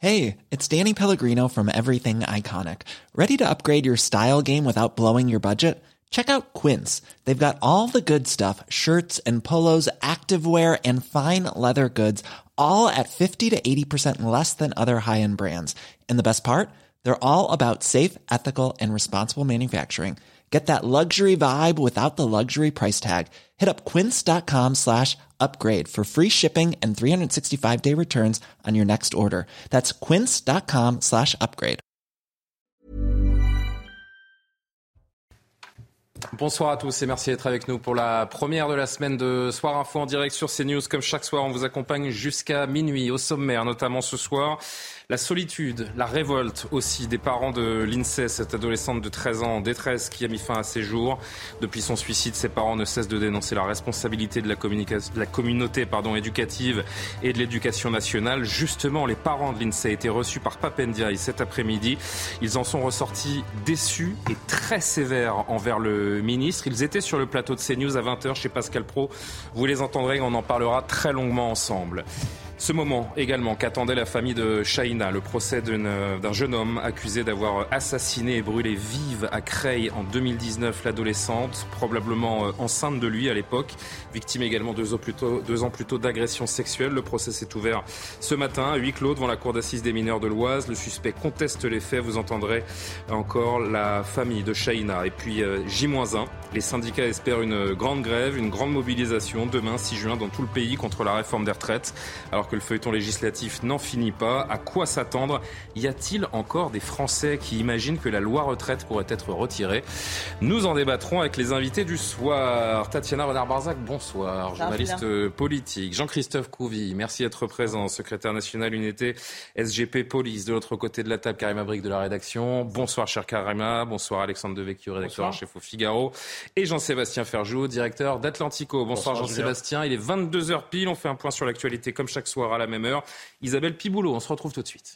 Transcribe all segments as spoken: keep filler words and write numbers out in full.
Hey, it's Danny Pellegrino from Everything Iconic. Ready to upgrade your style game without blowing your budget? Check out Quince. They've got all the good stuff, shirts and polos, activewear, and fine leather goods, all at fifty to eighty percent less than other high-end brands. And the best part? They're all about safe, ethical, and responsible manufacturing. Get that luxury vibe without the luxury price tag. Hit up quince.com slash upgrade for free shipping and three sixty-five day returns on your next order. That's quince.com slash upgrade. Bonsoir à tous et merci d'être avec nous pour la première de la semaine de Soir Info en direct sur CNews. Comme chaque soir, on vous accompagne jusqu'à minuit au sommaire, notamment ce soir. La solitude, la révolte aussi des parents de Lindsay, cette adolescente de treize ans en détresse qui a mis fin à ses jours. Depuis son suicide, ses parents ne cessent de dénoncer la responsabilité de la, communica- de la communauté pardon, éducative et de l'éducation nationale. Justement, les parents de Lindsay étaient reçus par Pape Ndiaye cet après-midi. Ils en sont ressortis déçus et très sévères envers le ministre. Ils étaient sur le plateau de CNews à vingt heures chez Pascal Praud. Vous les entendrez, on en parlera très longuement ensemble. Ce moment également qu'attendait la famille de Shaina, le procès d'une, d'un jeune homme accusé d'avoir assassiné et brûlé vive à Creil en deux mille dix-neuf l'adolescente, probablement enceinte de lui à l'époque, victime également deux ans plus tôt, deux ans plus tôt d'agression sexuelle. Le procès s'est ouvert ce matin à huis clos devant la cour d'assises des mineurs de l'Oise. Le suspect conteste les faits, vous entendrez encore la famille de Shaina. Et puis J moins un, les syndicats espèrent une grande grève, une grande mobilisation demain six juin dans tout le pays contre la réforme des retraites. Alors que le feuilleton législatif n'en finit pas, à quoi s'attendre ? Y a-t-il encore des Français qui imaginent que la loi retraite pourrait être retirée ? Nous en débattrons avec les invités du soir. Tatiana Renard-Barzac, bonsoir, journaliste politique. Jean-Christophe Couvi, merci d'être présent, secrétaire national unité S G P Police. De l'autre côté de la table, Karima Brick de la rédaction. Bonsoir, cher Karima. Bonsoir, Alexandre Devecchio, rédacteur en chef au Figaro. Et Jean-Sébastien Ferjou, directeur d'Atlantico. Bonsoir, Bonsoir Jean-Sébastien. Il est vingt-deux heures pile. On fait un point sur l'actualité comme chaque soir à la même heure. Isabelle Piboulot, on se retrouve tout de suite.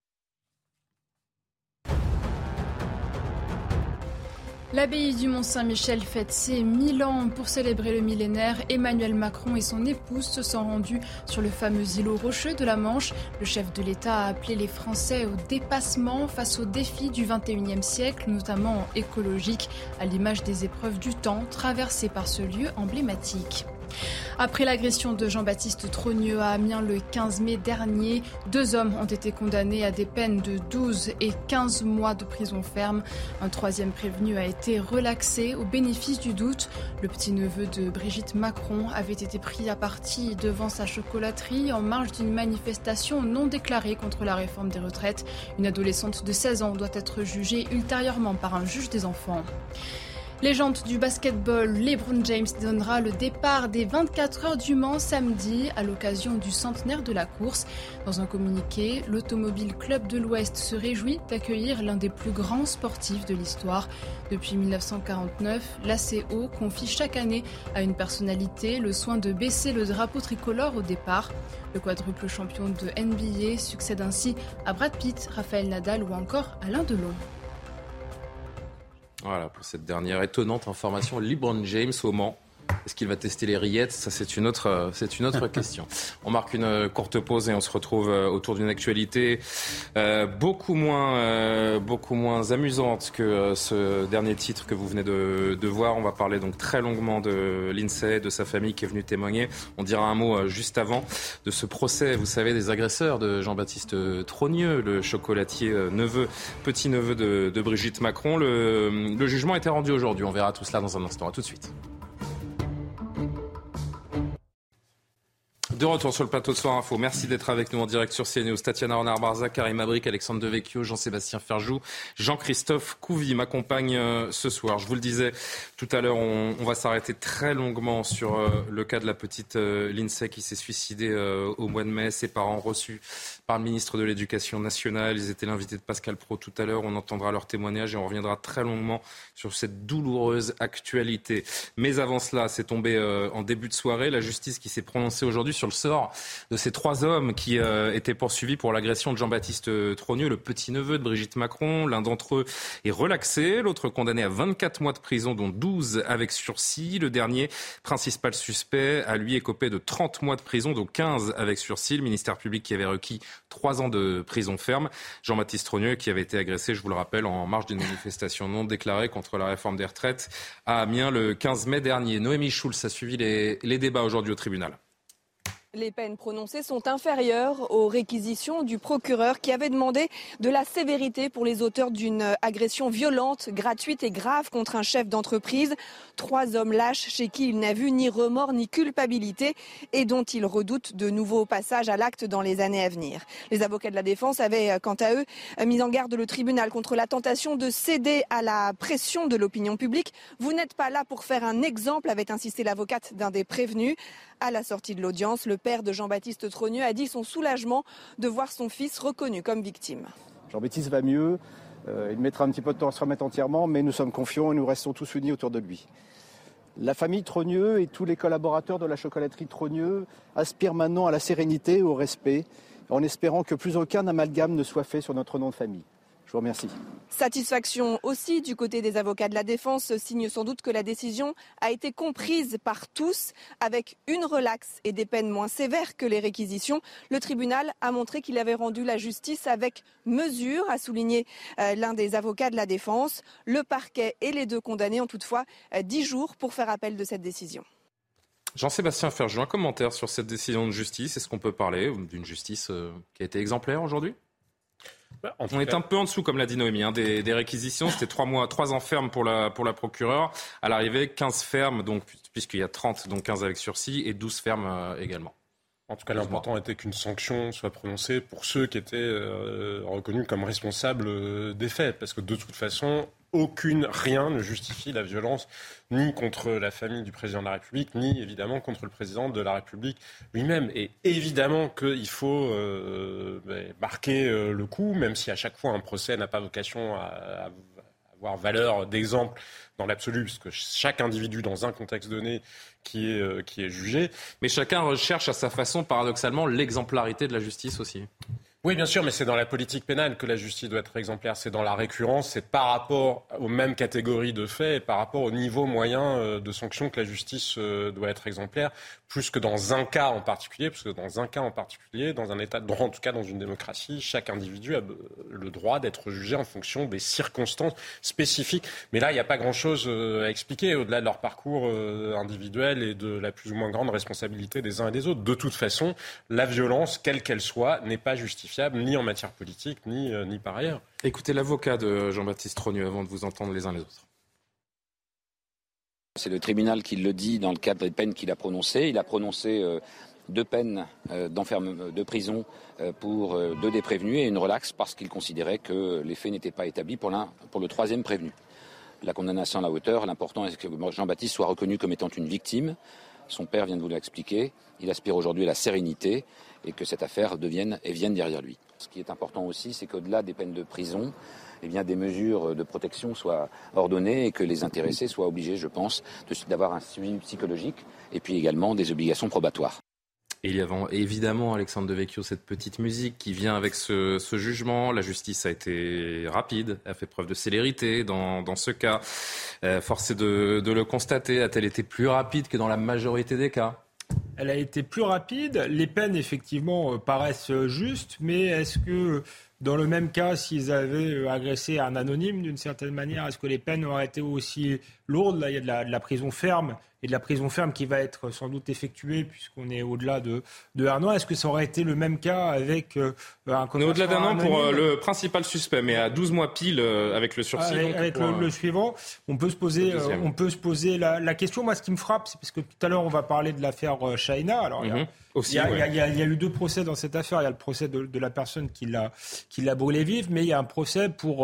L'abbaye du Mont-Saint-Michel fête ses mille ans. Pour célébrer le millénaire, Emmanuel Macron et son épouse se sont rendus sur le fameux îlot rocheux de la Manche. Le chef de l'État a appelé les Français au dépassement face aux défis du vingt et unième siècle, notamment écologiques, à l'image des épreuves du temps traversées par ce lieu emblématique. Après l'agression de Jean-Baptiste Trogneux à Amiens le quinze mai dernier, deux hommes ont été condamnés à des peines de douze et quinze mois de prison ferme. Un troisième prévenu a été relaxé au bénéfice du doute. Le petit-neveu de Brigitte Macron avait été pris à partie devant sa chocolaterie en marge d'une manifestation non déclarée contre la réforme des retraites. Une adolescente de seize ans doit être jugée ultérieurement par un juge des enfants. Légende du basketball, LeBron James donnera le départ des vingt-quatre heures du Mans samedi à l'occasion du centenaire de la course. Dans un communiqué, l'Automobile Club de l'Ouest se réjouit d'accueillir l'un des plus grands sportifs de l'histoire. Depuis dix-neuf cent quarante-neuf, l'A C O confie chaque année à une personnalité le soin de baisser le drapeau tricolore au départ. Le quadruple champion de N B A succède ainsi à Brad Pitt, Rafael Nadal ou encore Alain Delon. Voilà, pour cette dernière étonnante information, LeBron James au Mans. Est-ce qu'il va tester les rillettes ? Ça, c'est une autre, c'est une autre question. On marque une courte pause et on se retrouve autour d'une actualité euh, beaucoup moins, euh, beaucoup moins amusante que euh, ce dernier titre que vous venez de, de voir. On va parler donc très longuement de Lindsay, de sa famille qui est venue témoigner. On dira un mot euh, juste avant de ce procès, vous savez, des agresseurs de Jean-Baptiste Trogneux, le chocolatier euh, neveu, petit-neveu de, de Brigitte Macron. Le, le jugement a été rendu aujourd'hui. On verra tout cela dans un instant. À tout de suite. De retour sur le plateau de Soir Info. Merci d'être avec nous en direct sur CNews. Tatiana Renard-Barzac, Karima Brick, Alexandre Devecchio, Jean-Sébastien Ferjou, Jean-Christophe Couvi m'accompagne euh, ce soir. Je vous le disais tout à l'heure, on, on va s'arrêter très longuement sur euh, le cas de la petite euh, Lindsay qui s'est suicidée euh, au mois de mai. Ses parents reçus par le ministre de l'Éducation nationale. Ils étaient l'invité de Pascal Praud tout à l'heure. On entendra leur témoignage et on reviendra très longuement sur cette douloureuse actualité. Mais avant cela, c'est tombé euh, en début de soirée. La justice qui s'est prononcée aujourd'hui sur sur le sort de ces trois hommes qui euh, étaient poursuivis pour l'agression de Jean-Baptiste Trogneux, le petit-neveu de Brigitte Macron. L'un d'entre eux est relaxé, l'autre condamné à vingt-quatre mois de prison, dont douze avec sursis. Le dernier, principal suspect, a lui écopé de trente mois de prison, dont quinze avec sursis. Le ministère public qui avait requis trois ans de prison ferme. Jean-Baptiste Trogneux qui avait été agressé, je vous le rappelle, en marge d'une manifestation non déclarée contre la réforme des retraites à Amiens le quinze mai dernier. Noémie Schulz a suivi les, les débats aujourd'hui au tribunal. Les peines prononcées sont inférieures aux réquisitions du procureur qui avait demandé de la sévérité pour les auteurs d'une agression violente, gratuite et grave contre un chef d'entreprise. Trois hommes lâches chez qui il n'a vu ni remords ni culpabilité et dont il redoute de nouveaux passages à l'acte dans les années à venir. Les avocats de la défense avaient, quant à eux, mis en garde le tribunal contre la tentation de céder à la pression de l'opinion publique. Vous n'êtes pas là pour faire un exemple, avait insisté l'avocate d'un des prévenus. À la sortie de l'audience, le père de Jean-Baptiste Trogneux a dit son soulagement de voir son fils reconnu comme victime. Jean-Baptiste va mieux, euh, il mettra un petit peu de temps à se remettre entièrement, mais nous sommes confiants et nous restons tous unis autour de lui. La famille Trogneux et tous les collaborateurs de la chocolaterie Trogneux aspirent maintenant à la sérénité et au respect, en espérant que plus aucun amalgame ne soit fait sur notre nom de famille. Je vous remercie. Satisfaction aussi du côté des avocats de la défense, signe sans doute que la décision a été comprise par tous. Avec une relaxe et des peines moins sévères que les réquisitions, le tribunal a montré qu'il avait rendu la justice avec mesure, a souligné euh, l'un des avocats de la défense. Le parquet et les deux condamnés ont toutefois euh, dix jours pour faire appel de cette décision. Jean-Sébastien Ferjou, un commentaire sur cette décision de justice. Est-ce qu'on peut parler d'une justice euh, qui a été exemplaire aujourd'hui ? Bah, on cas... est un peu en dessous, comme l'a dit Noémie, hein, des, des réquisitions. C'était trois mois, trois ans ferme pour la, pour la procureure. À l'arrivée, quinze fermes, donc, puisqu'il y a trente, donc quinze avec sursis, et douze fermes euh, également. En tout cas, l'important était qu'une sanction soit prononcée pour ceux qui étaient euh, reconnus comme responsables euh, des faits. Parce que de toute façon, aucune, rien ne justifie la violence, ni contre la famille du président de la République, ni évidemment contre le président de la République lui-même. Et évidemment qu'il faut euh, marquer euh, le coup, même si à chaque fois un procès n'a pas vocation à, à avoir valeur d'exemple dans l'absolu, parce que chaque individu dans un contexte donné qui est, euh, qui est jugé. Mais chacun recherche à sa façon, paradoxalement, l'exemplarité de la justice aussi. Oui, bien sûr, mais c'est dans la politique pénale que la justice doit être exemplaire. C'est dans la récurrence, c'est par rapport aux mêmes catégories de faits et par rapport au niveau moyen de sanctions que la justice doit être exemplaire, plus que dans un cas en particulier, parce que dans un cas en particulier, dans un état de droit, en tout cas dans une démocratie, chaque individu a le droit d'être jugé en fonction des circonstances spécifiques. Mais là, il n'y a pas grand-chose à expliquer au-delà de leur parcours individuel et de la plus ou moins grande responsabilité des uns et des autres. De toute façon, la violence, quelle qu'elle soit, n'est pas justifiée ni en matière politique, ni, euh, ni par ailleurs. Écoutez l'avocat de Jean-Baptiste Trogneux avant de vous entendre les uns les autres. C'est le tribunal qui le dit dans le cadre des peines qu'il a prononcées. Il a prononcé euh, deux peines euh, d'enfermement, de prison euh, pour euh, deux des prévenus et une relaxe parce qu'il considérait que les faits n'étaient pas établis pour, l'un, pour le troisième prévenu. La condamnation à la hauteur, l'important est que Jean-Baptiste soit reconnu comme étant une victime. Son père vient de vous l'expliquer. Il aspire aujourd'hui à la sérénité et que cette affaire devienne et vienne derrière lui. Ce qui est important aussi, c'est qu'au-delà des peines de prison, eh bien, des mesures de protection soient ordonnées et que les intéressés soient obligés, je pense, de, d'avoir un suivi psychologique et puis également des obligations probatoires. Et il y a évidemment, Alexandre Devecchio, cette petite musique qui vient avec ce, ce jugement. La justice a été rapide, a fait preuve de célérité dans, dans ce cas. Euh, force est de, de le constater. A-t-elle été plus rapide que dans la majorité des cas ? Elle a été plus rapide. Les peines, effectivement, paraissent justes, mais est-ce que, dans le même cas, s'ils avaient agressé un anonyme, d'une certaine manière, est-ce que les peines auraient été aussi lourdes ? Là, il y a de la, de la prison ferme, et de la prison ferme qui va être sans doute effectuée, puisqu'on est au-delà de, de un an. Est-ce que ça aurait été le même cas avec euh, un On est au-delà d'un an pour euh, le principal suspect, mais à douze mois pile euh, avec le sursis. Avec, donc, avec pour, le, euh, le suivant, on peut se poser, euh, on peut se poser la, la question. Moi, ce qui me frappe, c'est parce que tout à l'heure, on va parler de l'affaire euh, Chahina. Alors, il y a, mm-hmm. Aussi, il, y a, ouais. il, y a, il, y a, il y a eu deux procès dans cette affaire. Il y a le procès de, de la personne qui l'a, qui l'a brûlé vive, mais il y a un procès pour... Euh,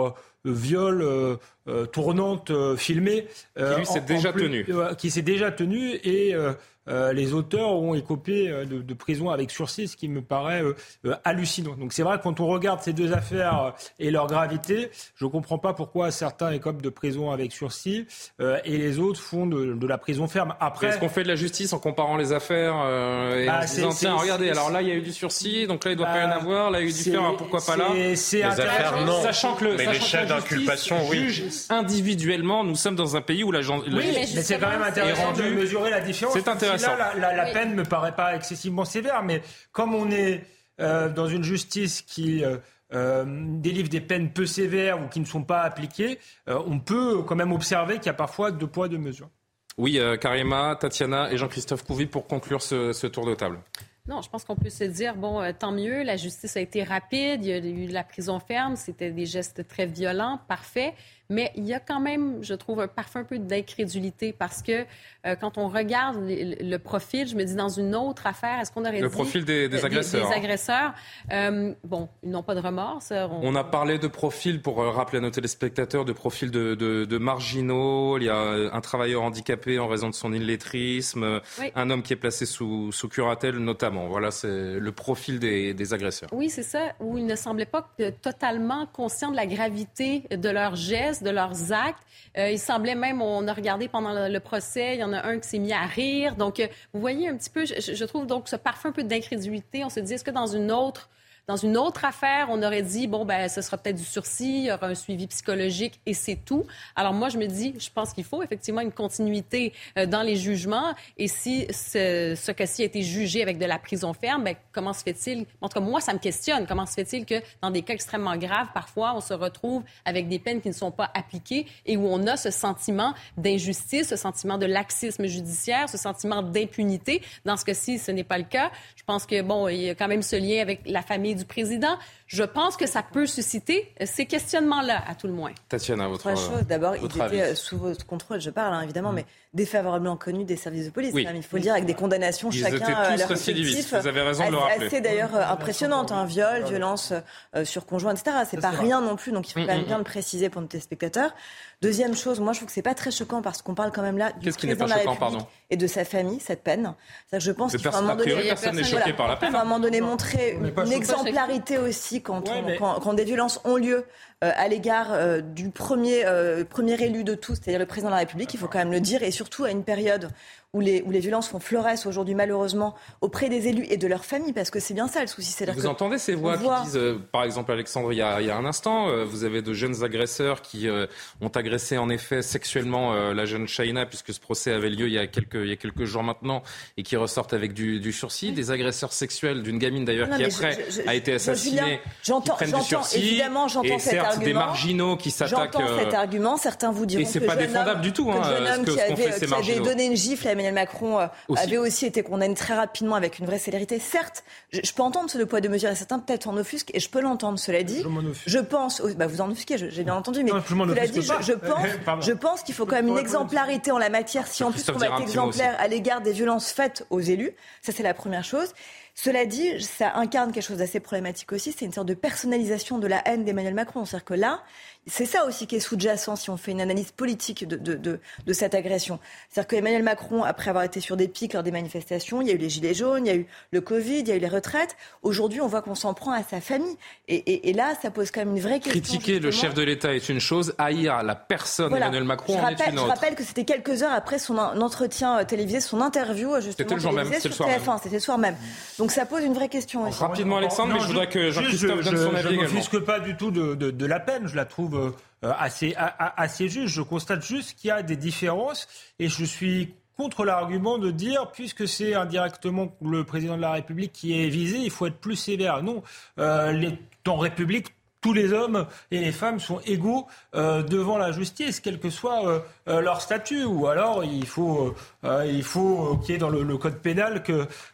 viol euh, euh, tournante euh, filmée. Euh, qui lui s'est en, déjà en plus, tenu. Euh, qui s'est déjà tenu et... Euh, Euh, les auteurs ont écopé euh, de, de prison avec sursis, ce qui me paraît euh, euh, hallucinant. Donc c'est vrai, quand on regarde ces deux affaires euh, et leur gravité, je ne comprends pas pourquoi certains écopent de prison avec sursis euh, et les autres font de, de la prison ferme. Après, est-ce qu'on fait de la justice en comparant les affaires euh, et bah, en se disant, tiens, regardez, alors là, il y a eu du sursis, donc là, il ne doit bah, pas y en avoir, là, il y a eu du fer, alors pourquoi pas là C'est, c'est les affaires, non. Sachant que le, mais sachant les chefs que la d'inculpation, oui. juge individuellement, nous sommes dans un pays où la gen- Oui, mais, mais c'est quand même intéressant de mesurer la différence. C'est intéressant. Si là, la, la, la oui. peine ne me paraît pas excessivement sévère, mais comme on est euh, dans une justice qui euh, euh, délivre des peines peu sévères ou qui ne sont pas appliquées, euh, on peut quand même observer qu'il y a parfois deux poids, deux mesures. Oui, euh, Karima, Tatiana et Jean-Christophe Couvi pour conclure ce, ce tour de table. Non, je pense qu'on peut se dire, bon, euh, tant mieux, la justice a été rapide, il y a eu la prison ferme, c'était des gestes très violents, parfait. Mais il y a quand même, je trouve, un parfum un peu d'incrédulité parce que euh, quand on regarde le, le profil, je me dis dans une autre affaire, est-ce qu'on aurait le dit... Le profil des, des agresseurs. Des, des agresseurs. Euh, bon, ils n'ont pas de remords. Ça, on... on a parlé de profil, pour euh, rappeler à nos téléspectateurs, de profil de, de, de marginaux. Il y a un travailleur handicapé en raison de son illettrisme, oui. Un homme qui est placé sous, sous curatelle notamment. Voilà, c'est le profil des, des agresseurs. Oui, c'est ça, où ils ne semblaient pas totalement conscients de la gravité de leurs gestes, de leurs actes. Euh, il semblait même, on a regardé pendant le, le procès, il y en a un qui s'est mis à rire. Donc, euh, vous voyez un petit peu, je, je trouve donc ce parfum un peu d'incrédulité. On se dit, est-ce que dans une autre... Dans une autre affaire, on aurait dit, bon, ben, ce sera peut-être du sursis, il y aura un suivi psychologique et c'est tout. Alors moi, je me dis, je pense qu'il faut effectivement une continuité euh, dans les jugements. Et si ce, ce cas-ci a été jugé avec de la prison ferme, ben, comment se fait-il, en tout cas, moi, ça me questionne, comment se fait-il que dans des cas extrêmement graves, parfois, on se retrouve avec des peines qui ne sont pas appliquées et où on a ce sentiment d'injustice, ce sentiment de laxisme judiciaire, ce sentiment d'impunité. Dans ce cas-ci, ce n'est pas le cas. Je pense que, bon, il y a quand même ce lien avec la famille du président. Je pense que ça peut susciter ces questionnements-là, à tout le moins. Tatiana, votre Trois choses. D'abord, votre ils avis. étaient sous votre contrôle, je parle, hein, évidemment, mmh. mais défavorablement connus des services de police. Oui. Même, il faut le dire, avec des condamnations ils chacun à leur respectif. Vous avez raison de le rappeler. Assez d'ailleurs impressionnante, hein, viol, violence euh, sur conjoint, et cetera. C'est ça, pas c'est rien vrai. Non plus, donc il faut mmh, quand même bien mmh. le préciser pour nos téléspectateurs. Deuxième chose, moi je trouve que c'est pas très choquant parce qu'on parle quand même là du Qu'est-ce président de la République pardon et de sa famille, cette peine. C'est-à-dire que je pense de qu'il faut à un moment donné, personne n'est choqué par la peine. À un moment donné montrer une, une exemplarité aussi quand, ouais, on, mais... quand, quand des violences ont lieu euh, à l'égard euh, du premier, euh, premier élu de tous, c'est-à-dire le président de la République, il faut quand même le dire, et surtout à une période où les, où les violences font florès aujourd'hui malheureusement auprès des élus et de leurs familles, parce que c'est bien ça le souci. C'est-à-dire vous que entendez ces voix voit... qui disent, euh, par exemple Alexandre, il y a, il y a un instant, euh, vous avez de jeunes agresseurs qui euh, ont agressé en effet sexuellement euh, la jeune Shaina, puisque ce procès avait lieu il y a quelques, il y a quelques jours maintenant, et qui ressortent avec du, du sursis, des agresseurs sexuels d'une gamine d'ailleurs non, qui après je, je, a été assassinée, Julien, j'entends, qui prennent j'entends, du sursis, évidemment, j'entends et cet certes argument, des marginaux qui s'attaquent. J'entends euh, cet argument, certains vous diront et c'est que pas jeune défendable homme, du tout, hein, que jeune homme ce que, qui, ce avait, fait, qui avait donné une gifle à Emmanuel Macron euh, Aussi. avait aussi été condamné très rapidement avec une vraie célérité. Certes, je, je peux entendre ce deux poids deux mesures et certains peut-être en offusquent et je peux l'entendre. Cela dit, je, je pense, bah vous en offusquez, j'ai bien entendu, mais non, cela dit, je, je pense, je pense qu'il faut quand même une exemplarité en la matière. Si en plus on va être exemplaire à l'égard des violences faites aux élus, ça c'est la première chose. Cela dit, ça incarne quelque chose d'assez problématique aussi, c'est une sorte de personnalisation de la haine d'Emmanuel Macron. C'est-à-dire que là, c'est ça aussi qui est sous-jacent si on fait une analyse politique de, de, de, de cette agression. C'est-à-dire qu'Emmanuel Macron, après avoir été sur des pics lors des manifestations, il y a eu les gilets jaunes, il y a eu le Covid, il y a eu les retraites. Aujourd'hui, on voit qu'on s'en prend à sa famille. Et, et, et là, ça pose quand même une vraie question. Critiquer le chef de l'État est une chose, haïr la personne voilà. Emmanuel Macron je en rappelle, est une autre. Je rappelle que c'était quelques heures après son entretien télévisé, son interview justement c'était le jour même, c'était le soir T F un, même. C'était le soir même. Donc ça pose une vraie question aussi. Rapidement Alexandre, non, mais je, je voudrais que Jean-Christophe donne son avis également. Je ne m'offusque pas du tout de, de, de la peine, je la trouve euh, assez, a, assez juste. Je constate juste qu'il y a des différences et je suis contre l'argument de dire, puisque c'est indirectement le président de la République qui est visé, il faut être plus sévère. Non, euh, les, en République, tous les hommes et les femmes sont égaux euh, devant la justice, quel que soit euh, euh, leur statut. Ou alors, il faut, euh, il faut qu'il y ait dans le, le code pénal que,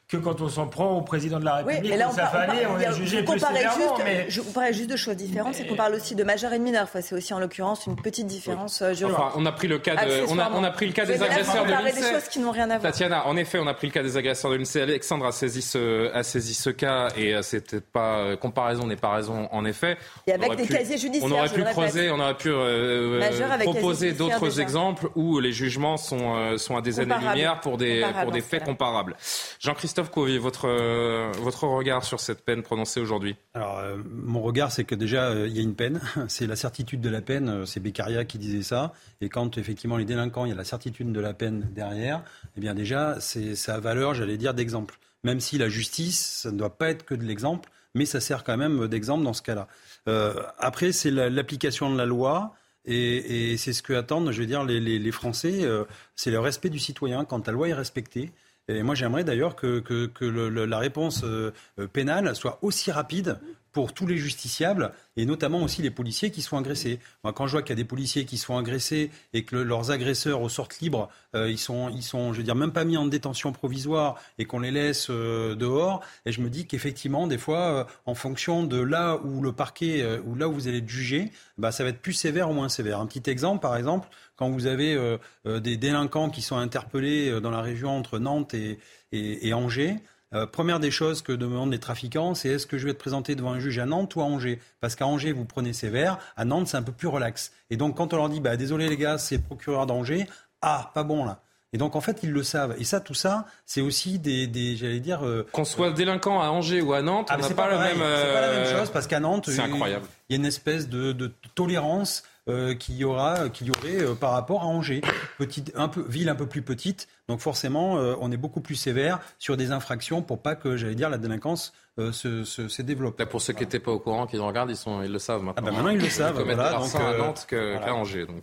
que quand on s'en prend au président de la République oui, et là, ou on sa par, famille, on, on, on est jugé plus sévèrement. Juste, mais... Je comparais juste deux choses différentes, mais... c'est qu'on parle aussi de majeur et de mineur. Enfin, c'est aussi en l'occurrence une petite différence oui. juridique. Enfin, on a pris le cas, de, on a, on a pris le cas des agresseurs de l'INSEE. Des choses qui n'ont rien à voir. Tatiana, en effet, on a pris le cas des agresseurs de l'INSEE. Alexandre a saisi ce, a saisi ce cas et c'était pas comparaison n'est pas raison en effet. Et avec des pu, casiers judiciaires. On aurait pu creuser, on aurait pu euh, proposer d'autres déjà. exemples où les jugements sont, euh, sont à des années-lumière pour des, pour des faits comparables. Jean-Christophe Couvi, votre, euh, votre regard sur cette peine prononcée aujourd'hui? Alors, euh, mon regard, c'est que déjà, il euh, y a une peine. C'est la certitude de la peine. Euh, c'est Beccaria qui disait ça. Et quand, effectivement, les délinquants, il y a la certitude de la peine derrière, eh bien, déjà, c'est, ça a valeur, j'allais dire, d'exemple. Même si la justice, ça ne doit pas être que de l'exemple, mais ça sert quand même d'exemple dans ce cas-là. Euh, après, c'est la, l'application de la loi. Et, et c'est ce que attendent, je veux dire, les, les, les Français. Euh, c'est le respect du citoyen quand la loi est respectée. Et moi, j'aimerais d'ailleurs que, que, que le, le, la réponse euh, pénale soit aussi rapide pour tous les justiciables et notamment aussi les policiers qui sont agressés. Moi, quand je vois qu'il y a des policiers qui sont agressés et que le, leurs agresseurs ressortent libres, euh, ils sont, ils sont, je veux dire, même pas mis en détention provisoire et qu'on les laisse euh, dehors. Et je me dis qu'effectivement, des fois, euh, en fonction de là où le parquet, euh, ou là où vous allez être jugé, bah, ça va être plus sévère ou moins sévère. Un petit exemple, par exemple, quand vous avez euh, euh, des délinquants qui sont interpellés dans la région entre Nantes et, et, et Angers. Euh, première des choses que demandent les trafiquants, c'est est-ce que je vais être présenté devant un juge à Nantes ou à Angers ? Parce qu'à Angers, vous prenez sévère, à Nantes, c'est un peu plus relax. Et donc, quand on leur dit, bah, désolé les gars, c'est le procureur d'Angers, ah, pas bon là. Et donc, en fait, ils le savent. Et ça, tout ça, c'est aussi des, des j'allais dire... Euh, Qu'on soit délinquant à Angers ou à Nantes, ah, on n'a pas, pas le même... Euh, c'est pas la même chose, parce qu'à Nantes, c'est incroyable. Il y a une espèce de, de tolérance euh, qu'il y aura, qu'il y aurait euh, par rapport à Angers. Petite, un peu, ville un peu plus petite, donc forcément, euh, on est beaucoup plus sévère sur des infractions pour pas que, j'allais dire, la délinquance euh, se, se, se développe. Là, pour ceux qui n'étaient pas au courant, qui nous regardent, ils, sont, ils le savent maintenant. Ah ben maintenant, ils le savent. Ils voilà, donc, euh, à Nantes que, voilà. qu'à Angers. Donc.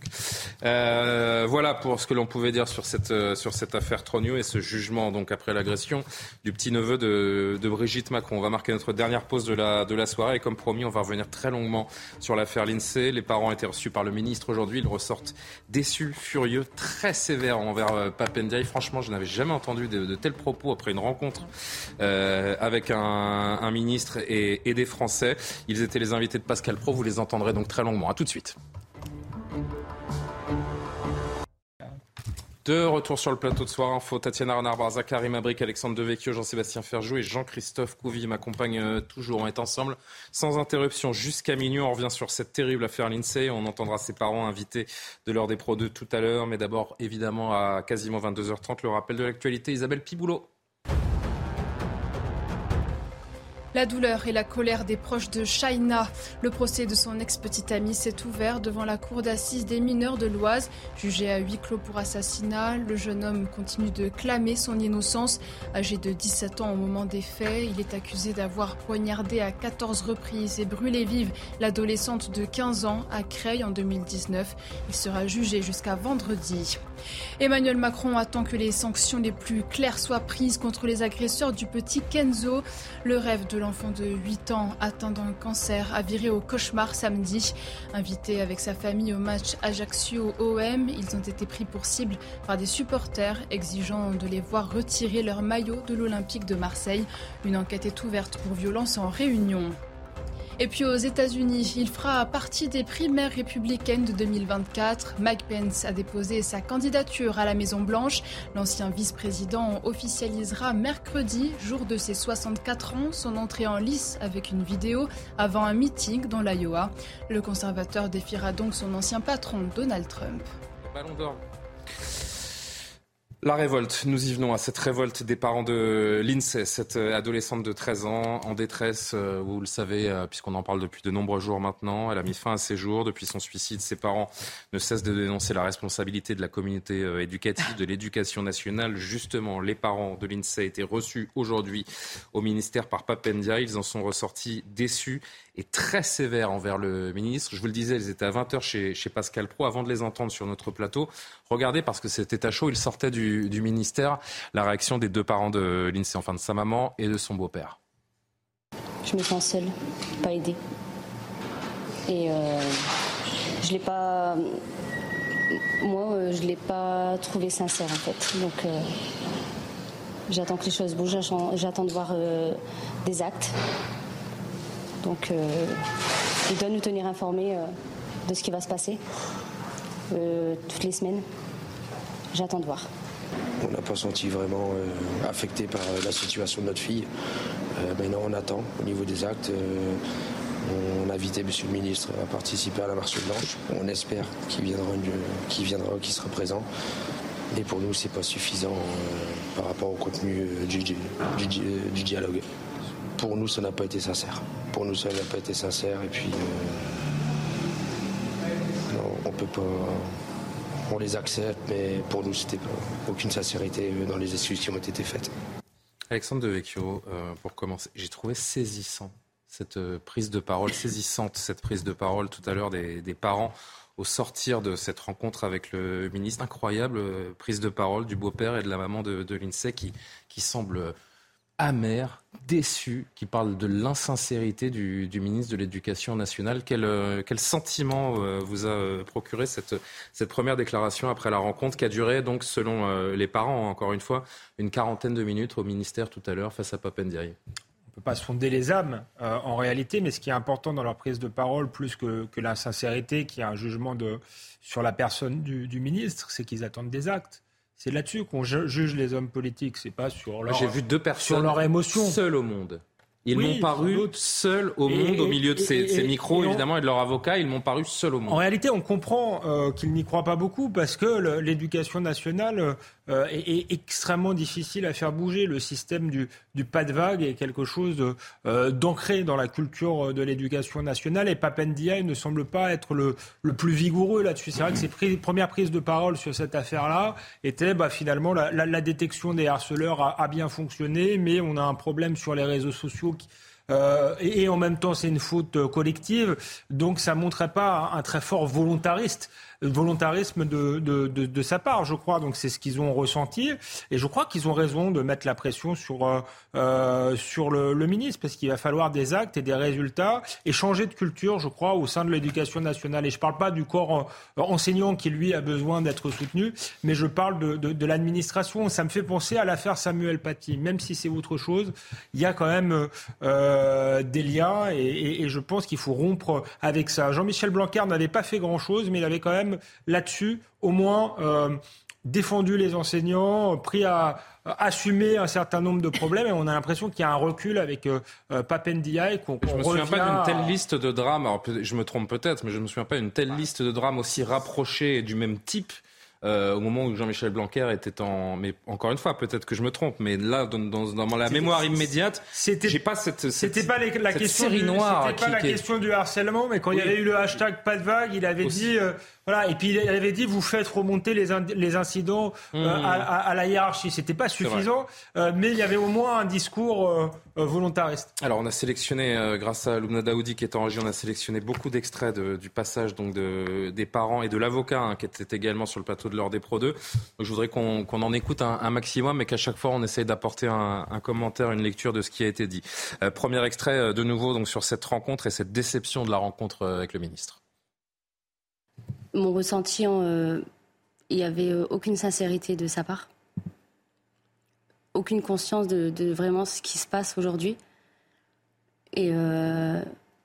Euh, voilà pour ce que l'on pouvait dire sur cette, euh, sur cette affaire Trogneux et ce jugement donc, après l'agression du petit-neveu de, de Brigitte Macron. On va marquer notre dernière pause de la, de la soirée et comme promis, on va revenir très longuement sur l'affaire l'INSEE. Les parents ont été reçus par le ministre aujourd'hui. Ils ressortent déçus, furieux, très sévères envers euh, Pape Ndiaye. Franchement, je n'avais jamais entendu de, de tels propos après une rencontre euh, avec un, un ministre et, et des Français. Ils étaient les invités de Pascal Praud. Vous les entendrez donc très longuement. À tout de suite. De retour sur le plateau de Soir Info, Tatiana Renard-Barzac, Karim Abrik, Alexandre Devecchio, Jean-Sébastien Ferjou et Jean-Christophe Couvi m'accompagnent toujours. On est ensemble sans interruption jusqu'à minuit. On revient sur cette terrible affaire l'INSEE. On entendra ses parents invités de l'heure des Pro deux tout à l'heure. Mais d'abord, évidemment, à quasiment vingt-deux heures trente, le rappel de l'actualité. Isabelle Piboulot. La douleur et la colère des proches de Chayna. Le procès de son ex-petite amie s'est ouvert devant la cour d'assises des mineurs de l'Oise. Jugé à huis clos pour assassinat, le jeune homme continue de clamer son innocence. Âgé de dix-sept ans au moment des faits, il est accusé d'avoir poignardé à quatorze reprises et brûlé vive l'adolescente de quinze ans à Creil en deux mille dix-neuf. Il sera jugé jusqu'à vendredi. Emmanuel Macron attend que les sanctions les plus claires soient prises contre les agresseurs du petit Kenzo. Le rêve de l'enfant de huit ans atteint d'un cancer a viré au cauchemar samedi. Invité avec sa famille au match Ajaccio-O M, ils ont été pris pour cible par des supporters exigeant de les voir retirer leur maillot de l'Olympique de Marseille. Une enquête est ouverte pour violence en Réunion. Et puis aux États-Unis, il fera partie des primaires républicaines de deux mille vingt-quatre. Mike Pence a déposé sa candidature à la Maison-Blanche. L'ancien vice-président officialisera mercredi, jour de ses soixante-quatre ans, son entrée en lice avec une vidéo avant un meeting dans l'Iowa. Le conservateur défiera donc son ancien patron, Donald Trump. Ballon d'or. La révolte, nous y venons à cette révolte des parents de l'INSEE, cette adolescente de treize ans en détresse, vous le savez, puisqu'on en parle depuis de nombreux jours maintenant. Elle a mis fin à ses jours. Depuis son suicide, ses parents ne cessent de dénoncer la responsabilité de la communauté éducative, de l'éducation nationale. Justement, les parents de l'INSEE étaient reçus aujourd'hui au ministère par Pape Ndiaye. Ils en sont ressortis déçus et très sévères envers le ministre. Je vous le disais, ils étaient à vingt heures chez, chez Pascal Praud. Avant de les entendre sur notre plateau, regardez, parce que c'était à chaud, ils sortaient du, du ministère, la réaction des deux parents de l'INSEE, enfin de sa maman et de son beau-père. Je me sens seule, pas aidée. Et euh, je l'ai pas... Moi, je l'ai pas trouvé sincère, en fait. Donc, euh, J'attends que les choses bougent, j'attends, j'attends de voir euh, des actes. Donc, euh, il doit nous tenir informés euh, de ce qui va se passer euh, toutes les semaines. J'attends de voir. On n'a pas senti vraiment euh, affecté par la situation de notre fille. Euh, maintenant, on attend au niveau des actes. Euh, on a invité M. le ministre à participer à la marche blanche. On espère qu'il viendra, qu'il viendra, qu'il sera présent. Et pour nous, c'est pas suffisant euh, par rapport au contenu euh, du, du, du, du dialogue. Pour nous, ça n'a pas été sincère. Pour nous, ça n'a pas été sincère. Et puis, euh, non, on peut pas. On les accepte, mais pour nous, c'était pas, aucune sincérité dans les excuses qui ont été faites. Alexandre Devecchio, euh, pour commencer, j'ai trouvé saisissant cette euh, prise de parole, saisissante cette prise de parole tout à l'heure des, des parents au sortir de cette rencontre avec le ministre. Incroyable euh, prise de parole du beau-père et de la maman de, de Lindsay qui, qui semble amer, déçu, qui parle de l'insincérité du, du ministre de l'Éducation nationale. Quel, euh, quel sentiment euh, vous a euh, procuré cette, cette première déclaration après la rencontre qui a duré, donc, selon euh, les parents, encore une fois, une quarantaine de minutes au ministère tout à l'heure face à Pape Ndiaye? On ne peut pas sonder les âmes euh, en réalité, mais ce qui est important dans leur prise de parole, plus que, que l'insincérité, qui est un jugement de, sur la personne du, du ministre, c'est qu'ils attendent des actes. C'est là-dessus qu'on juge les hommes politiques, c'est pas sur leur, J'ai vu deux personnes sur leur émotion. Seules au monde. Ils oui, m'ont paru seuls au monde, et, au milieu de et, ces, et, ces micros, et on, évidemment, et de leurs avocats. Ils m'ont paru seuls au monde. En réalité, on comprend euh, qu'ils n'y croient pas beaucoup parce que le, l'éducation nationale euh, est, est extrêmement difficile à faire bouger. Le système du, du pas de vague est quelque chose de, euh, d'ancré dans la culture de l'éducation nationale. Et Pape Ndiaye ne semble pas être le, le plus vigoureux là-dessus. C'est vrai que ses pri- premières prises de parole sur cette affaire-là étaient bah, finalement la, la, la détection des harceleurs a, a bien fonctionné, mais on a un problème sur les réseaux sociaux. Euh, et, et en même temps, c'est une faute collective, donc ça ne montrait pas un, un très fort volontariste, volontarisme de, de, de, de sa part, je crois. Donc c'est ce qu'ils ont ressenti, et je crois qu'ils ont raison de mettre la pression sur, euh, sur le, le ministre, parce qu'il va falloir des actes et des résultats, et changer de culture, je crois, au sein de l'éducation nationale. Et je ne parle pas du corps enseignant qui, lui, a besoin d'être soutenu, mais je parle de, de, de l'administration. Ça me fait penser à l'affaire Samuel Paty, même si c'est autre chose, il y a quand même... Euh, des liens et, et, et je pense qu'il faut rompre avec ça. Jean-Michel Blanquer n'avait pas fait grand-chose, mais il avait quand même là-dessus au moins euh, défendu les enseignants, pris à, à assumer un certain nombre de problèmes, et on a l'impression qu'il y a un recul avec euh, Pape Ndiaye. Qu'on, qu'on je ne me souviens pas d'une telle à... liste de drames, alors je me trompe peut-être, mais je ne me souviens pas d'une telle liste de drames aussi rapprochés et du même type. Euh, au moment où Jean-Michel Blanquer était en... Mais encore une fois, peut-être que je me trompe, mais là, dans, dans, dans la c'était, mémoire immédiate, c'était, j'ai pas cette, cette c'était pas les, la cette question série du, noire. C'était pas qui, la qui... question du harcèlement, mais quand oui. il y avait eu le hashtag pas de vague, il avait aussi. dit... Euh, Voilà, et puis il avait dit vous faites remonter les, in- les incidents euh, mmh. à, à, à la hiérarchie. C'était pas suffisant, euh, mais il y avait au moins un discours euh, euh, volontariste. Alors on a sélectionné, euh, grâce à Loubna Daoudi qui est en régie, on a sélectionné beaucoup d'extraits de, du passage donc de, des parents et de l'avocat hein, qui était également sur le plateau de l'Heure des Pro deux. Donc, je voudrais qu'on, qu'on en écoute un, un maximum et qu'à chaque fois on essaye d'apporter un, un commentaire, une lecture de ce qui a été dit. Euh, premier extrait euh, de nouveau donc sur cette rencontre et cette déception de la rencontre euh, avec le ministre. Mon ressenti, euh, il n'y avait euh, aucune sincérité de sa part. Aucune conscience de, de vraiment ce qui se passe aujourd'hui. Et euh,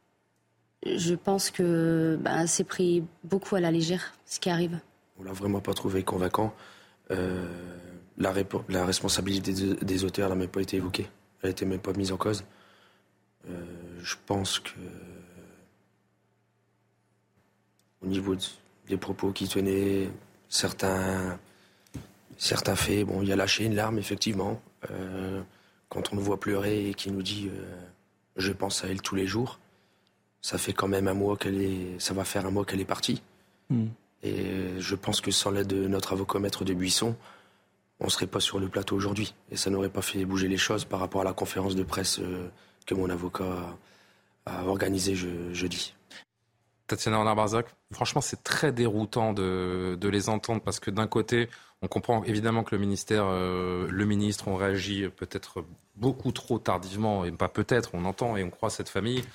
je pense que bah, c'est pris beaucoup à la légère, ce qui arrive. On ne l'a vraiment pas trouvé convaincant. Euh, la, rép- la responsabilité des, des auteurs n'a même pas été évoquée. Elle n'était même pas mise en cause. Euh, je pense que... Au niveau de... des propos qui tenaient, certains, certains faits. Bon, il a lâché une larme, effectivement. Euh, quand on le voit pleurer et qu'il nous dit euh, « je pense à elle tous les jours », ça fait quand même un mois qu'elle est... Ça va faire un mois qu'elle est partie. Mm. Et je pense que sans l'aide de notre avocat maître de Buisson, on ne serait pas sur le plateau aujourd'hui. Et ça n'aurait pas fait bouger les choses par rapport à la conférence de presse euh, que mon avocat a, a organisée je, jeudi. Tatiana Renard-Barzac, franchement, c'est très déroutant de, de les entendre parce que d'un côté, on comprend évidemment que le ministère, euh, le ministre ont réagi peut-être beaucoup trop tardivement, et pas peut-être, on entend et on croit cette famille.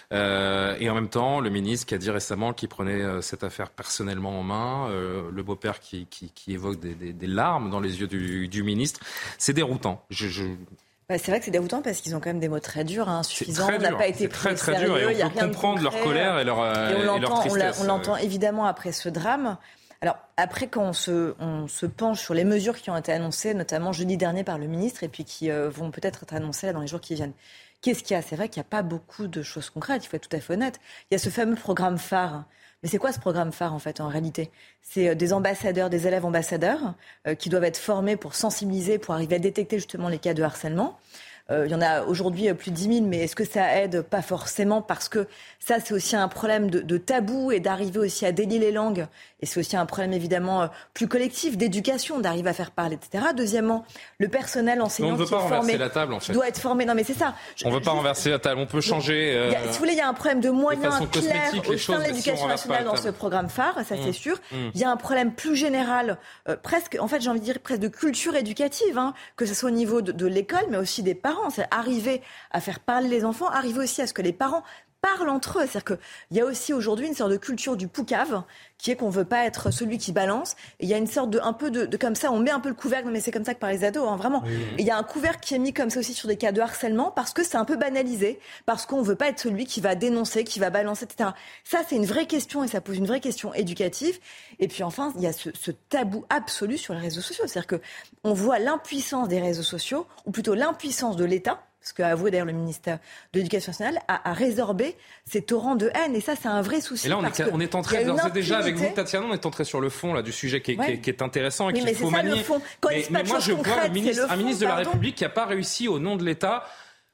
Euh, et en même temps, le ministre qui a dit récemment qu'il prenait euh, cette affaire personnellement en main, euh, le beau-père qui, qui, qui évoque des, des, des larmes dans les yeux du, du ministre. C'est déroutant. Je... je... Bah, c'est vrai que c'est déroutant parce qu'ils ont quand même des mots très durs, hein, insuffisants. Très on n'a dur. pas été très, pris très sérieux. dur et on y a peut rien comprendre de concret, leur colère et leur, et on et leur tristesse. On l'entend évidemment après ce drame. Alors après, quand on se, on se penche sur les mesures qui ont été annoncées, notamment jeudi dernier par le ministre, et puis qui euh, vont peut-être être annoncées là, dans les jours qui viennent, qu'est-ce qu'il y a ? C'est vrai qu'il n'y a pas beaucoup de choses concrètes, il faut être tout à fait honnête. Il y a ce fameux programme phare. Mais c'est quoi ce programme phare en fait en réalité ? C'est euh, des ambassadeurs, des élèves ambassadeurs euh, qui doivent être formés pour sensibiliser, pour arriver à détecter justement les cas de harcèlement. Euh, il y en a aujourd'hui plus de dix mille, mais est-ce que ça aide ? Pas forcément, parce que ça, c'est aussi un problème de, de tabou et d'arriver aussi à délier les langues. Et c'est aussi un problème évidemment plus collectif, d'éducation, d'arriver à faire parler, et cetera. Deuxièmement, le personnel enseignant qui est formé, renverser la table, en fait. doit être formé. Non mais c'est ça. Je, on ne veut pas juste... renverser la table, on peut changer... Euh... Il y a, si vous voulez, il y a un problème de moyens clairs au sein de l'éducation nationale dans ce programme phare, ça mmh. c'est sûr. Mmh. Il y a un problème plus général, euh, presque, en fait j'ai envie de dire presque de culture éducative, hein, que ce soit au niveau de, de l'école, mais aussi des parents. C'est arriver à faire parler les enfants, arriver aussi à ce que les parents parlent entre eux. C'est-à-dire qu'il y a aussi aujourd'hui une sorte de culture du poucave, qui est qu'on ne veut pas être celui qui balance. Et il y a une sorte de, un peu de, de comme ça, on met un peu le couvercle, mais c'est comme ça que par les ados, hein, vraiment. Oui, oui. Et il y a un couvercle qui est mis comme ça aussi sur des cas de harcèlement, parce que c'est un peu banalisé, parce qu'on ne veut pas être celui qui va dénoncer, qui va balancer, et cetera. Ça, c'est une vraie question, et ça pose une vraie question éducative. Et puis enfin, il y a ce, ce tabou absolu sur les réseaux sociaux. C'est-à-dire qu'on voit l'impuissance des réseaux sociaux, ou plutôt l'impuissance de l'État, ce qu'a avoué d'ailleurs le ministère de l'Éducation nationale, à, à résorber ces torrents de haine. Et ça, c'est un vrai souci. Et là, on est, on est entré, d'ores et déjà avec vous, Tatiana, on est entré sur le fond là, du sujet qui est, ouais. qui est, qui est intéressant et oui, qu'il faut manier. Mais, mais, mais moi, je vois le ministre, le un ministre de la République qui n'a pas réussi, au nom de l'État,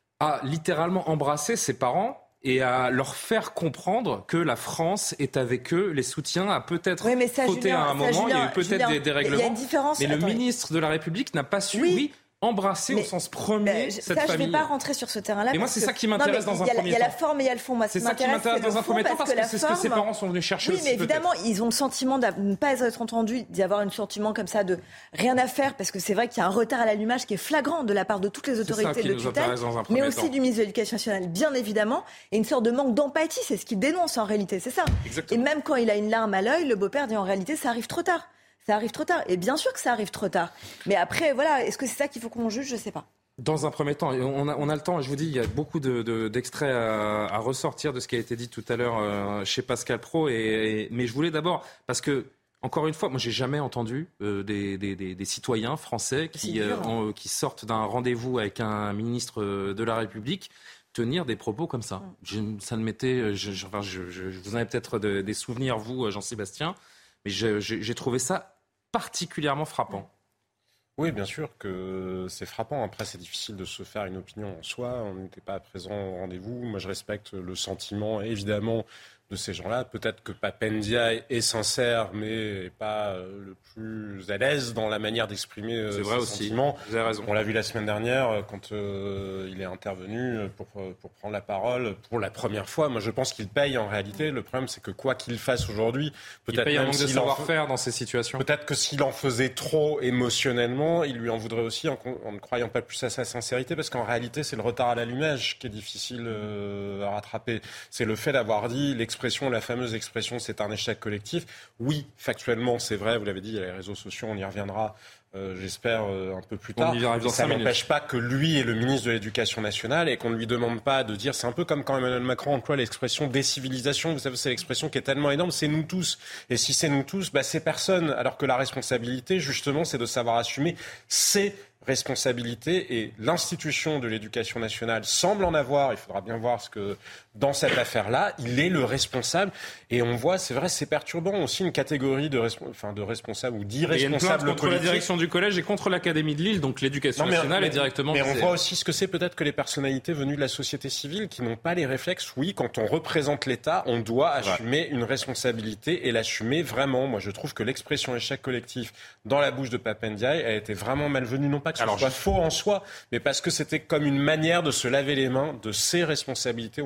à littéralement embrasser ses parents et à leur faire comprendre que la France est avec eux, les soutiens, à peut-être oui, fauté à un moment, ça, Julien, il y a eu peut-être Julien, des dérèglements. Mais le Attendez. ministre de la République n'a pas su... Oui. oui embrasser mais, au sens premier bah, cette ça, famille. Je ne vais pas rentrer sur ce terrain-là. Et moi, c'est ça qui m'intéresse non, dans un premier temps. Il y a la forme et il y a le fond. Moi, c'est ça qui m'intéresse dans un premier temps parce que, que c'est forme... ce que ses parents sont venus chercher oui, aussi. Oui, mais évidemment, peut-être. Ils ont le sentiment de ne pas être entendus, d'y avoir un sentiment comme ça de rien à faire, parce que c'est vrai qu'il y a un retard à l'allumage qui est flagrant de la part de toutes les autorités de tutelle, mais aussi temps. du ministre de l'Éducation nationale, bien évidemment, et une sorte de manque d'empathie. C'est ce qu'il dénonce en réalité, c'est ça. Exactement. Et même quand il a une larme à l'œil, le beau-père dit en réalité, ça arrive trop tard. Ça arrive trop tard. Et bien sûr que ça arrive trop tard. Mais après, voilà, est-ce que c'est ça qu'il faut qu'on juge ? Je ne sais pas. Dans un premier temps, on a, on a le temps, je vous dis, il y a beaucoup de, de, d'extraits à, à ressortir de ce qui a été dit tout à l'heure euh, chez Pascal Praud. Et, et, mais je voulais d'abord, parce que, encore une fois, moi, j'ai jamais entendu euh, des, des, des, des citoyens français qui, euh, ont, qui sortent d'un rendez-vous avec un ministre de la République tenir des propos comme ça. Je, ça ne m'était... Je, je, enfin, je, je, vous en avez peut-être de, des souvenirs, vous, Jean-Sébastien, mais je, je, j'ai trouvé ça particulièrement frappant. Oui, bien sûr que c'est frappant. Après, c'est difficile de se faire une opinion en soi. On n'était pas présent au rendez-vous. Moi, je respecte le sentiment, évidemment, de ces gens-là. Peut-être que Pape Ndiaye est sincère, mais pas le plus à l'aise dans la manière d'exprimer c'est ses vrai aussi. sentiments. Vous avez raison. On l'a vu la semaine dernière, quand euh, il est intervenu pour, pour prendre la parole pour la première fois. Moi, je pense qu'il paye en réalité. Le problème, c'est que quoi qu'il fasse aujourd'hui, peut-être il paye même un manque de savoir-faire en... dans ces situations. Peut-être que s'il en faisait trop émotionnellement, il lui en voudrait aussi en, en ne croyant pas plus à sa sincérité, parce qu'en réalité, c'est le retard à l'allumage qui est difficile euh, à rattraper. C'est le fait d'avoir dit l'expression, la fameuse expression, c'est un échec collectif. Oui, factuellement, c'est vrai, vous l'avez dit, il y a les réseaux sociaux, on y reviendra, euh, j'espère, euh, un peu plus tard. On ça n'empêche pas que lui est le ministre de l'Éducation nationale et qu'on ne lui demande pas de dire, c'est un peu comme quand Emmanuel Macron emploie l'expression décivilisation, vous savez, c'est l'expression qui est tellement énorme, c'est nous tous. Et si c'est nous tous, bah, c'est personne. Alors que la responsabilité, justement, c'est de savoir assumer ses responsabilités, et l'institution de l'éducation nationale semble en avoir. Il faudra bien voir ce que, dans cette affaire-là, il est le responsable. Et on voit, c'est vrai, c'est perturbant aussi une catégorie de, resp... enfin, de responsables ou d'irresponsables politiques. Contre la direction du collège et contre l'Académie de Lille, donc l'éducation non, mais, nationale mais, est directement mais visée. on voit aussi ce que c'est peut-être que les personnalités venues de la société civile qui n'ont pas les réflexes. Oui, quand on représente l'État, on doit assumer ouais. une responsabilité et l'assumer vraiment. Moi, je trouve que l'expression échec collectif dans la bouche de Pape Ndiaye a été vraiment malvenue, non pas que ce Alors, soit je... faux en soi, mais parce que c'était comme une manière de se laver les mains de ses responsabilités, ou en tout cas de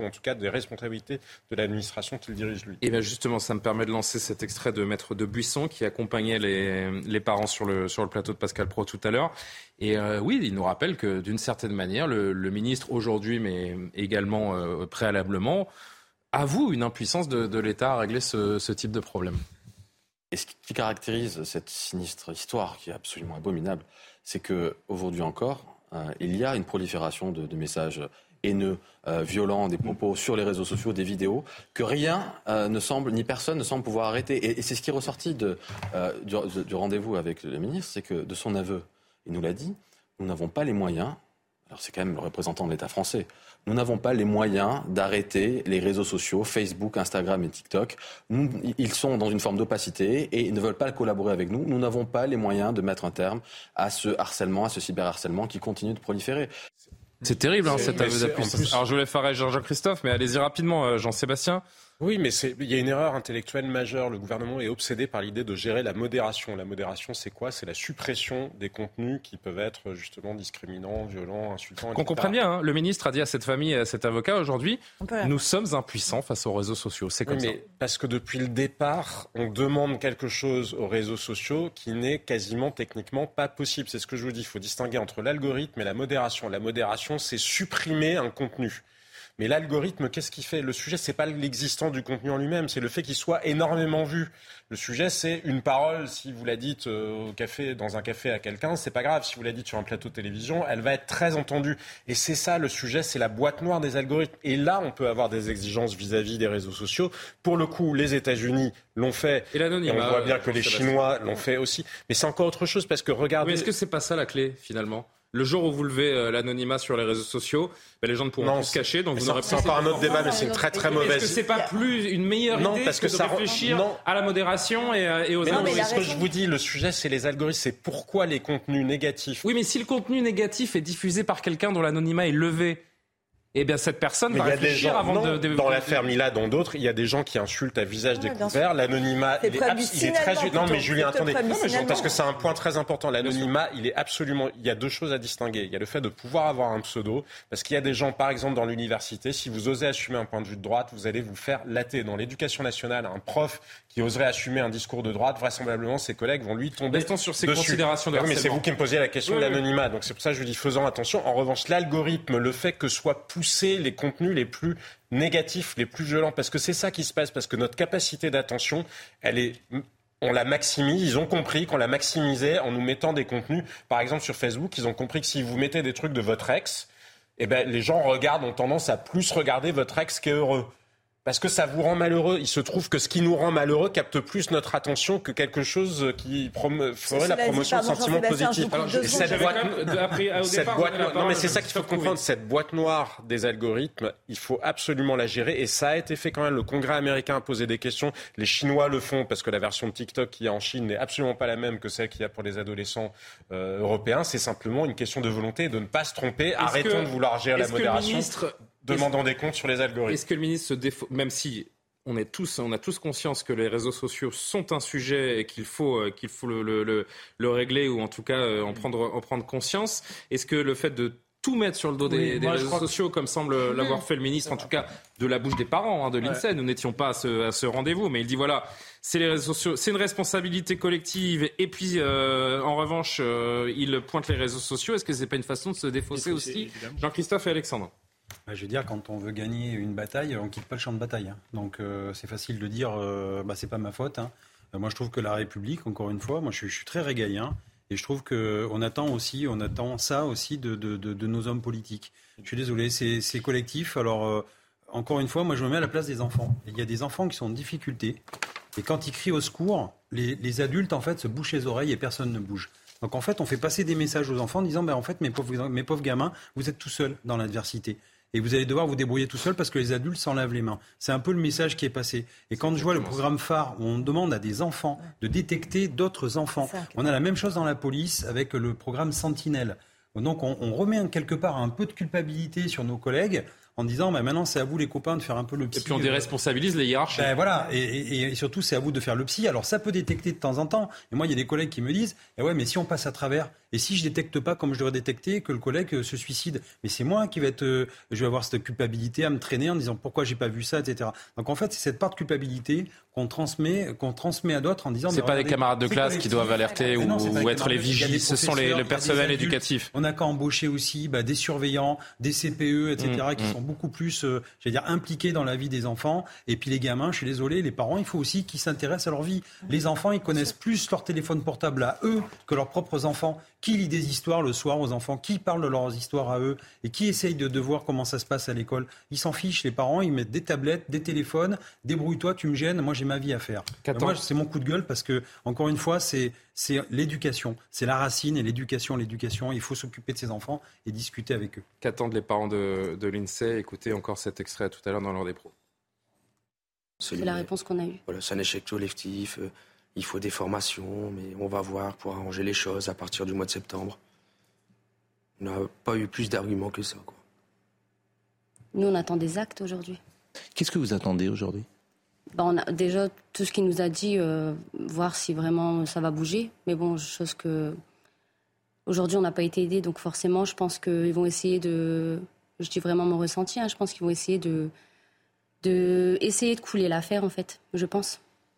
des responsabilités de l'administration qu'il dirige lui. Et bien justement, ça me permet de lancer cet extrait de Maître de Buisson qui accompagnait les, les parents sur le, sur le plateau de Pascal Praud tout à l'heure. Et euh, oui, il nous rappelle que d'une certaine manière, le, le ministre aujourd'hui, mais également euh, préalablement, avoue une impuissance de, de l'État à régler ce, ce type de problème. Et ce qui caractérise cette sinistre histoire, qui est absolument abominable, c'est qu'aujourd'hui encore, euh, il y a une prolifération de, de messages haineux, euh, violents, des propos sur les réseaux sociaux, des vidéos, que rien euh, ne semble, ni personne ne semble pouvoir arrêter. Et, et c'est ce qui est ressorti de, euh, du, du rendez-vous avec le ministre, c'est que de son aveu, il nous l'a dit, nous n'avons pas les moyens, alors c'est quand même le représentant de l'État français, nous n'avons pas les moyens d'arrêter les réseaux sociaux, Facebook, Instagram et TikTok. Nous, ils sont dans une forme d'opacité et ils ne veulent pas collaborer avec nous. Nous n'avons pas les moyens de mettre un terme à ce harcèlement, à ce cyberharcèlement qui continue de proliférer. C'est terrible, hein, cet aveu d'impuissance. Plus... Alors je voulais faire Jean-Christophe, mais allez-y rapidement, Jean-Sébastien. Oui, mais c'est, il y a une erreur intellectuelle majeure. Le gouvernement est obsédé par l'idée de gérer la modération. La modération, c'est quoi ? C'est la suppression des contenus qui peuvent être justement discriminants, violents, insultants. Qu'on comprenne bien, hein, le ministre a dit à cette famille et à cet avocat aujourd'hui, nous sommes impuissants face aux réseaux sociaux. C'est comme oui, mais ça. Parce que depuis le départ, on demande quelque chose aux réseaux sociaux qui n'est quasiment techniquement pas possible. C'est ce que je vous dis. Il faut distinguer entre l'algorithme et la modération. La modération, c'est supprimer un contenu. Mais l'algorithme, qu'est-ce qu'il fait ? Le sujet, c'est pas l'existant du contenu en lui-même, c'est le fait qu'il soit énormément vu. Le sujet, c'est une parole. Si vous la dites au café, dans un café à quelqu'un, c'est pas grave. Si vous la dites sur un plateau de télévision, elle va être très entendue. Et c'est ça le sujet, c'est la boîte noire des algorithmes. Et là, on peut avoir des exigences vis-à-vis des réseaux sociaux. Pour le coup, les États-Unis l'ont fait. Et l'anonymat. Et on voit bien que les Chinois l'ont fait aussi. Mais c'est encore autre chose parce que regardez. Mais est-ce que c'est pas ça la clé finalement ? Le jour où vous levez euh, l'anonymat sur les réseaux sociaux, ben, les gens ne pourront non, plus se cacher. Donc vous n'aurez c'est encore un autre débat, mais c'est une très très mauvaise. Est-ce que c'est pas plus une meilleure non, idée parce que, que ça de réfléchir non. à la modération et, et aux mais algorithmes ? Non, mais c'est ce que je vous dis. Le sujet, c'est les algorithmes. C'est pourquoi les contenus négatifs. Oui, mais si le contenu négatif est diffusé par quelqu'un dont l'anonymat est levé, eh bien, cette personne mais va réfléchir gens, avant non, de, de... Dans l'affaire Mila, dans d'autres, il y a des gens qui insultent à visage ah, découvert. L'anonymat, il est, abs... il est très... Non, mais Julien, attendez. Non, mais parce que c'est un point très important. L'anonymat, il est absolument... Il y a deux choses à distinguer. Il y a le fait de pouvoir avoir un pseudo. Parce qu'il y a des gens, par exemple, dans l'université, si vous osez assumer un point de vue de droite, vous allez vous faire latter. Dans l'éducation nationale, un prof qui oserait assumer un discours de droite, vraisemblablement, ses collègues vont lui tomber Restons sur ces dessus. Considérations de non, mais c'est vous qui me posiez la question oui, de l'anonymat. Donc c'est pour ça que je dis faisons attention. En revanche, l'algorithme, le fait que soient poussés les contenus les plus négatifs, les plus violents, parce que c'est ça qui se passe, parce que notre capacité d'attention, elle est... On la maximise, ils ont compris qu'on la maximisait en nous mettant des contenus. Par exemple, sur Facebook, ils ont compris que si vous mettez des trucs de votre ex, eh ben, les gens regardent, ont tendance à plus regarder votre ex qui est heureux. Parce que ça vous rend malheureux. Il se trouve que ce qui nous rend malheureux capte plus notre attention que quelque chose qui prom- ferait la promotion de sentiments positifs. Cette boîte, cette boîte noire, non mais c'est ça qu'il faut comprendre. Cette boîte noire des algorithmes, il faut absolument la gérer. Et ça a été fait quand même. Le Congrès américain a posé des questions. Les Chinois le font parce que la version de TikTok qu'il y a en Chine n'est absolument pas la même que celle qu'il y a pour les adolescents euh, européens. C'est simplement une question de volonté de ne pas se tromper. Est-ce Arrêtons que, de vouloir gérer la modération. Demandant des comptes sur les algorithmes. Est-ce que le ministre se défaut, même si on est tous, on a tous conscience que les réseaux sociaux sont un sujet et qu'il faut, qu'il faut le, le, le, le régler ou en tout cas en prendre, en prendre conscience, est-ce que le fait de tout mettre sur le dos des, oui, des réseaux sociaux, que... comme semble mmh. l'avoir fait le ministre, en tout cas de la bouche des parents hein, de l'INSEE, ouais. Nous n'étions pas à ce, à ce rendez-vous, mais il dit voilà, c'est les réseaux sociaux, c'est une responsabilité collective, et puis euh, en revanche, euh, il pointe les réseaux sociaux. Est-ce que c'est pas une façon de se défausser Défausser, aussi, évidemment. Jean-Christophe et Alexandre? Bah, je veux dire, quand on veut gagner une bataille, on ne quitte pas le champ de bataille. Hein. Donc euh, c'est facile de dire, euh, bah, c'est pas ma faute. Hein. Euh, moi, je trouve que la République, encore une fois, moi, je, je suis très régalien. Et je trouve qu'on attend aussi, on attend ça aussi de, de, de, de nos hommes politiques. Je suis désolé, c'est, c'est collectif. Alors, euh, encore une fois, moi, je me mets à la place des enfants. Il y a des enfants qui sont en difficulté. Et quand ils crient au secours, les, les adultes, en fait, se bouchent les oreilles et personne ne bouge. Donc, en fait, on fait passer des messages aux enfants en disant, ben, en fait, mes pauvres, mes pauvres gamins, vous êtes tout seuls dans l'adversité. Et vous allez devoir vous débrouiller tout seul parce que les adultes s'en lavent les mains. C'est un peu le message qui est passé. Et quand je vois le programme phare où on demande à des enfants de détecter d'autres enfants, on a la même chose dans la police avec le programme Sentinelle. Donc on, on remet quelque part un peu de culpabilité sur nos collègues en disant bah, maintenant c'est à vous les copains de faire un peu le psy. Et puis on déresponsabilise les hiérarchies. Ben voilà, et, et, et surtout c'est à vous de faire le psy. Alors ça peut détecter de temps en temps. Et moi il y a des collègues qui me disent eh ouais mais si on passe à travers, Et si je détecte pas comme je devrais détecter que le collègue euh, se suicide, mais c'est moi qui vais être, euh, je vais avoir cette culpabilité à me traîner en disant pourquoi j'ai pas vu ça, et cetera. Donc en fait, c'est cette part de culpabilité qu'on transmet, qu'on transmet à d'autres en disant. C'est pas les camarades de classe qui doivent alerter ou, non, ou être les vigiles. Ce sont les, le personnel éducatif. On n'a qu'à embaucher aussi bah, des surveillants, des C P E, et cetera, mmh, qui mmh. sont beaucoup plus, euh, j'allais dire, impliqués dans la vie des enfants. Et puis les gamins, je suis désolé, les parents, il faut aussi qu'ils s'intéressent à leur vie. Les enfants, ils connaissent plus leur téléphone portable à eux que leurs propres enfants. Qui lit des histoires le soir aux enfants? Qui parle de leurs histoires à eux? Et qui essaye de, de voir comment ça se passe à l'école? Ils s'en fichent, les parents, ils mettent des tablettes, des téléphones, débrouille-toi, tu me gênes, moi j'ai ma vie à faire. Moi, c'est mon coup de gueule parce que, encore une fois, c'est, c'est l'éducation. C'est la racine et l'éducation, l'éducation. Il faut s'occuper de ses enfants et discuter avec eux. Qu'attendent les parents de, de l'INSEE? Écoutez encore cet extrait tout à l'heure dans l'heure des pros. C'est la réponse qu'on a eue. Voilà, c'est un échec collectif. Euh, il faut des formations, mais on va voir pour arranger les choses à partir du mois de septembre. On n'a pas eu plus d'arguments que ça, quoi. Nous, on attend des actes aujourd'hui. Qu'est-ce que vous attendez aujourd'hui? Ben, on a déjà tout ce qu'il nous a dit, euh, voir si vraiment ça va bouger. Mais bon, chose que aujourd'hui on n'a pas été aidés, donc forcément, je pense qu'ils vont essayer de. Je dis vraiment mon ressenti. Hein, je pense qu'ils vont essayer de, de essayer de couler l'affaire, en fait. Je pense.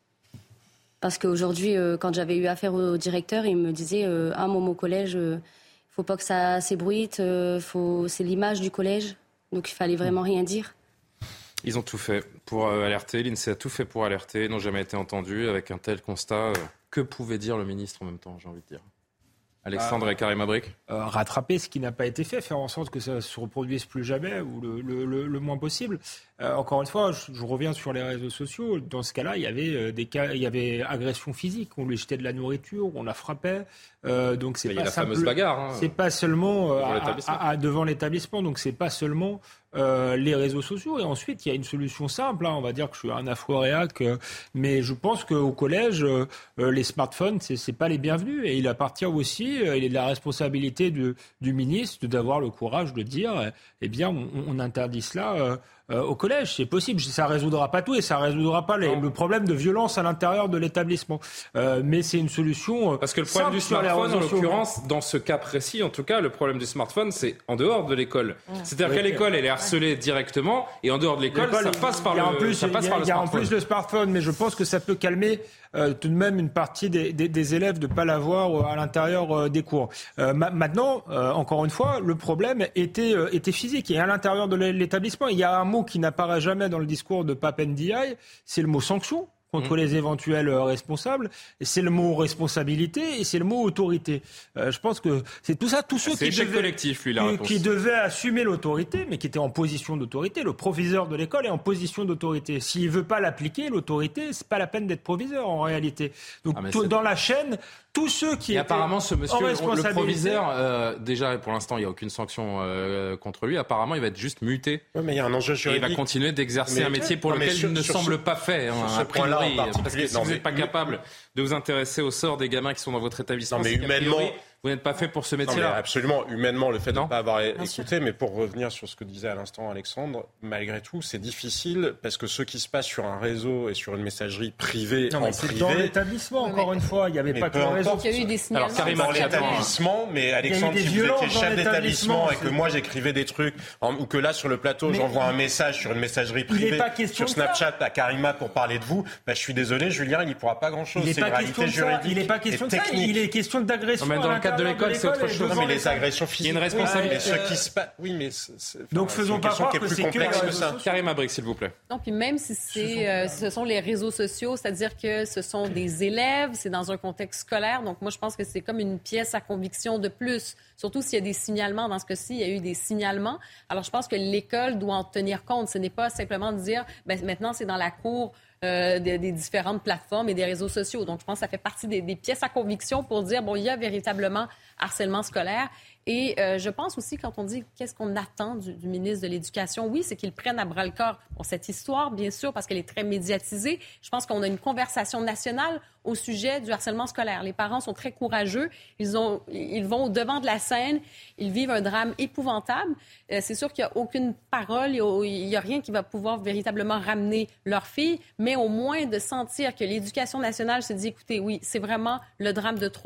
Parce qu'aujourd'hui, euh, quand j'avais eu affaire au directeur, il me disait euh, ah, moi, au collège, euh, faut pas que ça s'ébruite. Euh, faut... C'est l'image du collège, donc il fallait vraiment rien dire. Ils ont tout fait pour euh, alerter, l'INSEE a tout fait pour alerter, n'ont jamais été entendus. Avec un tel constat, euh, que pouvait dire le ministre en même temps, j'ai envie de dire? Alexandre euh, et Karim Abrik euh, rattraper ce qui n'a pas été fait, faire en sorte que ça ne se reproduise plus jamais ou le, le, le, le moins possible. Euh, encore une fois, je, je reviens sur les réseaux sociaux. Dans ce cas-là, il y avait euh, des cas, il y avait agression physique. On lui jetait de la nourriture, on la frappait. Euh, donc c'est il pas y a la simple, fameuse bagarre. Hein, c'est pas seulement euh, devant, à, l'établissement. À, à, devant l'établissement. Donc c'est pas seulement euh, les réseaux sociaux. Et ensuite, il y a une solution simple. Hein. On va dire que je suis un afro-réac, euh, mais je pense qu'au collège, euh, les smartphones, c'est, c'est pas les bienvenus. Et il appartient aussi, euh, il est de la responsabilité de, du ministre d'avoir le courage de dire, eh bien, on, on interdit cela. Euh, Euh, au collège, c'est possible. Ça résoudra pas tout et ça résoudra pas les, le problème de violence à l'intérieur de l'établissement. Euh, mais c'est une solution. Euh, Parce que le problème du smartphone, en l'occurrence, dans ce cas précis, en tout cas, le problème du smartphone, c'est en dehors de l'école. Mmh. C'est-à-dire oui, qu'à l'école, elle est harcelée ouais. directement, et en dehors de l'école, ça passe par le, en plus, ça passe y a, par le y a smartphone. En plus le smartphone, mais je pense que ça peut calmer euh, tout de même une partie des, des, des élèves de ne pas l'avoir à l'intérieur euh, des cours. Euh, ma- maintenant, euh, encore une fois, le problème était, euh, était physique et à l'intérieur de l'établissement. Il y a un mot qui n'apparaît jamais dans le discours de Pape Ndiaye, c'est le mot sanction contre mmh. les éventuels responsables, et c'est le mot responsabilité et c'est le mot autorité. Euh, je pense que c'est tout ça, tous ceux c'est qui devaient, collectif, lui, la qui, qui devaient assumer l'autorité, mais qui étaient en position d'autorité. Le proviseur de l'école est en position d'autorité. S'il veut pas l'appliquer, l'autorité, c'est pas la peine d'être proviseur en réalité. Donc ah, tout, dans la chaîne, tous ceux qui et étaient apparemment ce monsieur, en le proviseur, euh, déjà pour l'instant il n'y a aucune sanction euh, contre lui. Apparemment il va être juste muté. Ouais, mais il y a un enjeu juridique. Et il va continuer d'exercer mais, ce métier pour non, lequel sur, il ne sur semble ce, pas fait. Hein, ce point-là en particulier. Parce que si non, vous n'êtes pas capable de vous intéresser au sort des gamins qui sont dans votre établissement, non, mais humainement, vous n'êtes pas fait pour ce métier-là. Non, mais absolument, humainement, le fait non. de ne pas avoir écouté. Mais pour revenir sur ce que disait à l'instant Alexandre, malgré tout, c'est difficile parce que ce qui se passe sur un réseau et sur une messagerie privée non, en c'est privé. Dans l'établissement, encore une fois, il n'y avait pas que le réseau. Il y a eu des signalements. Alors, Karim dans l'établissement, mais Alexandre, si vous étiez chef d'établissement et que moi j'écrivais des trucs, ou que là sur le plateau mais j'envoie un message sur une messagerie privée sur Snapchat à Karima pour parler de vous, bah, je suis désolé, Julien, il n'y pourra pas grand-chose. C'est une réalité juridique. Il n'est pas question de ça, il est question d'agression. Dans le cadre de l'école, c'est autre chose. Non, mais les agressions physiques. Il y a une responsabilité. Oui, mais ce qui se passe. Oui, mais c'est, c'est, donc enfin, faisons c'est pas croire qui est que plus c'est complexe que, que ça. Karim Abrik, s'il vous plaît. Non, puis même si c'est, euh, ce sont les réseaux sociaux, c'est-à-dire que ce sont des élèves, c'est dans un contexte scolaire. Donc moi, je pense que c'est comme une pièce à conviction de plus. Surtout s'il y a des signalements. Dans ce cas-ci, il y a eu des signalements. Alors je pense que l'école doit en tenir compte. Ce n'est pas simplement de dire, ben, maintenant c'est dans la cour. Euh, des, des différentes plateformes et des réseaux sociaux. Donc, je pense que ça fait partie des, des pièces à conviction pour dire, bon, il y a véritablement harcèlement scolaire. Et euh, je pense aussi, quand on dit qu'est-ce qu'on attend du, du ministre de l'Éducation, oui, c'est qu'il prenne à bras-le-corps bon, cette histoire, bien sûr, parce qu'elle est très médiatisée. Je pense qu'on a une conversation nationale au sujet du harcèlement scolaire. Les parents sont très courageux. Ils, ont, ils vont au devant de la scène. Ils vivent un drame épouvantable. Euh, c'est sûr qu'il n'y a aucune parole. Il n'y a, a rien qui va pouvoir véritablement ramener leur fille. Mais au moins de sentir que l'Éducation nationale se dit, écoutez, oui, c'est vraiment le drame de trop.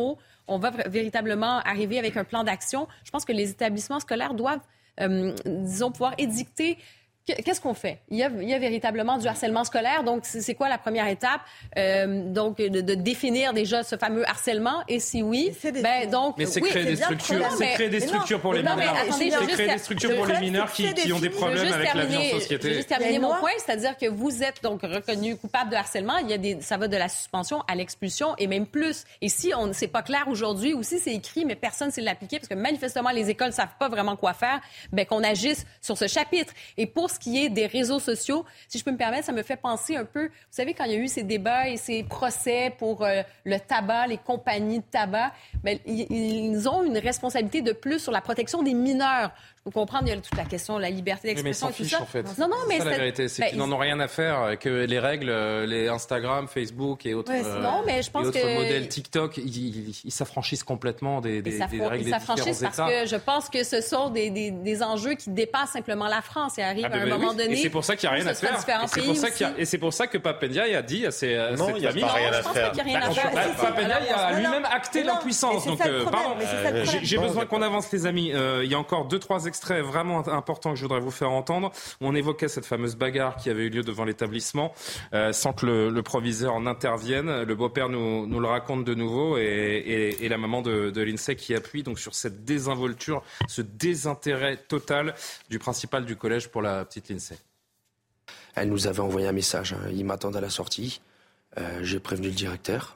on va véritablement arriver avec un plan d'action, je pense que les établissements scolaires doivent, euh, disons, pouvoir édicter. Qu'est-ce qu'on fait? Il y, a, il y a véritablement du harcèlement scolaire. Donc, c'est quoi la première étape? Euh, donc, de, de définir déjà ce fameux harcèlement. Et si oui, ben donc... Mais c'est oui, créer, des structures, c'est mais, créer des structures pour les non, mineurs. Attendez, c'est créer des structures pour les mineurs qui, qui ont des problèmes avec la vie en société. Je vais juste terminer mon point, c'est-à-dire que vous êtes donc reconnu coupable de harcèlement. Il y a des, ça va de la suspension à l'expulsion et même plus. Et si on c'est pas clair aujourd'hui, ou si c'est écrit, mais personne ne sait l'appliquer, parce que manifestement, les écoles ne savent pas vraiment quoi faire, ben qu'on agisse sur ce chapitre. Et pour ce qui est des réseaux sociaux, si je peux me permettre, ça me fait penser un peu, vous savez, quand il y a eu ces débats et ces procès pour euh, le tabac, les compagnies de tabac, ben, ils, ils ont une responsabilité de plus sur la protection des mineurs. Je peux comprendre, il y a toute la question de la liberté d'expression mais et tout fichent, ça. En fait. Non, non, mais c'est ça c'est la vérité, c'est ben, qu'ils n'en ont rien à faire, que les règles, les Instagram, Facebook et autres, ouais, euh, non, mais je pense et autres que... modèles TikTok, ils, ils, ils s'affranchissent complètement des, des, des règles des différents États. Ils s'affranchissent parce que je pense que ce sont des, des, des enjeux qui dépassent simplement la France et arrivent ah ben à un ben moment oui. donné. Et c'est pour ça qu'il n'y a rien à faire. Et c'est, pour ça qu'il y a, et c'est pour ça que Pape Ndiaye a dit à ses à non, il n'y a pas rien à faire. Pape Ndiaye a lui-même acté l'impuissance. Donc, pardon, j'ai besoin qu'on avance, les amis. Il y a encore deux, trois extraits vraiment importants que je voudrais vous faire entendre. On évoquait cette fameuse bagarre qui avait eu lieu devant l'établissement euh, sans que le, le proviseur n'intervienne. Le beau-père nous, nous le raconte de nouveau et, et, et la maman de, de l'INSEE qui appuie donc sur cette désinvolture, ce désintérêt total du principal du collège pour la petite l'INSEE. Elle nous avait envoyé un message, hein. Il m'attendent à la sortie. Euh, j'ai prévenu le directeur.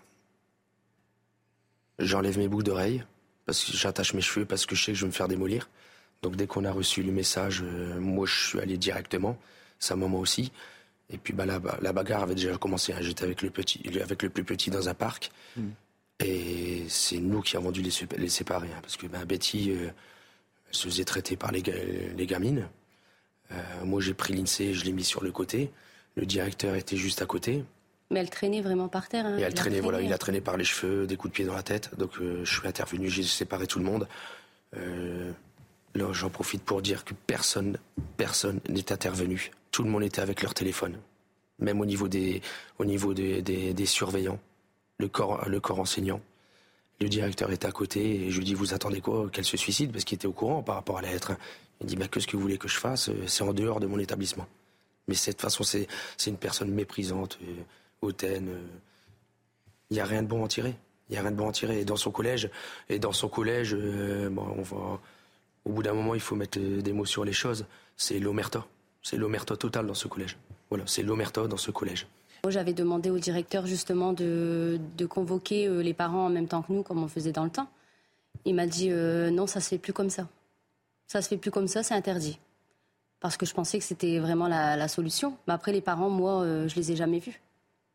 J'enlève mes boucles d'oreilles parce que j'attache mes cheveux parce que je sais que je vais me faire démolir. Donc dès qu'on a reçu le message, euh, moi je suis allé directement, sa maman aussi. Et puis bah, la, la bagarre avait déjà commencé. Hein. J'étais avec le, petit, avec le plus petit dans un parc. Mmh. Et c'est nous qui avons dû les, les séparer. Hein, parce que bah, Betty, euh, elle se faisait traiter par les, les gamines. Euh, moi j'ai pris l'INSEE et je l'ai mis sur le côté. Le directeur était juste à côté. Mais elle traînait vraiment par terre. Hein. Et elle il traînait, a voilà, il a traîné par les cheveux, des coups de pied dans la tête. Donc euh, je suis intervenu, j'ai séparé tout le monde. Euh, Là, j'en profite pour dire que personne, personne n'est intervenu. Tout le monde était avec leur téléphone. Même au niveau des, au niveau des, des, des surveillants, le corps, le corps enseignant. Le directeur était à côté et je lui dis, vous attendez quoi? Qu'elle se suicide? Parce qu'il était au courant par rapport à la lettre. Il dit, bah, que ce que vous voulez que je fasse? C'est en dehors de mon établissement. Mais de toute façon, c'est, c'est une personne méprisante, euh, hautaine. Il euh, n'y a rien de bon à en tirer. Il n'y a rien de bon à en tirer. Et dans son collège, et dans son collège, euh, bon, on va... Au bout d'un moment, il faut mettre des mots sur les choses. C'est l'omerta. C'est l'omerta totale dans ce collège. Voilà, c'est l'omerta dans ce collège. Moi, j'avais demandé au directeur justement de, de convoquer les parents en même temps que nous, comme on faisait dans le temps. Il m'a dit euh, non, ça se fait plus comme ça. Ça se fait plus comme ça, c'est interdit. Parce que je pensais que c'était vraiment la, la solution. Mais après, les parents, moi, euh, je les ai jamais vus.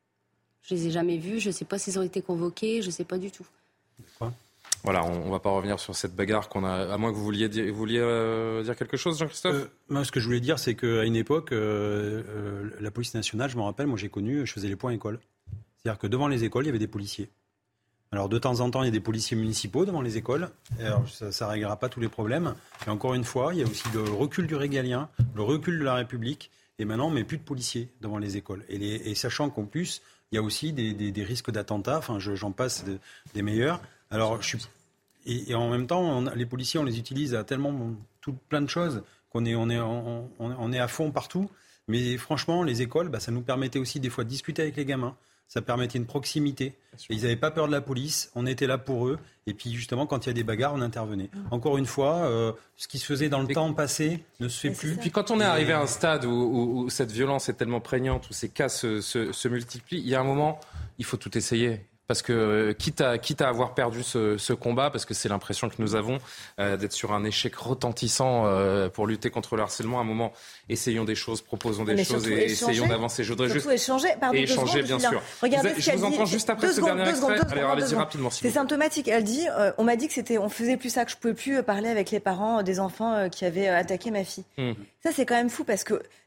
Je les ai jamais vus. Je sais pas s'ils ont été convoqués. Je sais pas du tout. Quoi ? Voilà, on ne va pas revenir sur cette bagarre qu'on a, à moins que vous vouliez dire, vous vouliez, euh, dire quelque chose, Jean-Christophe euh, moi, ce que je voulais dire, c'est qu'à une époque, euh, euh, la police nationale, je me rappelle, moi j'ai connu, je faisais les points écoles. C'est-à-dire que devant les écoles, il y avait des policiers. Alors de temps en temps, il y a des policiers municipaux devant les écoles. Alors, ça ne réglera pas tous les problèmes. Et encore une fois, il y a aussi le recul du régalien, le recul de la République. Et maintenant, on ne met plus de policiers devant les écoles. Et, les, et sachant qu'en plus, il y a aussi des, des, des risques d'attentats, enfin je, j'en passe de, des meilleurs. Alors je suis... Et, et en même temps, on, les policiers, on les utilise à tellement tout, plein de choses qu'on est, on est, on, on est à fond partout. Mais franchement, les écoles, bah, ça nous permettait aussi des fois de discuter avec les gamins. Ça permettait une proximité. Et ils n'avaient pas peur de la police. On était là pour eux. Et puis justement, quand il y a des bagarres, on intervenait. Mmh. Encore une fois, euh, ce qui se faisait dans le et temps passé ne se fait plus. Puis quand on est arrivé à un stade où, où, où cette violence est tellement prégnante, où ces cas se, se, se multiplient, il y a un moment, il faut tout essayer. Parce que euh, quitte, à, quitte à avoir perdu ce, ce combat, parce que c'est l'impression que nous avons euh, d'être sur un échec retentissant euh, pour lutter contre le harcèlement, à un moment, essayons des choses, proposons des mais choses et échanger, essayons d'avancer. Je voudrais juste échanger, pardon, et échanger, bien sûr. Regardez vous, ce je vous entends juste après ce dernier extrait. Allez, allez-y rapidement. C'est symptomatique. Elle dit, euh, on m'a dit que c'était, on faisait plus ça, que je pouvais plus parler avec les parents des enfants euh, qui avaient attaqué ma fille. Mmh. Ça, c'est quand même fou parce que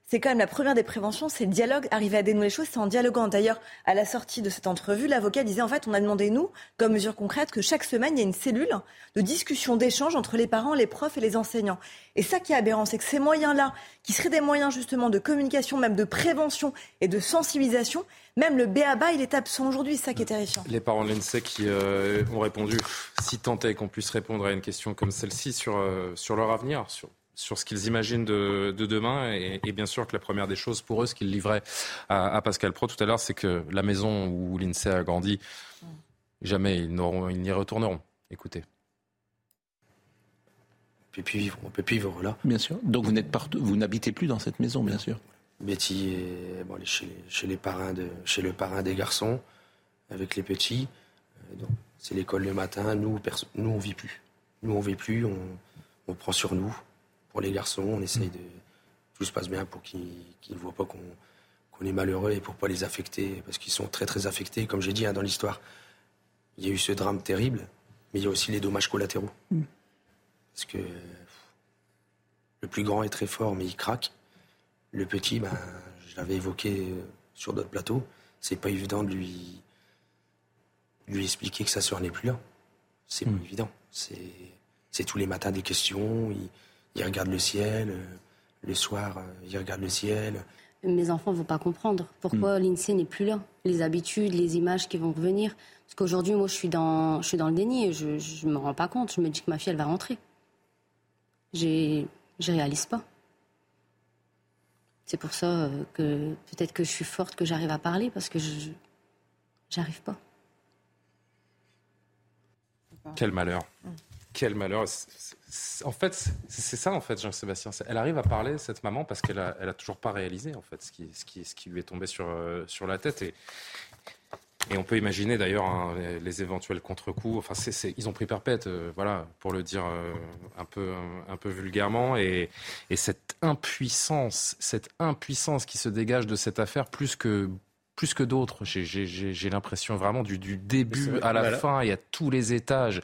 c'est quand même la première des préventions, c'est le dialogue, arriver à dénouer les choses, c'est en dialoguant. D'ailleurs, à la sortie de cette entrevue, l'avocat disait en fait, on a demandé, nous, comme mesure concrète, que chaque semaine, il y a une cellule de discussion, d'échange entre les parents, les profs et les enseignants. Et ça qui est aberrant, c'est que ces moyens-là, qui seraient des moyens justement de communication, même de prévention et de sensibilisation, même le B A B A, il est absent aujourd'hui, c'est ça qui est terrifiant. Les parents de l'INSEE qui euh, ont répondu, si tant est qu'on puisse répondre à une question comme celle-ci sur, euh, sur leur avenir, sur... sur ce qu'ils imaginent de, de demain et, et bien sûr que la première des choses pour eux, ce qu'ils livraient à, à Pascal Praud tout à l'heure, c'est que la maison où l'INSEE a grandi, jamais ils, n'auront, ils n'y retourneront. Écoutez. On peut plus vivre, on peut plus vivre là. Bien sûr. Donc vous n'êtes partout, vous n'habitez plus dans cette maison, bien sûr. Betty est bon, elle est chez, chez les parrains de, chez le parrain des garçons, avec les petits. Donc, c'est l'école le matin. Nous, perso- nous on vit plus. Nous on vit plus. On, on prend sur nous. Pour les garçons, on essaye de... Tout se passe bien pour qu'ils ne voient pas qu'on, qu'on est malheureux et pour ne pas les affecter, parce qu'ils sont très très affectés. Comme j'ai dit hein, dans l'histoire, il y a eu ce drame terrible, mais il y a aussi les dommages collatéraux. Mm. Parce que le plus grand est très fort, mais il craque. Le petit, ben, je l'avais évoqué sur d'autres plateaux, c'est pas évident de lui, lui expliquer que sa sœur n'est plus là. C'est mm. pas évident. C'est, c'est tous les matins des questions... Il, Il regarde le ciel, euh, le soir, euh, il regarde le ciel. Mes enfants ne vont pas comprendre pourquoi mmh. l'INSEE n'est plus là. Les habitudes, les images qui vont revenir. Parce qu'aujourd'hui, moi, je suis dans, je suis dans le déni et je ne me rends pas compte. Je me dis que ma fille, elle va rentrer. J'ai, je ne réalise pas. C'est pour ça que peut-être que je suis forte, que j'arrive à parler, parce que je n'arrive pas. Quel malheur. Mmh. Quel malheur. C'est, c'est, en fait, c'est, c'est ça, en fait, Jean-Sébastien. Elle arrive à parler, cette maman, parce qu'elle a, elle a toujours pas réalisé, en fait, ce qui, ce qui, ce qui lui est tombé sur, euh, sur la tête. Et, et on peut imaginer, d'ailleurs, hein, les, les éventuels contre-coups. Enfin, c'est, c'est, ils ont pris perpète, euh, voilà, pour le dire euh, un peu, un, un peu vulgairement. Et, et cette impuissance, cette impuissance qui se dégage de cette affaire, plus que... plus que d'autres, j'ai, j'ai, j'ai l'impression vraiment du, du début à la voilà. fin et à tous les étages.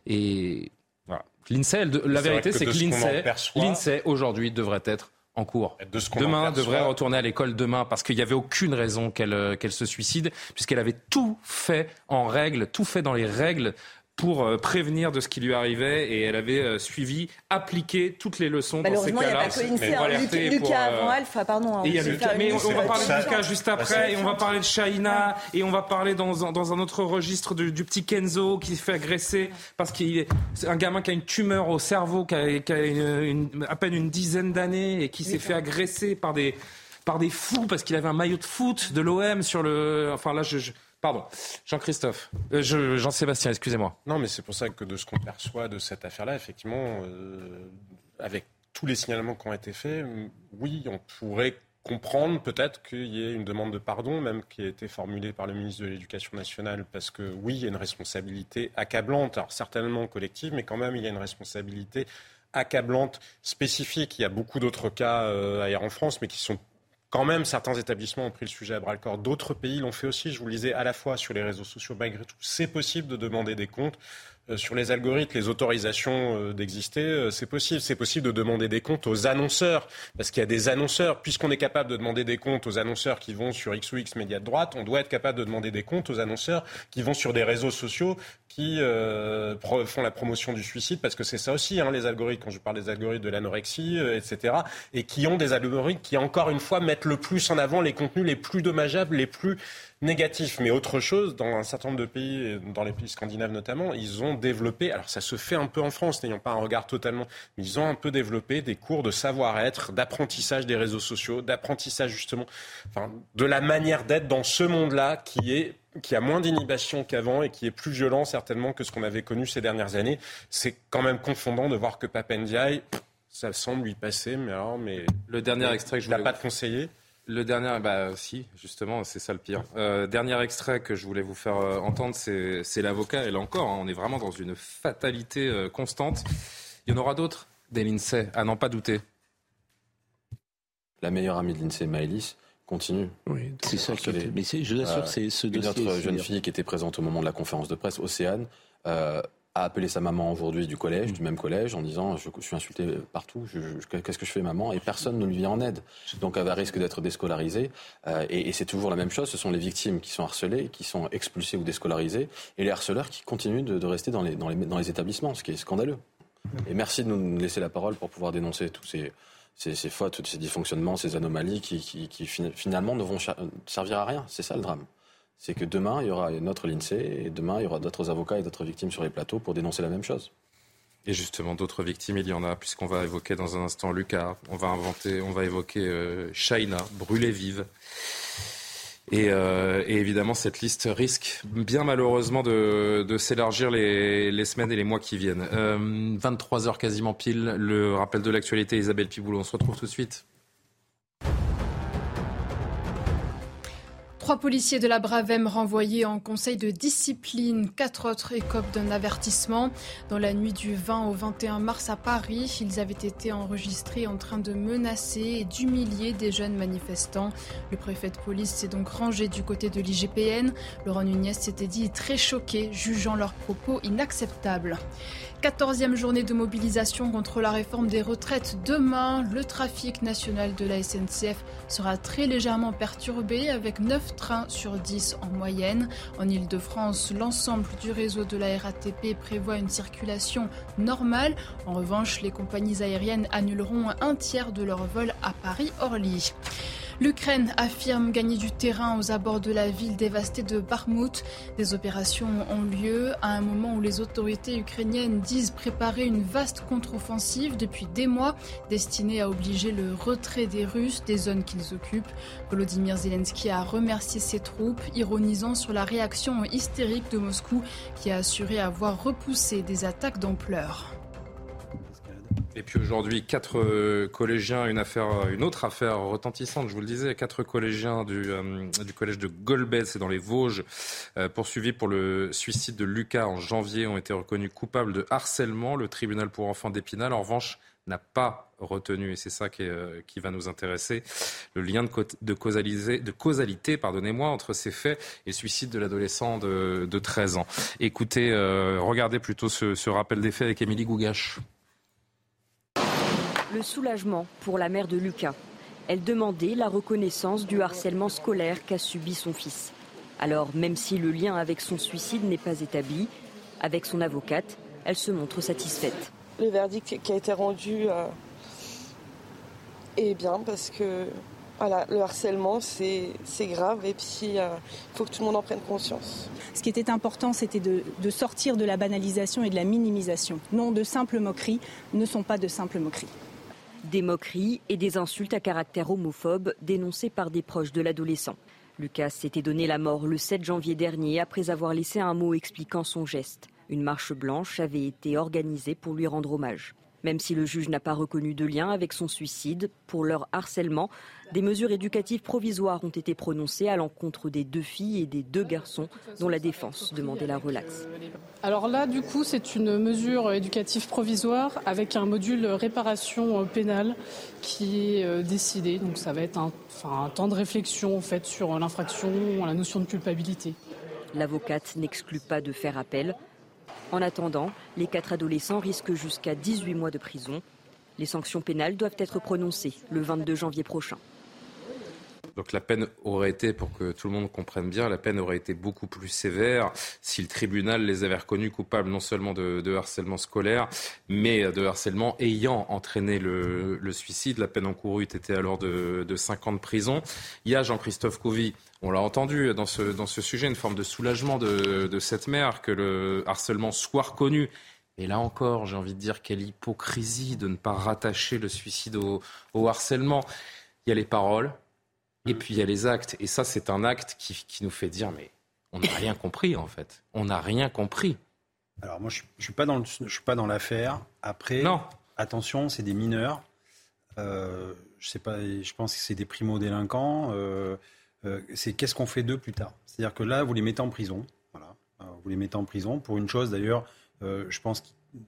Et voilà. L'INSEE, elle, la c'est vérité, que c'est que l'INSEE, perçoit... l'INSEE, aujourd'hui, devrait être en cours. De demain, devrait retourner à l'école demain, parce qu'il n'y avait aucune raison qu'elle, qu'elle se suicide, puisqu'elle avait tout fait en règle, tout fait dans les règles, pour euh, prévenir de ce qui lui arrivait, et elle avait euh, suivi, appliqué toutes les leçons dans ces cas-là. Malheureusement, il n'y a pas que l'INSEE, hein, Lucas, Lucas pour, euh... avant Alpha, pardon. Hein, et il y a Lucas, mais on, on va parler de Lucas juste après, et on va parler de Shaina, et on va parler dans, dans un autre registre du, du petit Kenzo qui s'est fait agresser parce qu'il est c'est un gamin qui a une tumeur au cerveau, qui a, qui a une, une, à peine une dizaine d'années, et qui s'est fait agresser par des, par des fous parce qu'il avait un maillot de foot de l'O M sur le... Enfin là, je... je... Pardon, Jean-Christophe, euh, je, Jean-Sébastien, excusez-moi. Non, mais c'est pour ça que de ce qu'on perçoit de cette affaire-là, effectivement, euh, avec tous les signalements qui ont été faits, oui, on pourrait comprendre peut-être qu'il y ait une demande de pardon, même qui a été formulée par le ministre de l'Éducation nationale, parce que oui, il y a une responsabilité accablante, alors certainement collective, mais quand même, il y a une responsabilité accablante spécifique. Il y a beaucoup d'autres cas euh, ailleurs en France, mais qui sont quand même, certains établissements ont pris le sujet à bras-le-corps. D'autres pays l'ont fait aussi. Je vous le disais, à la fois sur les réseaux sociaux, malgré tout, c'est possible de demander des comptes. Euh, sur les algorithmes, les autorisations euh, d'exister, euh, c'est possible. C'est possible de demander des comptes aux annonceurs, parce qu'il y a des annonceurs. Puisqu'on est capable de demander des comptes aux annonceurs qui vont sur X ou X médias de droite, on doit être capable de demander des comptes aux annonceurs qui vont sur des réseaux sociaux qui euh, pro- font la promotion du suicide, parce que c'est ça aussi, hein, les algorithmes, quand je parle des algorithmes de l'anorexie, euh, et cetera, et qui ont des algorithmes qui, encore une fois, mettent le plus en avant les contenus les plus dommageables, les plus négatif. Mais autre chose, dans un certain nombre de pays, dans les pays scandinaves notamment, ils ont développé, alors ça se fait un peu en France, n'ayant pas un regard totalement, mais ils ont un peu développé des cours de savoir-être, d'apprentissage des réseaux sociaux, d'apprentissage justement, enfin, de la manière d'être dans ce monde-là qui est qui a moins d'inhibition qu'avant et qui est plus violent certainement que ce qu'on avait connu ces dernières années. C'est quand même confondant de voir que Pape Ndiaye, ça semble lui passer, mais alors, mais le dernier extrait que je voulais... Il n'a pas de conseiller. Le dernier, bah si, justement, c'est ça le pire. Euh, dernier extrait que je voulais vous faire euh, entendre, c'est, c'est l'avocat. Et là encore, hein, on est vraiment dans une fatalité euh, constante. Il y en aura d'autres, des l'INSEE, à n'en pas douter. La meilleure amie de l'INSEE, Maëlys, continue. Oui, c'est ça qui est... Mais c'est, je vous assure, euh, c'est ce une dossier... Une autre jeune fille qui était présente au moment de la conférence de presse, Océane, euh, a appelé sa maman aujourd'hui du collège, du même collège, en disant je, je suis insulté partout, je, je, qu'est-ce que je fais maman ? Et personne ne lui vient en aide. Donc elle risque d'être déscolarisée. Euh, et, et c'est toujours la même chose, ce sont les victimes qui sont harcelées, qui sont expulsées ou déscolarisées, et les harceleurs qui continuent de, de rester dans les, dans, les, dans les établissements, ce qui est scandaleux. Et merci de nous laisser la parole pour pouvoir dénoncer tous ces, ces, ces fautes, ces dysfonctionnements, ces anomalies qui, qui, qui finalement ne vont servir à rien. C'est ça le drame. C'est que demain, il y aura notre l'INSEE et demain, il y aura d'autres avocats et d'autres victimes sur les plateaux pour dénoncer la même chose. Et justement, d'autres victimes, il y en a, puisqu'on va évoquer dans un instant Lucas, on va, inventer, on va évoquer euh, Chahina, brûlée vive. Et, euh, et évidemment, cette liste risque bien malheureusement de, de s'élargir les, les semaines et les mois qui viennent. Euh, vingt-trois heures quasiment pile, le rappel de l'actualité, Isabelle Piboulot, on se retrouve tout de suite. Trois policiers de la Bravem renvoyés en conseil de discipline. Quatre autres écopent d'un avertissement. Dans la nuit du vingt au vingt et un mars à Paris, ils avaient été enregistrés en train de menacer et d'humilier des jeunes manifestants. Le préfet de police s'est donc rangé du côté de l'I G P N. Laurent Nunez s'était dit très choqué, jugeant leurs propos inacceptables. quatorzième journée de mobilisation contre la réforme des retraites. Demain, le trafic national de la S N C F sera très légèrement perturbé avec neuf trains sur dix en moyenne. En Ile-de-France, l'ensemble du réseau de la R A T P prévoit une circulation normale. En revanche, les compagnies aériennes annuleront un tiers de leurs vols à Paris-Orly. L'Ukraine affirme gagner du terrain aux abords de la ville dévastée de Bakhmout. Des opérations ont lieu à un moment où les autorités ukrainiennes disent préparer une vaste contre-offensive depuis des mois, destinée à obliger le retrait des Russes des zones qu'ils occupent. Volodymyr Zelensky a remercié ses troupes, ironisant sur la réaction hystérique de Moscou qui a assuré avoir repoussé des attaques d'ampleur. Et puis aujourd'hui, quatre collégiens, une affaire, une autre affaire retentissante, je vous le disais, quatre collégiens du, euh, du collège de Golbet, c'est dans les Vosges, euh, poursuivis pour le suicide de Lucas en janvier, ont été reconnus coupables de harcèlement. Le tribunal pour enfants d'Épinal, en revanche, n'a pas retenu, et c'est ça qui, est, euh, qui va nous intéresser, le lien de, co- de, causalisé, de causalité pardonnez-moi, entre ces faits et le suicide de l'adolescent de, de treize ans. Écoutez, euh, regardez plutôt ce, ce rappel des faits avec Émilie Gougache. Le soulagement pour la mère de Lucas. Elle demandait la reconnaissance du harcèlement scolaire qu'a subi son fils. Alors, même si le lien avec son suicide n'est pas établi, avec son avocate, elle se montre satisfaite. Le verdict qui a été rendu euh, est bien parce que voilà, le harcèlement, c'est, c'est grave et puis il euh, faut que tout le monde en prenne conscience. Ce qui était important, c'était de, de sortir de la banalisation et de la minimisation. Non, de simples moqueries ne sont pas de simples moqueries. Des moqueries et des insultes à caractère homophobe dénoncées par des proches de l'adolescent. Lucas s'était donné la mort le sept janvier dernier après avoir laissé un mot expliquant son geste. Une marche blanche avait été organisée pour lui rendre hommage. Même si le juge n'a pas reconnu de lien avec son suicide, pour leur harcèlement, des mesures éducatives provisoires ont été prononcées à l'encontre des deux filles et des deux garçons dont la défense demandait la relaxe. Alors là, du coup, c'est une mesure éducative provisoire avec un module réparation pénale qui est décidé. Donc ça va être un, enfin, un temps de réflexion en fait, sur l'infraction, la notion de culpabilité. L'avocate n'exclut pas de faire appel. En attendant, les quatre adolescents risquent jusqu'à dix-huit mois de prison. Les sanctions pénales doivent être prononcées le vingt-deux janvier prochain. Donc la peine aurait été, pour que tout le monde comprenne bien, la peine aurait été beaucoup plus sévère si le tribunal les avait reconnus coupables non seulement de, de harcèlement scolaire, mais de harcèlement ayant entraîné le, le suicide. La peine encourue était alors de, de cinq ans de prison. Il y a Jean-Christophe Couvi, on l'a entendu dans ce, dans ce sujet, une forme de soulagement de, de cette mère que le harcèlement soit reconnu. Et là encore, j'ai envie de dire quelle hypocrisie de ne pas rattacher le suicide au, au harcèlement. Il y a les paroles. Et puis il y a les actes. Et ça, c'est un acte qui, qui nous fait dire, mais on n'a rien compris en fait. On n'a rien compris. Alors moi, je ne suis pas dans le, je suis pas dans l'affaire. Après, non. Attention, c'est des mineurs. Euh, je sais pas. Je pense que c'est des primo-délinquants. Euh, euh, c'est qu'est-ce qu'on fait d'eux plus tard. C'est-à-dire que là, vous les mettez en prison. Voilà. Euh, vous les mettez en prison pour une chose d'ailleurs. Euh, je pense que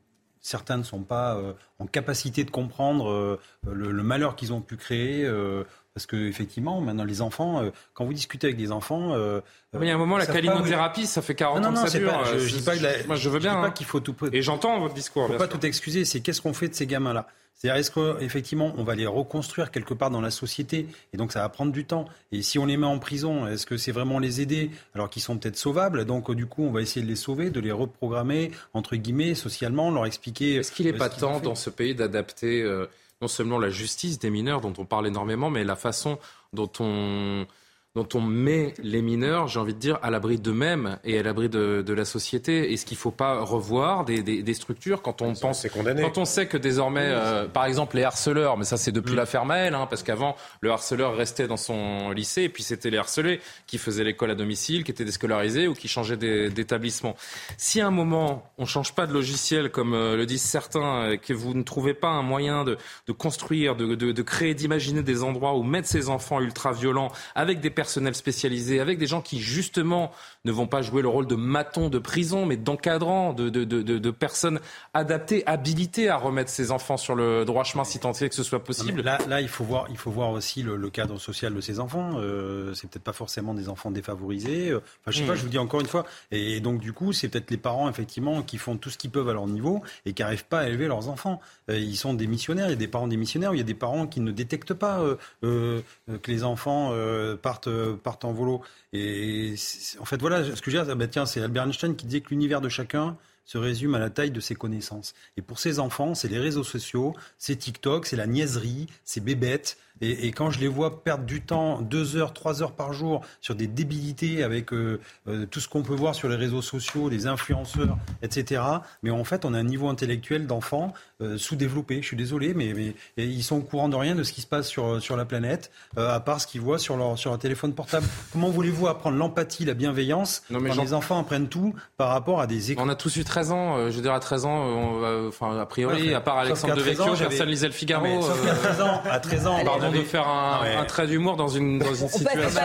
certains ne sont pas euh, en capacité de comprendre euh, le, le malheur qu'ils ont pu créer. Euh, Parce qu'effectivement, maintenant, les enfants, euh, quand vous discutez avec des enfants... Euh, il y a un moment, la calinothérapie, pas... ça fait quarante non, non, ans que ça dure. Pas, je, je dis pas que la... Moi, je veux bien. Je dis pas hein. qu'il faut tout... Et j'entends votre discours. Il ne faut bien pas sûr. tout excuser, c'est qu'est-ce qu'on fait de ces gamins-là ? C'est-à-dire, est-ce qu'effectivement, on va les reconstruire quelque part dans la société ? Et donc, ça va prendre du temps. Et si on les met en prison, est-ce que c'est vraiment les aider alors qu'ils sont peut-être sauvables ? Donc, du coup, on va essayer de les sauver, de les reprogrammer, entre guillemets, socialement, leur expliquer... Est-ce qu'il n'est pas temps, dans ce pays, d'adapter... Euh... non seulement la justice des mineurs, dont on parle énormément, mais la façon dont on, dont on met les mineurs, j'ai envie de dire, à l'abri d'eux-mêmes et à l'abri de, de la société. Est-ce qu'il ne faut pas revoir des, des, des structures quand on pense, c'est condamné. Quand on sait que désormais, euh, par exemple, les harceleurs, mais ça c'est depuis mmh. l'affaire Maël, hein, parce qu'avant, le harceleur restait dans son lycée, et puis c'était les harcelés qui faisaient l'école à domicile, qui étaient déscolarisés ou qui changeaient des, d'établissement. Si à un moment, on ne change pas de logiciel, comme euh, le disent certains, euh, que vous ne trouvez pas un moyen de, de construire, de, de, de créer, d'imaginer des endroits où mettre ces enfants ultra-violents, avec des personnels spécialisés, avec des gens qui, justement, ne vont pas jouer le rôle de matons de prison, mais d'encadrants, de, de, de, de, de personnes adaptées, habilitées à remettre ces enfants sur le droit chemin, si tant est que ce soit possible. Là, là, il faut voir, il faut voir aussi le, le cadre social de ces enfants. Euh, c'est peut-être pas forcément des enfants défavorisés. Enfin, je sais mmh. pas, je vous dis encore une fois. Et, et donc, du coup, c'est peut-être les parents, effectivement, qui font tout ce qu'ils peuvent à leur niveau et qui n'arrivent pas à élever leurs enfants. Euh, ils sont des missionnaires. Il y a des parents démissionnaires. Il y a des parents qui ne détectent pas euh, euh, que les enfants euh, partent, euh, partent en volo. Et en fait, voilà, ce que je veux dire, bah, tiens, c'est Albert Einstein qui disait que l'univers de chacun se résume à la taille de ses connaissances. Et pour ces enfants, c'est les réseaux sociaux, c'est TikTok, c'est la niaiserie, c'est bébête. Et, et quand je les vois perdre du temps, deux heures, trois heures par jour, sur des débilités avec euh, euh, tout ce qu'on peut voir sur les réseaux sociaux, les influenceurs, et cetera. Mais en fait, on a un niveau intellectuel d'enfants euh, sous-développé. Je suis désolé, mais, mais et ils sont au courant de rien de ce qui se passe sur, sur la planète, euh, à part ce qu'ils voient sur leur, sur leur téléphone portable. Comment voulez-vous apprendre l'empathie, la bienveillance, non, mais quand les enfants apprennent tout par rapport à des écrans ? On a tous eu treize ans. Euh, je veux dire, à treize ans, on va, enfin, a priori, ouais, à part Alexandre Devecchio, personne lisait le Figaro. Non, mais, sauf qu'à treize ans, à treize ans, pardon de faire un, ouais. un trait d'humour dans une, dans une situation.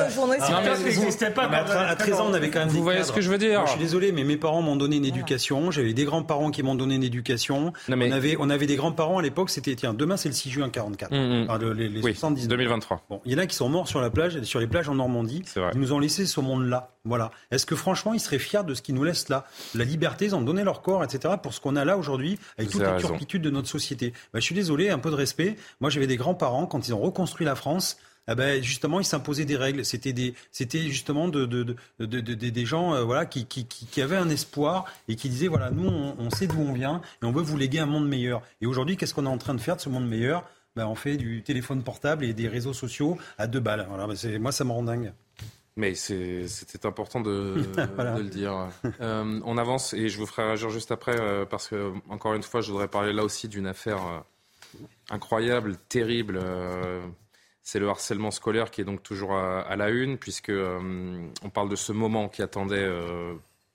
À treize ans, on avait quand même. Vous voyez ce que je veux dire ? Moi, je suis désolé, mais mes parents m'ont donné une éducation. J'avais des grands-parents qui m'ont donné une éducation. Non, mais... on, avait, on avait des grands-parents à l'époque, c'était, tiens, demain c'est le six juin quarante-quatre. Mmh, enfin, le, les, les oui, soixante-dix. deux mille vingt-trois. Bon, il y en a qui sont morts sur la plage, sur les plages en Normandie. C'est vrai. Ils nous ont laissé ce monde-là. Voilà. Est-ce que franchement, ils seraient fiers de ce qu'ils nous laissent là ? La liberté, ils ont donné leur corps, et cetera, pour ce qu'on a là aujourd'hui, avec toute la turpitude de notre société. Ben, je suis désolé, un peu de respect. Moi, j'avais des grands-parents, quand ils ont reconstruit la France, eh ben, justement, ils s'imposaient des règles. C'était, des, c'était justement de, de, de, de, de, de, des gens euh, voilà, qui, qui, qui avaient un espoir et qui disaient, voilà, nous, on, on sait d'où on vient et on veut vous léguer un monde meilleur. Et aujourd'hui, qu'est-ce qu'on est en train de faire de ce monde meilleur ? Ben, on fait du téléphone portable et des réseaux sociaux à deux balles. Voilà, ben c'est, moi, ça me rend dingue. Mais c'est, c'était important de, voilà. de le dire. Euh, on avance et je vous ferai réagir juste après euh, parce que, encore une fois, je voudrais parler là aussi d'une affaire euh, incroyable, terrible. Euh, c'est le harcèlement scolaire qui est donc toujours à, à la une puisque euh, on parle de ce moment qui attendait euh,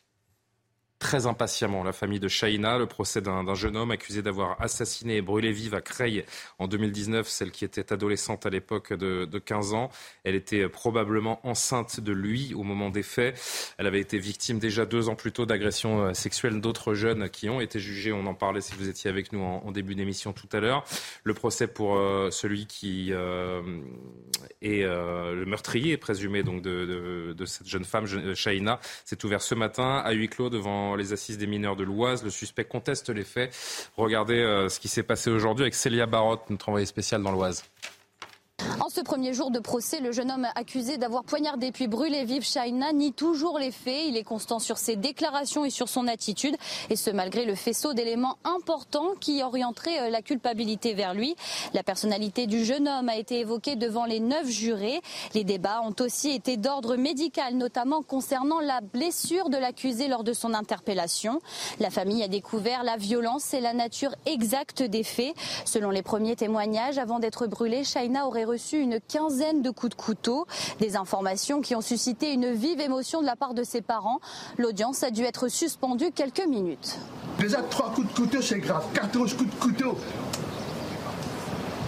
très impatiemment la famille de Chahina, le procès d'un, d'un jeune homme accusé d'avoir assassiné et brûlé vive à Creil en deux mille dix-neuf, celle qui était adolescente à l'époque de, de quinze ans. Elle était probablement enceinte de lui au moment des faits. Elle avait été victime déjà deux ans plus tôt d'agressions sexuelles d'autres jeunes qui ont été jugés. On en parlait si vous étiez avec nous en, en début d'émission tout à l'heure. Le procès pour euh, celui qui euh, est euh, le meurtrier présumé donc de, de, de cette jeune femme, Chahina, s'est ouvert ce matin à huis clos devant les assises des mineurs de l'Oise. Le suspect conteste les faits. Regardez euh, ce qui s'est passé aujourd'hui avec Célia Barotte, notre envoyée spéciale dans l'Oise. En ce premier jour de procès, le jeune homme accusé d'avoir poignardé puis brûlé vive Chahina nie toujours les faits. Il est constant sur ses déclarations et sur son attitude. Et ce, malgré le faisceau d'éléments importants qui orienteraient la culpabilité vers lui. La personnalité du jeune homme a été évoquée devant les neuf jurés. Les débats ont aussi été d'ordre médical, notamment concernant la blessure de l'accusé lors de son interpellation. La famille a découvert la violence et la nature exacte des faits. Selon les premiers témoignages, avant d'être brûlée, Chahina aurait reçu une quinzaine de coups de couteau. Des informations qui ont suscité une vive émotion de la part de ses parents. L'audience a dû être suspendue quelques minutes. Déjà trois coups de couteau, c'est grave. quatorze coups de couteau.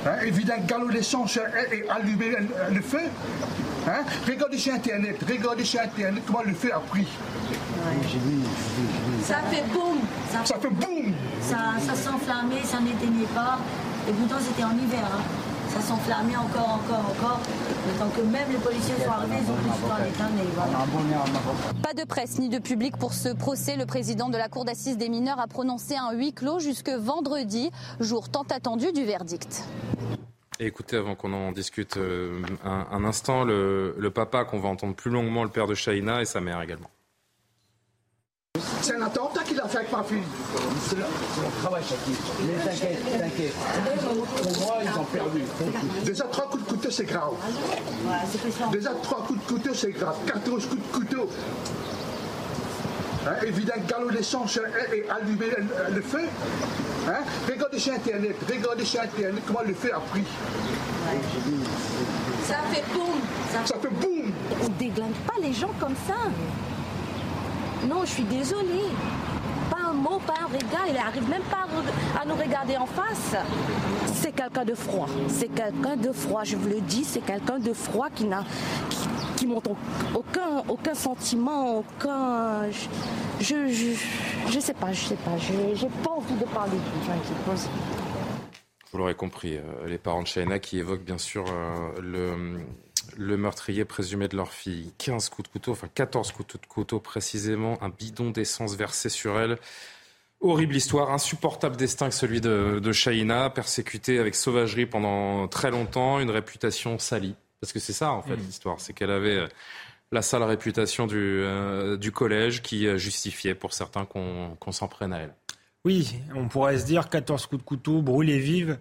Hein, et vider un galop d'essence et, et allumer le, le feu. Hein, regardez sur Internet, regardez sur Internet comment le feu a pris. Ouais. Ça fait boum. Ça, ça fait boum. Ça, ça s'enflammait, ça n'éteignait pas. Et pourtant c'était en hiver. Hein. Ça s'enflammait encore, encore, encore. Tant que même les policiers sont arrivés, ils ont pris du temps à l'éteindre. Voilà. Pas de presse ni de public pour ce procès. Le président de la Cour d'assises des mineurs a prononcé un huis clos jusque vendredi, jour tant attendu du verdict. Et écoutez, avant qu'on en discute euh, un, un instant, le, le papa qu'on va entendre plus longuement, le père de Shaina, et sa mère également. C'est un attentat qu'il a fait avec ma fille. C'est le travail, Chaki. Mais t'inquiète, t'inquiète. Pour moi, ils ont perdu. Déjà, trois coups de couteau, c'est grave. Déjà, trois coups de couteau, c'est grave. quatorze coups de couteau. Hein, et vider un galop d'essence et, et allumer le, le feu. Hein, regardez sur Internet, regardez sur Internet comment le feu a pris. Ça fait boum. Ça, ça fait boum. On ne déglingue pas les gens comme ça. Non, je suis désolée. Pas un mot, pas un regard. Il n'arrive même pas à nous regarder en face. C'est quelqu'un de froid. C'est quelqu'un de froid. Je vous le dis, c'est quelqu'un de froid qui n'a, qui, qui montre aucun, aucun sentiment, aucun. Je, je, je, je sais pas, je sais pas. Je, j'ai pas envie de parler de lui. Vous l'aurez compris, euh, les parents de Shaina qui évoquent bien sûr euh, le. Le meurtrier présumé de leur fille, quinze coups de couteau, enfin quatorze coups de couteau précisément, un bidon d'essence versé sur elle. Horrible histoire, insupportable destin que celui de, de Shaina, persécutée avec sauvagerie pendant très longtemps, une réputation salie. Parce que c'est ça en fait mmh. l'histoire, c'est qu'elle avait la sale réputation du, euh, du collège qui justifiait pour certains qu'on, qu'on s'en prenne à elle. Oui, on pourrait se dire quatorze coups de couteau, brûlée vive.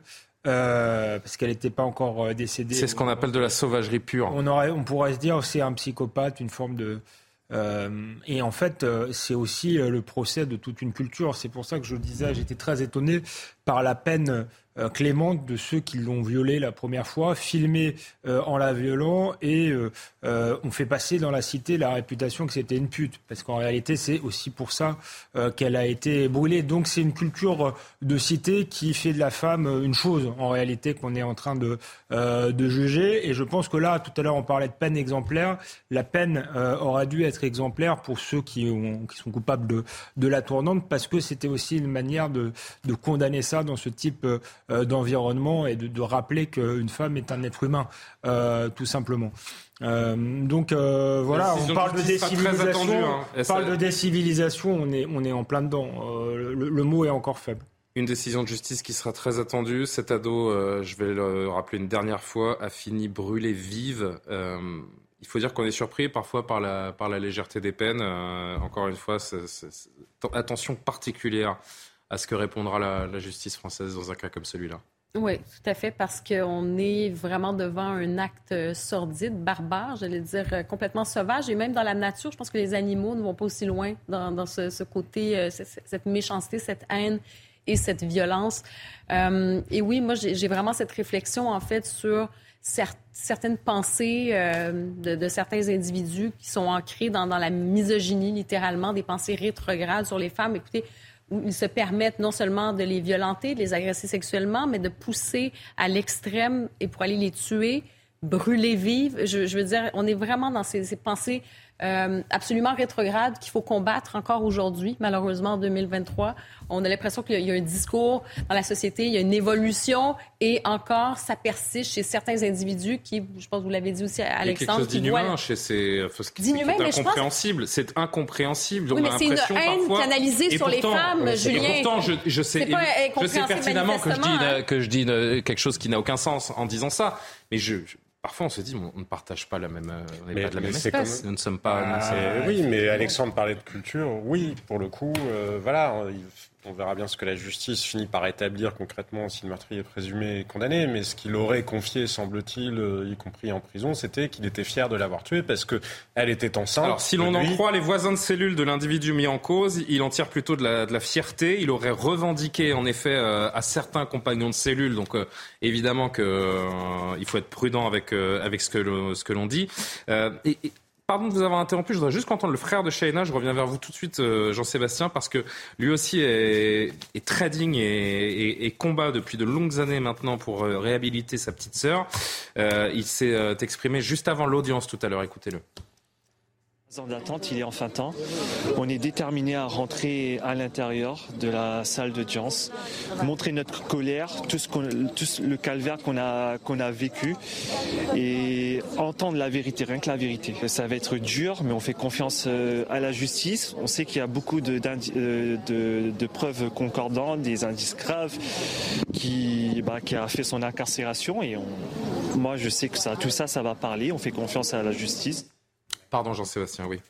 Euh, parce qu'elle n'était pas encore décédée. C'est ce qu'on appelle de la sauvagerie pure. On, aurait, on pourrait se dire c'est un psychopathe, une forme de... Euh, et en fait, c'est aussi le procès de toute une culture. C'est pour ça que je disais, j'étais très étonné par la peine euh, clémente de ceux qui l'ont violée la première fois, filmée euh, en la violant, et euh, euh, on fait passer dans la cité la réputation que c'était une pute, parce qu'en réalité c'est aussi pour ça euh, qu'elle a été brûlée. Donc c'est une culture de cité qui fait de la femme une chose en réalité qu'on est en train de, euh, de juger, et je pense que là, tout à l'heure on parlait de peine exemplaire, la peine euh, aurait dû être exemplaire pour ceux qui, ont, qui sont coupables de, de la tournante, parce que c'était aussi une manière de, de condamner ça dans ce type euh, d'environnement et de, de rappeler qu'une femme est un être humain, euh, tout simplement. Euh, donc euh, voilà, on parle de décivilisation. Attendue, hein. On parle de décivilisation, on est, on est en plein dedans. Euh, le, le mot est encore faible. Une décision de justice qui sera très attendue. Cet ado, euh, je vais le rappeler une dernière fois, a fini brûlée vive. Euh, il faut dire qu'on est surpris parfois par la, par la légèreté des peines. Euh, encore une fois, c'est, c'est, c'est, attention particulière à ce que répondra la, la justice française dans un cas comme celui-là. Oui, tout à fait, parce qu'on est vraiment devant un acte sordide, barbare, j'allais dire complètement sauvage. Et même dans la nature, je pense que les animaux ne vont pas aussi loin dans, dans ce, ce côté, cette méchanceté, cette haine et cette violence. Euh, et oui, moi, j'ai, j'ai vraiment cette réflexion, en fait, sur certes, certaines pensées euh, de, de certains individus qui sont ancrés dans, dans la misogynie, littéralement, des pensées rétrogrades sur les femmes. Écoutez, où ils se permettent non seulement de les violenter, de les agresser sexuellement, mais de pousser à l'extrême et pour aller les tuer, brûler vives. Je, je veux dire, on est vraiment dans ces, ces pensées euh, absolument rétrogrades qu'il faut combattre encore aujourd'hui, malheureusement en deux mille vingt-trois. On a l'impression qu'il y a, il y a un discours dans la société, il y a une évolution et encore, ça persiste chez certains individus qui, je pense que vous l'avez dit aussi à Alexandre, il y a quelque chose d'inhumain voient... chez ces... d'inhumain, c'est incompréhensible. Pense... C'est incompréhensible. Oui, mais c'est une haine parfois... canalisée sur pourtant, les femmes, ouais, Julien. Et pourtant, je, je, sais, je sais pertinemment que je dis, hein. que je dis quelque chose qui n'a aucun sens en disant ça, mais je... je... Parfois, on se dit, on ne partage pas la même, on n'est mais, pas de la même espèce. Comme... Nous ne sommes pas. Ah, sommes... Oui, mais Alexandre parlait de culture. Oui, pour le coup, euh, voilà. On verra bien ce que la justice finit par établir concrètement si le meurtrier présumé est condamné. Mais ce qu'il aurait confié, semble-t-il, euh, y compris en prison, c'était qu'il était fier de l'avoir tuée parce que elle était enceinte. Alors, si l'on en croit les voisins de cellule de l'individu mis en cause, il en tire plutôt de la, de la fierté. Il aurait revendiqué, en effet, euh, à certains compagnons de cellule. Donc, euh, évidemment que euh, il faut être prudent avec euh, avec ce que le, ce que l'on dit. Euh, et, et pardon de vous avoir interrompu, je voudrais juste entendre le frère de Shaina. Je reviens vers vous tout de suite, euh, Jean-Sébastien, parce que lui aussi est, est très digne et, et, et combat depuis de longues années maintenant pour euh, réhabiliter sa petite sœur. Euh, il s'est euh, exprimé juste avant l'audience tout à l'heure. Écoutez-le. Ans d'attente, il est enfin temps. On est déterminé à rentrer à l'intérieur de la salle d'audience, montrer notre colère, tout, ce qu'on, tout le calvaire qu'on a, qu'on a vécu et entendre la vérité, rien que la vérité. Ça va être dur, mais on fait confiance à la justice. On sait qu'il y a beaucoup de, de, de preuves concordantes, des indices graves qui, bah, qui a fait son incarcération et on, moi je sais que ça, tout ça, ça va parler. On fait confiance à la justice. Pardon Jean-Sébastien, oui.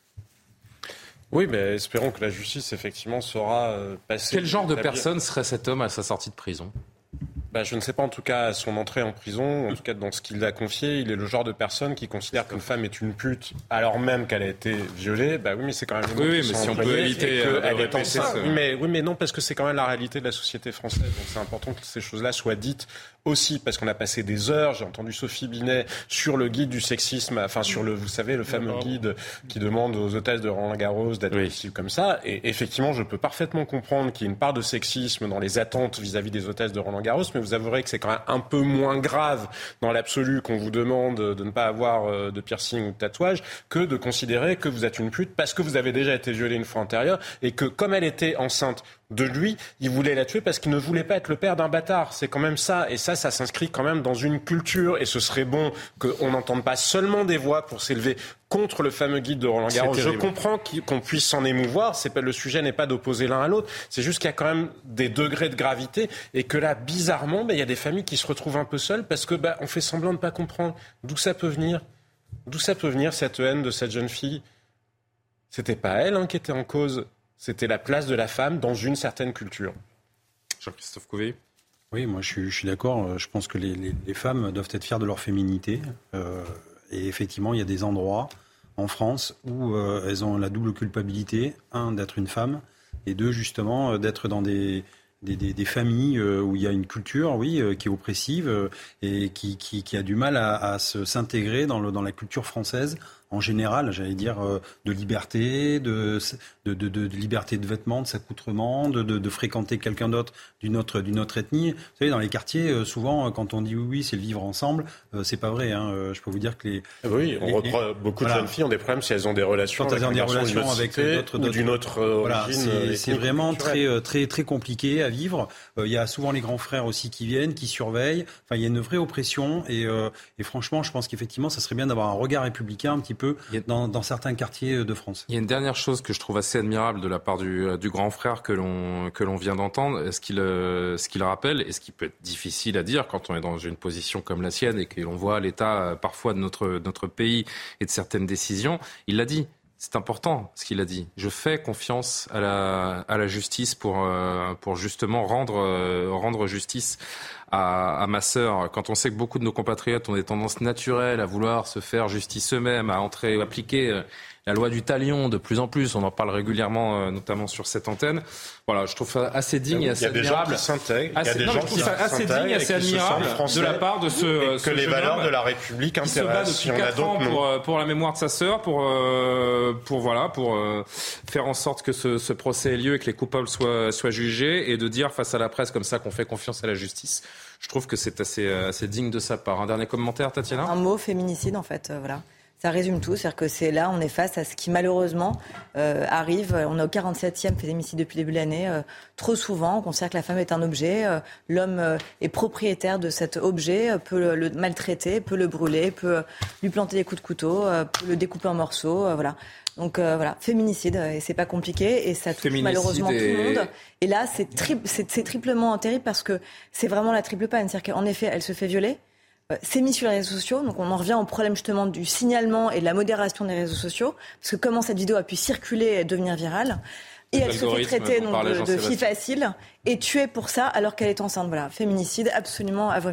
Oui, mais espérons que la justice, effectivement, saura euh, passer... Quel genre de personne serait cet homme à sa sortie de prison ? Bah, je ne sais pas, en tout cas, à son entrée en prison, en tout cas dans ce qu'il a confié, il est le genre de personne qui considère qu'une femme est une pute alors même qu'elle a été violée. Bah oui, mais c'est quand même... Oui, oui mais si on peut éviter... Euh, elle est enceinte. Oui, mais, oui, mais non, parce que c'est quand même la réalité de la société française. Donc c'est important que ces choses-là soient dites aussi, parce qu'on a passé des heures, j'ai entendu Sophie Binet, sur le guide du sexisme, enfin sur le, vous savez, le fameux guide qui demande aux hôtesses de Roland-Garros d'être oui. possible comme ça. Et effectivement, je peux parfaitement comprendre qu'il y ait une part de sexisme dans les attentes vis-à-vis des hôtesses de Roland-Garros, mais vous avouerez que c'est quand même un peu moins grave dans l'absolu qu'on vous demande de ne pas avoir de piercing ou de tatouage que de considérer que vous êtes une pute parce que vous avez déjà été violée une fois antérieure et que comme elle était enceinte de lui, il voulait la tuer parce qu'il ne voulait pas être le père d'un bâtard. C'est quand même ça. Et ça, ça s'inscrit quand même dans une culture. Et ce serait bon qu'on n'entende pas seulement des voix pour s'élever contre le fameux guide de Roland-Garros. Je comprends qu'on puisse s'en émouvoir. C'est pas, le sujet n'est pas d'opposer l'un à l'autre. C'est juste qu'il y a quand même des degrés de gravité. Et que là, bizarrement, bah, il y a des familles qui se retrouvent un peu seules parce que bah, on fait semblant de ne pas comprendre. D'où ça peut venir ? D'où ça peut venir, cette haine de cette jeune fille ? C'était pas elle hein, qui était en cause. C'était la place de la femme dans une certaine culture. Jean-Christophe Couvé. Oui, moi je suis, je suis d'accord. Je pense que les, les, les femmes doivent être fières de leur féminité. Euh, et effectivement, il y a des endroits en France où euh, elles ont la double culpabilité. Un, d'être une femme. Et deux, justement, d'être dans des, des, des, des familles euh, où il y a une culture, oui, euh, qui est oppressive euh, et qui, qui, qui a du mal à, à se, s'intégrer dans, le, dans la culture française. En général, j'allais dire, euh, de liberté, de, de, de, de liberté de vêtements, de s'accoutrement, de, de, de fréquenter quelqu'un d'autre d'une autre, d'une autre ethnie. Vous savez, dans les quartiers, euh, souvent, quand on dit oui, oui, c'est le vivre ensemble, euh, c'est pas vrai. Hein. Euh, je peux vous dire que les... Oui, on les, reprend, les, beaucoup voilà. de jeunes filles ont des problèmes si elles ont des relations quand avec, elles ont des relations avec d'autres, ou d'une autre euh, voilà, origine. C'est, c'est vraiment très, très, très compliqué à vivre. Il euh, y a souvent les grands frères aussi qui viennent, qui surveillent. Enfin, il y a une vraie oppression. Et, euh, et franchement, je pense qu'effectivement, ça serait bien d'avoir un regard républicain un petit peu dans, dans dans certains quartiers de France. Il y a une dernière chose que je trouve assez admirable de la part du, du grand frère que l'on, que l'on vient d'entendre, ce qu'il, ce qu'il rappelle, et ce qui peut être difficile à dire quand on est dans une position comme la sienne et que l'on voit l'état parfois de notre, notre pays et de certaines décisions, il l'a dit. C'est important ce qu'il a dit. Je fais confiance à la, à la justice pour, pour justement rendre, rendre justice à, à ma sœur. Quand on sait que beaucoup de nos compatriotes ont des tendances naturelles à vouloir se faire justice eux-mêmes, à entrer, à appliquer la loi du talion de plus en plus, on en parle régulièrement, notamment sur cette antenne. Voilà, je trouve ça assez digne et assez admirable. Il y a des gens qui s'intègrent. Assez digne et assez admirable de la part de ce, ce que les valeurs de la République intéressent. Il se bat depuis quatre ans pour, pour la mémoire de sa sœur, pour, pour, voilà, pour faire en sorte que ce, ce procès ait lieu et que les coupables soient, soient jugés, et de dire face à la presse comme ça qu'on fait confiance à la justice. Je trouve que c'est assez, assez digne de sa part. Un dernier commentaire, Tatiana ? Un mot, féminicide, en fait, euh, voilà. Ça résume tout, c'est-à-dire que c'est là, on est face à ce qui malheureusement euh, arrive. On est au quarante-septième féminicide depuis le début de l'année. Euh, trop souvent, on considère que la femme est un objet. Euh, l'homme euh, est propriétaire de cet objet, euh, peut le, le maltraiter, peut le brûler, peut lui planter des coups de couteau, euh, peut le découper en morceaux, euh, voilà. Donc euh, voilà, féminicide, et c'est pas compliqué, et ça touche féminicide malheureusement et... tout le monde. Et là, c'est, tri- c'est, c'est triplement terrible parce que c'est vraiment la triple panne. C'est-à-dire qu'en effet, elle se fait violer. C'est mis sur les réseaux sociaux, donc on en revient au problème justement du signalement et de la modération des réseaux sociaux, parce que comment cette vidéo a pu circuler et devenir virale, et elle se fait traiter donc, de, de fille facile et tuée pour ça alors qu'elle est enceinte. Voilà, féminicide absolument à vomir.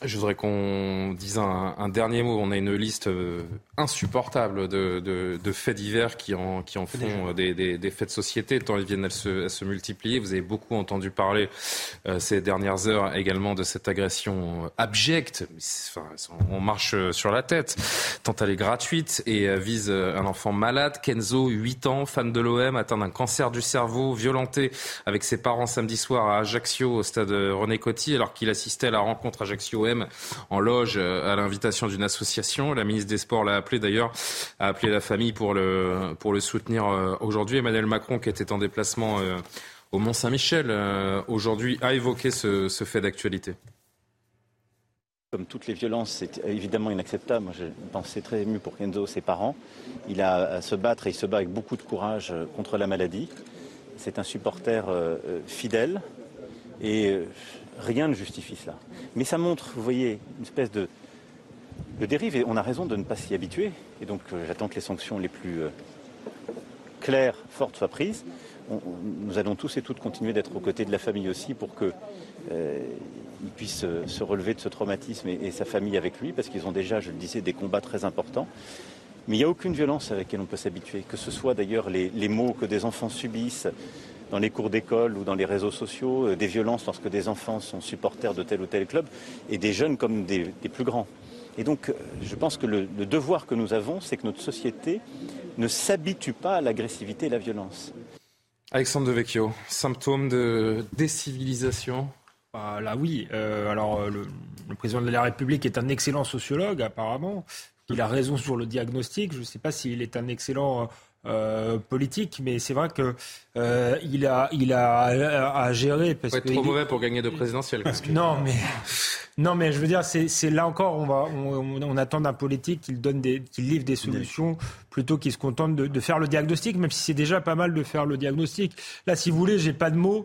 Je voudrais qu'on dise un, un dernier mot. On a une liste euh, insupportable de, de, de faits divers qui en, qui en font des, des, des faits de société, tant ils viennent à se, à se multiplier. Vous avez beaucoup entendu parler euh, ces dernières heures également de cette agression abjecte. Enfin, on marche sur la tête, tant elle est gratuite et euh, vise un enfant malade. Kenzo, huit ans, fan de l'O M, atteint d'un cancer du cerveau, violenté avec ses parents samedi soir à Ajaccio, au stade René Coty, alors qu'il assistait à la rencontre Ajaccio-O M en loge à l'invitation d'une association. La ministre des Sports l'a appelé d'ailleurs, a appelé la famille pour le, pour le soutenir aujourd'hui. Emmanuel Macron, qui était en déplacement au Mont-Saint-Michel aujourd'hui, a évoqué ce, ce fait d'actualité. Comme toutes les violences, c'est évidemment inacceptable. Moi, je pensais très ému pour Kenzo, ses parents. Il a à se battre et il se bat avec beaucoup de courage contre la maladie. C'est un supporter euh, fidèle et euh, rien ne justifie cela. Mais ça montre, vous voyez, une espèce de, de dérive et on a raison de ne pas s'y habituer. Et donc euh, j'attends que les sanctions les plus euh, claires, fortes soient prises. On, on, nous allons tous et toutes continuer d'être aux côtés de la famille aussi pour que euh, il puisse euh, se relever de ce traumatisme et, et sa famille avec lui, parce qu'ils ont déjà, je le disais, des combats très importants. Mais il n'y a aucune violence avec laquelle on peut s'habituer, que ce soit d'ailleurs les, les mots que des enfants subissent dans les cours d'école ou dans les réseaux sociaux, euh, des violences lorsque des enfants sont supporters de tel ou tel club, et des jeunes comme des, des plus grands. Et donc, euh, je pense que le, le devoir que nous avons, c'est que notre société ne s'habitue pas à l'agressivité et la violence. Alexandre Devecchio, symptôme de décivilisation ? Bah, là, oui. Euh, alors, le, le président de la République est un excellent sociologue, apparemment. Il a raison sur le diagnostic. Je ne sais pas s'il est un excellent euh, politique, mais c'est vrai que euh, il a, il a à, à gérer. Parce faut être trop mauvais pour gagner de présidentielles. Parce que... Non, mais non, mais je veux dire, c'est, c'est là encore, on va, on, on attend d'un politique qu'il donne des, qu'il livre des solutions plutôt qu'il se contente de, de faire le diagnostic, même si c'est déjà pas mal de faire le diagnostic. Là, si vous voulez, j'ai pas de mots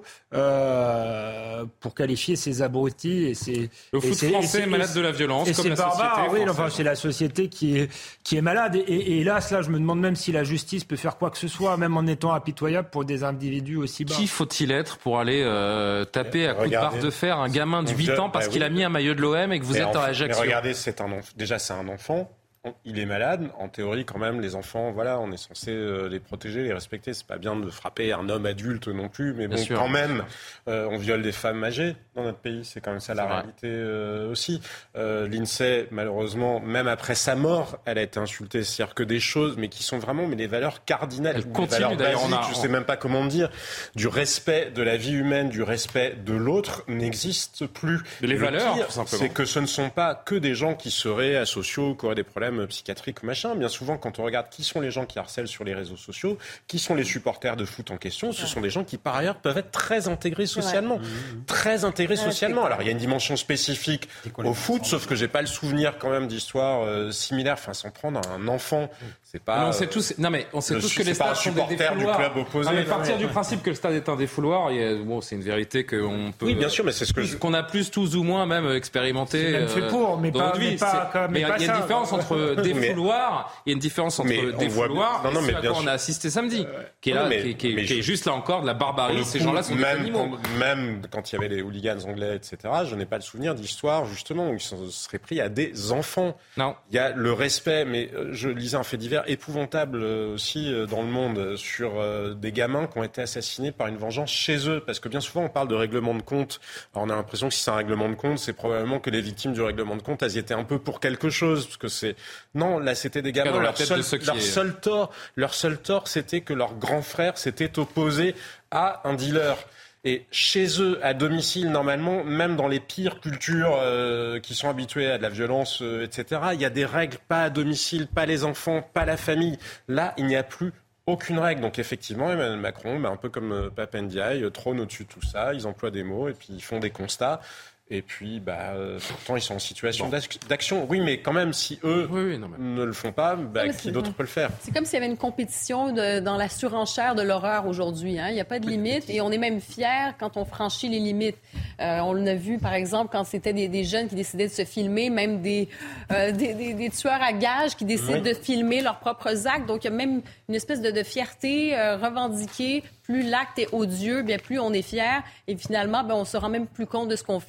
euh, pour qualifier ces abrutis et ces. Le foot et français est malade de la violence, et comme c'est la barbare, société. Oui, enfin, c'est la société qui est qui est malade. Et, et, et hélas, là, je me demande même si la justice peut faire quoi que ce soit, même en étant impitoyable pour des individus aussi bas. Qui faut-il être pour aller euh, taper à coups de barre de fer un gamin de huit ans parce bah, qu'il oui. a mis un maillot de l'O M et que vous mais êtes en, à Ajaccio? Mais regardez, c'est un enf... déjà c'est un enfant. Il est malade. En théorie, quand même, les enfants, voilà, on est censé euh, les protéger, les respecter. C'est pas bien de frapper un homme adulte non plus, mais bon, quand même, euh, on viole des femmes âgées dans notre pays. C'est quand même ça la c'est réalité euh, aussi. Euh, L'INSEE, malheureusement, même après sa mort, elle a été insultée. C'est-à-dire que des choses, mais qui sont vraiment, mais des valeurs cardinales, elle continue, des valeurs d'ailleurs, basiques, on a... je sais même pas comment dire, du respect de la vie humaine, du respect de l'autre, n'existe plus. De les Le valeurs, pire, tout simplement. C'est que ce ne sont pas que des gens qui seraient asociaux, qui auraient des problèmes psychiatriques ou machin. Bien souvent, quand on regarde qui sont les gens qui harcèlent sur les réseaux sociaux, qui sont les supporters de foot en question, ce sont des gens qui, par ailleurs, peuvent être très intégrés socialement. Très intégrés ouais, socialement. Alors, il y a une dimension spécifique au foot, sauf que j'ai pas le souvenir quand même d'histoires euh, similaires. Enfin, s'en prendre à un enfant, c'est pas... Non, on sait tous, non mais on sait le, tous que les stades sont des défouloirs. Du club opposé. Non, mais partir du principe que le stade est un défouloir, il y a, bon, c'est une vérité qu'on peut... Oui, bien sûr, mais c'est ce que je... qu'on a plus, tous ou moins, même expérimenté. C'est même fait pour, mais pas, mais pas, comme, mais, mais il y a une différence entre défouloir, il y a une différence entre mais défouloir voit... non, non, et ce mais à quoi on a assisté samedi, euh, qui est là, non, mais, qui, qui, qui je... est juste là encore de la barbarie. Ces gens-là sont même, des animaux. Même quand il y avait les hooligans anglais, et cetera, je n'ai pas le souvenir d'histoires justement où ils se seraient pris à des enfants. Non. Il y a le respect, mais je lisais un fait divers épouvantable aussi dans le monde sur des gamins qui ont été assassinés par une vengeance chez eux, parce que bien souvent on parle de règlement de compte. Alors on a l'impression que si c'est un règlement de compte, c'est probablement que les victimes du règlement de compte, elles y étaient un peu pour quelque chose, parce que c'est non, là c'était des gamins. Leur seul, leur seul tort, leur seul tort, c'était que leur grand frère s'était opposé à un dealer. Et chez eux, à domicile, normalement, même dans les pires cultures euh, qui sont habituées à de la violence, euh, et cetera, il y a des règles, pas à domicile, pas les enfants, pas la famille. Là, il n'y a plus aucune règle. Donc effectivement, Emmanuel Macron, bah, un peu comme euh, Pape Ndiaye, trône au-dessus de tout ça. Ils emploient des mots et puis ils font des constats. Et puis, bah, euh, pourtant, ils sont en situation bon. d'action. Oui, mais quand même, si eux oui, oui, non, mais... ne le font pas, bah, qui d'autre peut le faire? C'est comme s'il y avait une compétition de, dans la surenchère de l'horreur aujourd'hui. Hein. Il n'y a pas de limite et on est même fiers quand on franchit les limites. Euh, on l'a vu, par exemple, quand c'était des, des jeunes qui décidaient de se filmer, même des, euh, des, des, des tueurs à gages qui décident oui. de filmer leurs propres actes. Donc, il y a même une espèce de, de fierté euh, revendiquée. Plus l'acte est odieux, bien plus on est fier. Et finalement, ben, on se rend même plus compte de ce qu'on fait.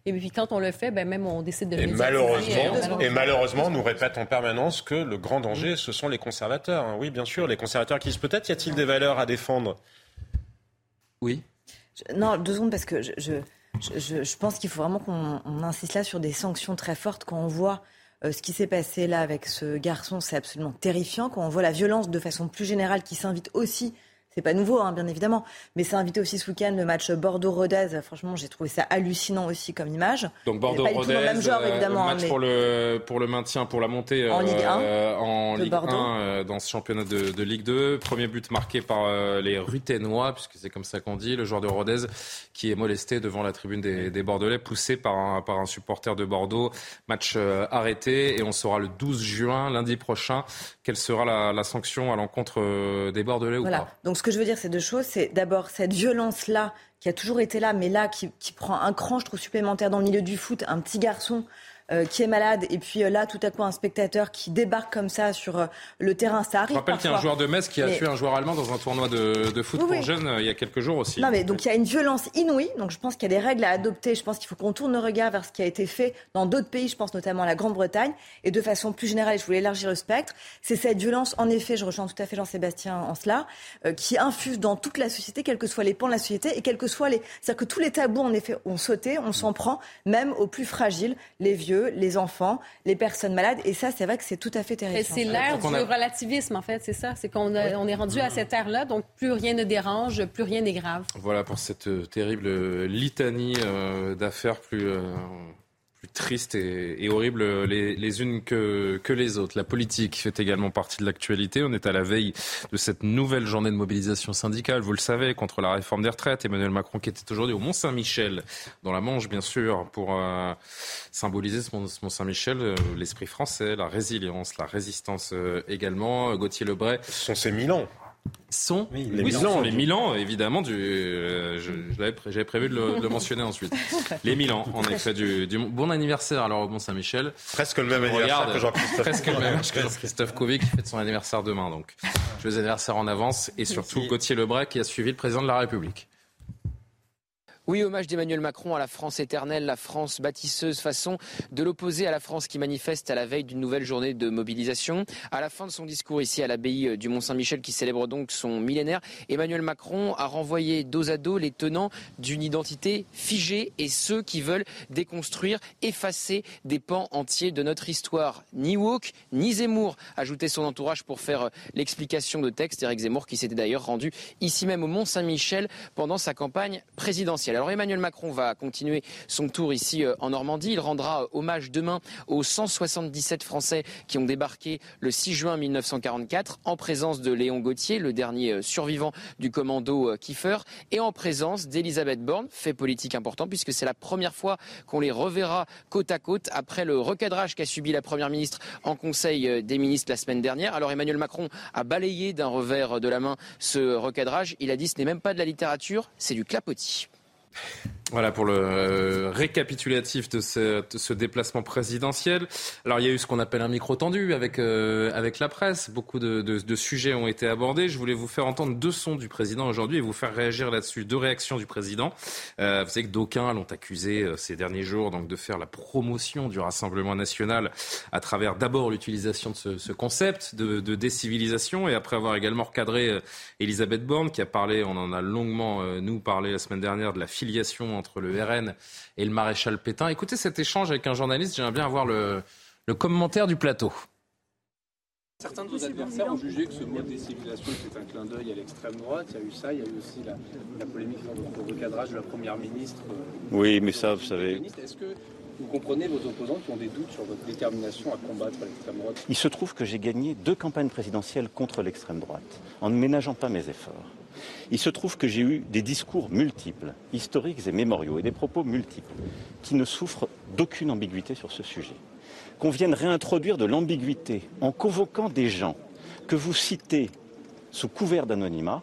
Et puis quand on le fait, ben, même on décide de le et médiatiser. malheureusement, et malheureusement, on nous répète en permanence que le grand danger, ce sont les conservateurs. Oui, bien sûr, les conservateurs qui disent peut-être y a-t-il des valeurs à défendre. Oui. Je, non, deux secondes, parce que je, je, je, je pense qu'il faut vraiment qu'on on insiste là sur des sanctions très fortes. Quand on voit euh, ce qui s'est passé là avec ce garçon, c'est absolument terrifiant. Quand on voit la violence de façon plus générale qui s'invite aussi, c'est pas nouveau, hein, bien évidemment, mais ça a invité aussi ce week-end le match Bordeaux-Rodez. Franchement, j'ai trouvé ça hallucinant aussi comme image. Donc Bordeaux-Rodez, euh, match mais... pour, le, pour le maintien, pour la montée en euh, Ligue un, euh, en Ligue un euh, dans ce championnat de, de Ligue deux. Premier but marqué par euh, les Ruténois, puisque c'est comme ça qu'on dit, le joueur de Rodez qui est molesté devant la tribune des, des Bordelais, poussé par un, par un supporter de Bordeaux. Match euh, arrêté et on saura le douze juin, lundi prochain, quelle sera la, la sanction à l'encontre euh, des Bordelais voilà. ou pas. Donc, ce que je veux dire, c'est deux choses. C'est d'abord cette violence-là, qui a toujours été là, mais là, qui, qui prend un cran, je trouve, supplémentaire dans le milieu du foot. Un petit garçon euh, qui est malade, et puis euh, là, tout à coup, un spectateur qui débarque comme ça sur euh, le terrain. Ça arrive. Je rappelle qu'il y a un joueur de Metz qui a mais... tué un joueur allemand dans un tournoi de, de foot oui, pour oui. jeunes euh, il y a quelques jours aussi. Non, mais donc il y a une violence inouïe. Donc je pense qu'il y a des règles à adopter. Je pense qu'il faut qu'on tourne le regard vers ce qui a été fait dans d'autres pays. Je pense notamment à la Grande-Bretagne. Et de façon plus générale, je voulais élargir le spectre. C'est cette violence, en effet, je rejoins tout à fait Jean-Sébastien en cela, euh, qui infuse dans toute la société, quels que soient les pans de la société et quels que soient les. C'est-à-dire que tous les tabous, en effet, ont sauté. On s'en prend, même aux plus fragiles, les vieux, les enfants, les personnes malades. Et ça, c'est vrai que c'est tout à fait terrifiant. C'est l'ère du a... relativisme, en fait, c'est ça. C'est qu'on a, on est rendu à cette ère-là, donc plus rien ne dérange, plus rien n'est grave. Voilà pour cette euh, terrible litanie euh, d'affaires plus... Euh... plus tristes et, et horribles les, les unes que, que les autres. La politique fait également partie de l'actualité. On est à la veille de cette nouvelle journée de mobilisation syndicale, vous le savez, contre la réforme des retraites. Emmanuel Macron qui était aujourd'hui au Mont-Saint-Michel, dans la Manche bien sûr, pour euh, symboliser ce Mont-Saint-Michel, euh, l'esprit français, la résilience, la résistance euh, également. Gauthier Lebray. Ce sont ces mille ans. Sont oui, les, oui, Milan, sont les Milan, évidemment, du, euh, je, je l'avais, j'avais prévu de le, de le mentionner ensuite. Les Milan, en effet, du, du bon anniversaire alors au Mont-Saint-Michel. Presque le même anniversaire Regarde, que Jean-Christophe. Presque le même que Jean-Christophe Couvi qui fête son anniversaire demain. Donc, joyeux anniversaire en avance et surtout Merci. Gauthier Lebray qui a suivi le président de la République. Oui, hommage d'Emmanuel Macron à la France éternelle, la France bâtisseuse, façon de l'opposer à la France qui manifeste à la veille d'une nouvelle journée de mobilisation. À la fin de son discours ici à l'abbaye du Mont-Saint-Michel qui célèbre donc son millénaire, Emmanuel Macron a renvoyé dos à dos les tenants d'une identité figée et ceux qui veulent déconstruire, effacer des pans entiers de notre histoire. Ni woke, ni Zemmour, ajoutait son entourage pour faire l'explication de texte. Éric Zemmour qui s'était d'ailleurs rendu ici même au Mont-Saint-Michel pendant sa campagne présidentielle. Alors Emmanuel Macron va continuer son tour ici en Normandie. Il rendra hommage demain aux cent soixante-dix-sept Français qui ont débarqué le six juin mille neuf cent quarante-quatre en présence de Léon Gauthier, le dernier survivant du commando Kiefer, et en présence d'Elisabeth Borne, fait politique important puisque c'est la première fois qu'on les reverra côte à côte après le recadrage qu'a subi la Première ministre en Conseil des ministres la semaine dernière. Alors Emmanuel Macron a balayé d'un revers de la main ce recadrage. Il a dit ce n'est même pas de la littérature, c'est du clapotis. Voilà pour le euh, récapitulatif de ce, de ce déplacement présidentiel. Alors il y a eu ce qu'on appelle un micro tendu avec, euh, avec la presse. Beaucoup de, de, de sujets ont été abordés. Je voulais vous faire entendre deux sons du président aujourd'hui et vous faire réagir là-dessus. Deux réactions du président. Euh, vous savez que d'aucuns l'ont accusé euh, ces derniers jours donc, de faire la promotion du Rassemblement national à travers d'abord l'utilisation de ce, ce concept de, de décivilisation et après avoir également recadré euh, Elisabeth Borne qui a parlé, on en a longuement euh, nous parlé la semaine dernière de la filiation entre le R N et le maréchal Pétain. Écoutez cet échange avec un journaliste, j'aimerais bien avoir le, le commentaire du plateau. Certains de vos adversaires ont jugé que ce mot de décivilisation était un clin d'œil à l'extrême droite. Il y a eu ça, il y a eu aussi la, la polémique sur le recadrage de la Première ministre. Oui, mais ça, vous savez... Est-ce que vous comprenez vos opposants qui ont des doutes sur votre détermination à combattre l'extrême droite? Il se trouve que j'ai gagné deux campagnes présidentielles contre l'extrême droite, en ne ménageant pas mes efforts. Il se trouve que j'ai eu des discours multiples, historiques et mémoriaux, et des propos multiples, qui ne souffrent d'aucune ambiguïté sur ce sujet. Qu'on vienne réintroduire de l'ambiguïté en convoquant des gens que vous citez sous couvert d'anonymat,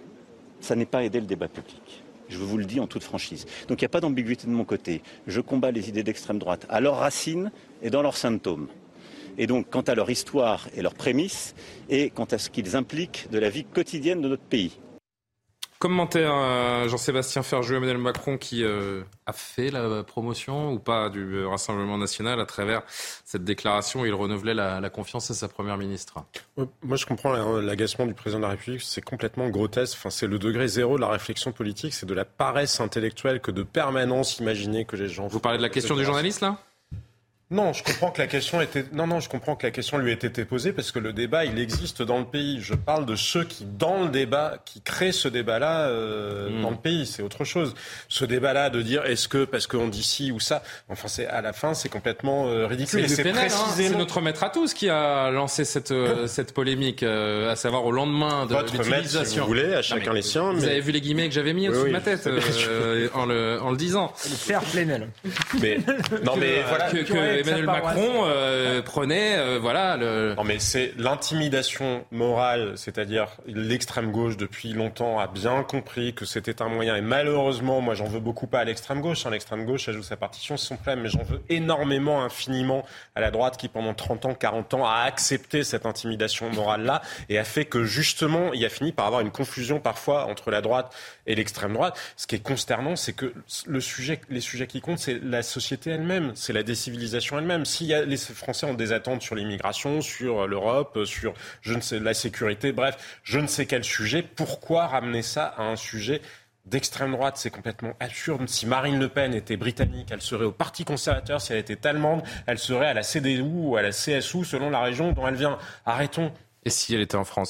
ça n'est pas aider le débat public. Je vous le dis en toute franchise. Donc il n'y a pas d'ambiguïté de mon côté. Je combats les idées d'extrême droite à leurs racines et dans leurs symptômes. Et donc quant à leur histoire et leurs prémices, et quant à ce qu'ils impliquent de la vie quotidienne de notre pays. Commentaire, euh, Jean-Sébastien Ferjou, Emmanuel Macron qui euh, a fait la promotion ou pas du Rassemblement national à travers cette déclaration où il renouvelait la, la confiance à sa première ministre. Moi, je comprends l'agacement du président de la République. C'est complètement grotesque. Enfin, c'est le degré zéro de la réflexion politique. C'est de la paresse intellectuelle que de permanence imaginer que les gens... Vous parlez de la question du journaliste, là ? Non, je comprends que la question était non non, je comprends que la question lui ait été posée parce que le débat il existe dans le pays. Je parle de ceux qui dans le débat qui créent ce débat-là euh, mmh. dans le pays, c'est autre chose. Ce débat-là de dire est-ce que parce qu'on dit ci ou ça, enfin c'est à la fin c'est complètement euh, ridicule. C'est, et c'est, pénal, précisément... hein. C'est notre maître à tous qui a lancé cette euh, cette polémique, euh, à savoir au lendemain de Votre l'utilisation. maître, si vous voulez, à chacun non, les siens. Vous mais... avez vu les guillemets que j'avais mis au-dessus oui, de ma tête euh, en le en le disant. Le père Plenel. Mais non mais que, voilà que, que Emmanuel Macron Euh, prenait, euh, voilà. Le... Non, mais c'est l'intimidation morale, c'est-à-dire l'extrême gauche depuis longtemps a bien compris que c'était un moyen. Et malheureusement, moi, j'en veux beaucoup pas à l'extrême gauche. Hein. L'extrême gauche, elle joue sa partition, c'est son problème. Mais j'en veux énormément, infiniment à la droite qui, pendant trente ans, quarante ans, a accepté cette intimidation morale-là et a fait que justement, il a fini par avoir une confusion parfois entre la droite et l'extrême droite. Ce qui est consternant, c'est que le sujet, les sujets qui comptent, c'est la société elle-même, c'est la décivilisation elle-même. S'il y a les Français ont des attentes sur l'immigration, sur l'Europe, sur je ne sais la sécurité, bref, je ne sais quel sujet. Pourquoi ramener ça à un sujet d'extrême droite ? C'est complètement absurde. Si Marine Le Pen était britannique, elle serait au Parti conservateur. Si elle était allemande, elle serait à la C D U ou à la C S U selon la région dont elle vient. Arrêtons. Et si elle était en France ?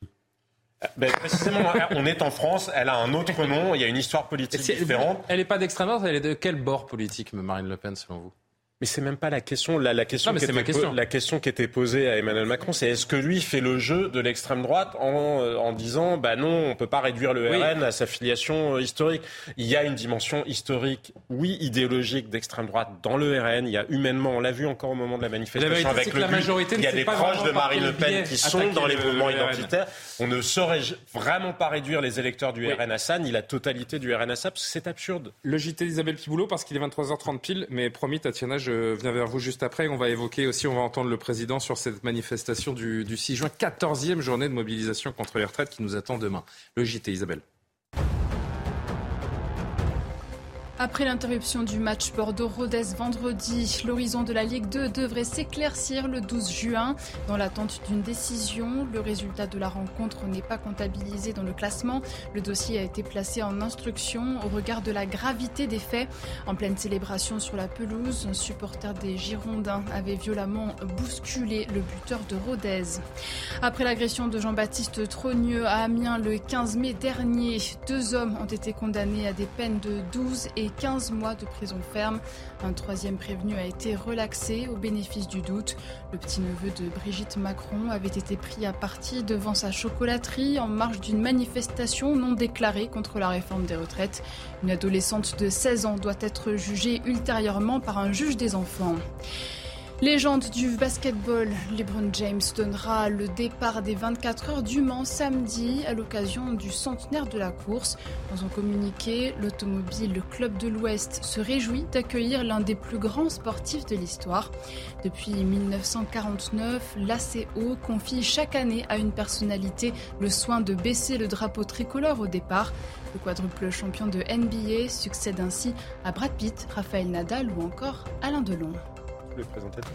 Ben, précisément, on est en France, elle a un autre nom, il y a une histoire politique si différente. Elle n'est pas d'extrême droite, elle est de quel bord politique, Marine Le Pen, selon vous ? Mais c'est même pas la question. La, la, question non, qui était, question. la question qui était posée à Emmanuel Macron, c'est est-ce que lui fait le jeu de l'extrême droite en, euh, en disant bah non, on peut pas réduire le oui. R N à sa filiation euh, historique. Il y a une dimension historique, oui, idéologique d'extrême droite dans le R N. Il y a humainement, on l'a vu encore au moment de la manifestation avec le but. Il y a des proches de Marine Le Pen qui sont dans les mouvements identitaires. On ne saurait vraiment pas réduire les électeurs du oui. R N à ça, ni la totalité du R N à ça, parce que c'est absurde. Le J T d'Isabelle Piboulot, parce qu'il est vingt-trois heures trente pile, mais promis, Tatiana, je viens vers vous juste après. On va évoquer aussi, on va entendre le président sur cette manifestation du, du six juin, quatorzième journée de mobilisation contre les retraites qui nous attend demain. Le J T, Isabelle. Après l'interruption du match Bordeaux-Rodez vendredi, l'horizon de la Ligue deux devrait s'éclaircir le douze juin. Dans l'attente d'une décision, le résultat de la rencontre n'est pas comptabilisé dans le classement. Le dossier a été placé en instruction au regard de la gravité des faits. En pleine célébration sur la pelouse, un supporter des Girondins avait violemment bousculé le buteur de Rodez. Après l'agression de Jean-Baptiste Trogneux à Amiens le quinze mai dernier, deux hommes ont été condamnés à des peines de douze et quinze mois de prison ferme. Un troisième prévenu a été relaxé au bénéfice du doute. Le petit-neveu de Brigitte Macron avait été pris à partie devant sa chocolaterie en marge d'une manifestation non déclarée contre la réforme des retraites. Une adolescente de seize ans doit être jugée ultérieurement par un juge des enfants. Légende du basketball, LeBron James donnera le départ des vingt-quatre heures du Mans samedi à l'occasion du centenaire de la course. Dans un communiqué, l'Automobile Club de l'Ouest se réjouit d'accueillir l'un des plus grands sportifs de l'histoire. Depuis dix-neuf cent quarante-neuf, l'A C O confie chaque année à une personnalité le soin de baisser le drapeau tricolore au départ. Le quadruple champion de N B A succède ainsi à Brad Pitt, Rafael Nadal ou encore Alain Delon. Le présentateur.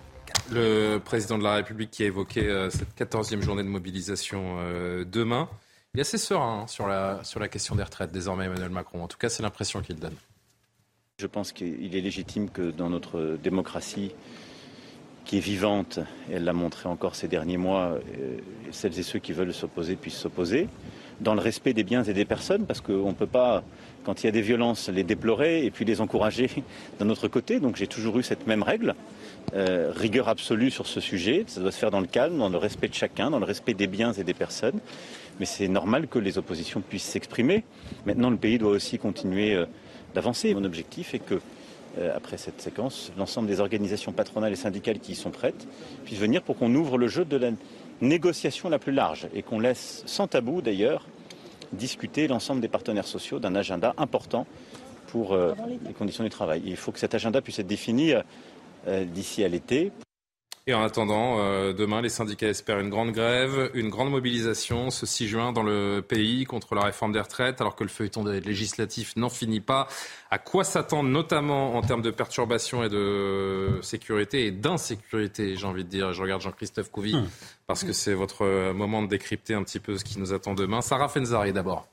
Le président de la République qui a évoqué euh, cette quatorzième journée de mobilisation euh, demain. Il est assez serein hein, sur, la, sur la question des retraites désormais, Emmanuel Macron. En tout cas, c'est l'impression qu'il donne. Je pense qu'il est légitime que dans notre démocratie, qui est vivante, et elle l'a montré encore ces derniers mois, euh, celles et ceux qui veulent s'opposer puissent s'opposer, dans le respect des biens et des personnes, parce qu'on ne peut pas, quand il y a des violences, les déplorer et puis les encourager d'un autre côté. Donc j'ai toujours eu cette même règle, euh, rigueur absolue sur ce sujet. Ça doit se faire dans le calme, dans le respect de chacun, dans le respect des biens et des personnes. Mais c'est normal que les oppositions puissent s'exprimer. Maintenant, le pays doit aussi continuer euh, d'avancer. Mon objectif est que, euh, après cette séquence, l'ensemble des organisations patronales et syndicales qui y sont prêtes puissent venir pour qu'on ouvre le jeu de la négociation la plus large et qu'on laisse, sans tabou d'ailleurs, discuter l'ensemble des partenaires sociaux d'un agenda important pour euh, les conditions du travail. Il faut que cet agenda puisse être défini euh, d'ici à l'été. Et en attendant, euh, demain, les syndicats espèrent une grande grève, une grande mobilisation ce six juin dans le pays contre la réforme des retraites, alors que le feuilleton législatif n'en finit pas. À quoi s'attendre notamment en termes de perturbations et de sécurité et d'insécurité, j'ai envie de dire. Je regarde Jean-Christophe Couvi mmh. parce que c'est votre moment de décrypter un petit peu ce qui nous attend demain. Sarah Fenzari d'abord.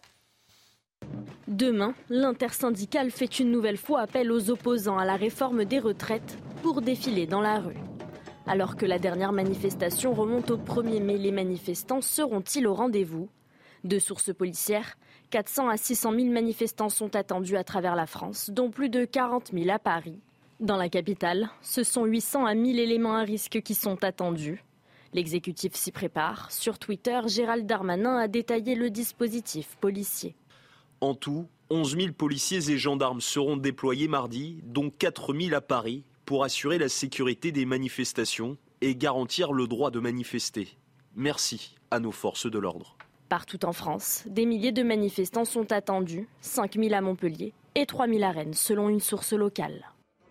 Demain, l'intersyndicale fait une nouvelle fois appel aux opposants à la réforme des retraites pour défiler dans la rue. Alors que la dernière manifestation remonte au premier mai, les manifestants seront-ils au rendez-vous ? De sources policières, quatre cents à six cent mille manifestants sont attendus à travers la France, dont plus de quarante mille à Paris. Dans la capitale, ce sont huit cents à mille éléments à risque qui sont attendus. L'exécutif s'y prépare. Sur Twitter, Gérald Darmanin a détaillé le dispositif policier. En tout, onze mille policiers et gendarmes seront déployés mardi, dont quatre mille à Paris, pour assurer la sécurité des manifestations et garantir le droit de manifester. Merci à nos forces de l'ordre. Partout en France, des milliers de manifestants sont attendus, cinq mille à Montpellier et trois mille à Rennes, selon une source locale.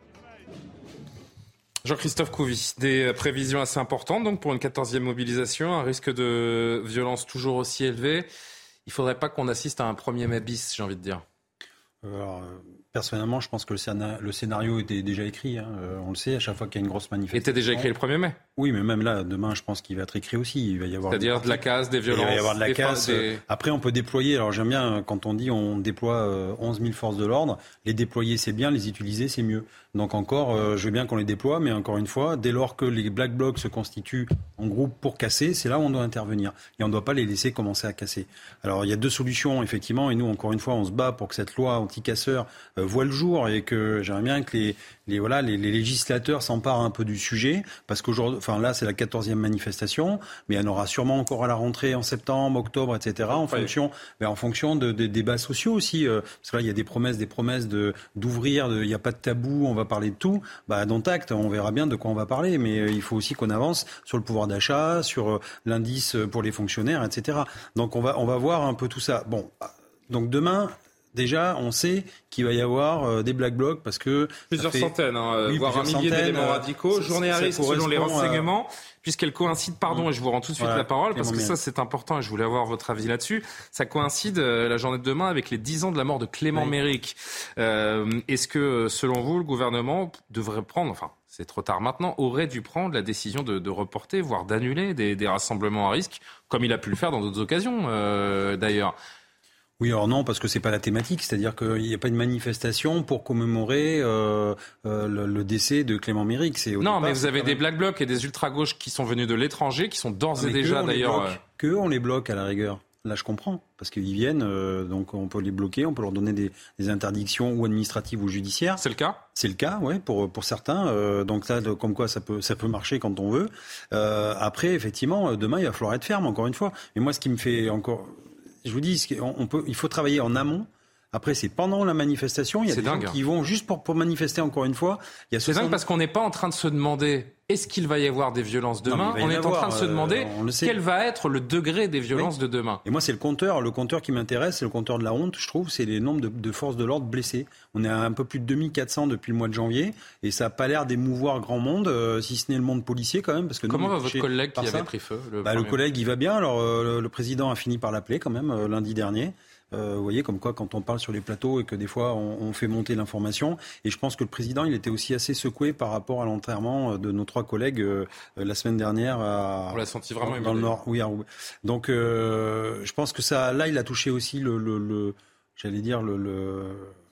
Jean-Christophe Couvi, des prévisions assez importantes donc pour une quatorzième mobilisation, un risque de violence toujours aussi élevé. Il ne faudrait pas qu'on assiste à un premier mai bis, j'ai envie de dire. Alors, personnellement, je pense que le, scénario, le scénario était déjà écrit. Hein. Euh, on le sait, à chaque fois qu'il y a une grosse manifestation. Il était déjà écrit le premier mai. Oui, mais même là, demain, je pense qu'il va être écrit aussi. Il va y avoir. C'est-à-dire de la casse, des violences. Il va y avoir de la des casse. Des... Après, on peut déployer. Alors, j'aime bien quand on dit on déploie onze mille forces de l'ordre. Les déployer, c'est bien. Les utiliser, c'est mieux. Donc encore, euh, je veux bien qu'on les déploie, mais encore une fois, dès lors que les Black Blocs se constituent en groupe pour casser, c'est là où on doit intervenir. Et on ne doit pas les laisser commencer à casser. Alors, il y a deux solutions, effectivement. Et nous, encore une fois, on se bat pour que cette loi anti-casseurs euh, voit le jour et que j'aimerais bien que les, les, voilà, les, les législateurs s'emparent un peu du sujet. Parce qu'aujourd'hui, enfin là, c'est la quatorzième manifestation, mais il y en aura sûrement encore à la rentrée en septembre, octobre, et cetera. En ouais. fonction, ben, en fonction de, de, des débats sociaux aussi. Euh, parce que là, il y a des promesses, des promesses de, d'ouvrir, de, il n'y a pas de tabou, on va parler de tout. Bah, dont acte, on verra bien de quoi on va parler. Mais euh, il faut aussi qu'on avance sur le pouvoir d'achat, sur euh, l'indice pour les fonctionnaires, et cetera. Donc on va, on va voir un peu tout ça. Bon, donc demain... Déjà, on sait qu'il va y avoir euh, des Black Blocs parce que... Plusieurs fait... centaines, hein, oui, voire un millier d'éléments euh, radicaux. Journée à risque selon les renseignements, à... puisqu'elle coïncide, pardon, mmh. et je vous rends tout de suite voilà, la parole, parce que ça c'est important et je voulais avoir votre avis là-dessus. Ça coïncide, euh, la journée de demain, avec les dix ans de la mort de Clément oui. Méric. Euh, est-ce que, selon vous, le gouvernement devrait prendre... enfin, c'est trop tard maintenant, aurait dû prendre la décision de, de reporter, voire d'annuler des, des rassemblements à risque, comme il a pu le faire dans d'autres occasions, euh, d'ailleurs. Oui, alors non, parce que c'est pas la thématique, c'est-à-dire qu'il n'y a pas une manifestation pour commémorer euh, euh, le, le décès de Clément Méric. C'est non, départ, mais vous avez des Black Blocs et des ultra-gauches qui sont venus de l'étranger, qui sont d'ores ah, et déjà d'ailleurs... Bloque, que on les bloque à la rigueur. Là, je comprends, parce qu'ils viennent, euh, donc on peut les bloquer, on peut leur donner des, des interdictions ou administratives ou judiciaires. C'est le cas ? C'est le cas, oui, pour pour certains. Euh, donc ça, comme quoi, ça peut ça peut marcher quand on veut. Euh, après, effectivement, demain, il va falloir être ferme, encore une fois. Mais moi, ce qui me fait encore... Je vous dis, on peut, il faut travailler en amont. Après, c'est pendant la manifestation. Il y a c'est des dingue. gens qui vont juste pour, pour manifester, encore une fois. Il y a c'est dingue parce qu'on n'est pas en train de se demander est-ce qu'il va y avoir des violences demain. Non, on est avoir, en train de se demander euh, quel va être le degré des violences oui. de demain. Et moi, c'est le compteur. Le compteur qui m'intéresse, c'est le compteur de la honte, je trouve. C'est les nombres de, de forces de l'ordre blessées. On est à un peu plus de deux mille quatre cents depuis le mois de janvier. Et ça n'a pas l'air d'émouvoir grand monde, euh, si ce n'est le monde policier quand même. Parce que Comment nous, va votre collègue qui ça. avait pris feu le, bah, le collègue, il va bien. Alors, euh, le président a fini par l'appeler quand même euh, lundi dernier. Euh, vous voyez, comme quoi, quand on parle sur les plateaux et que des fois on, on fait monter l'information. Et je pense que le président, il était aussi assez secoué par rapport à l'enterrement de nos trois collègues euh, la semaine dernière. À, on l'a senti vraiment dans, dans le Nord. Oui, à Roubaix. Donc, euh, je pense que ça, là, il a touché aussi le, le, le j'allais dire le, le,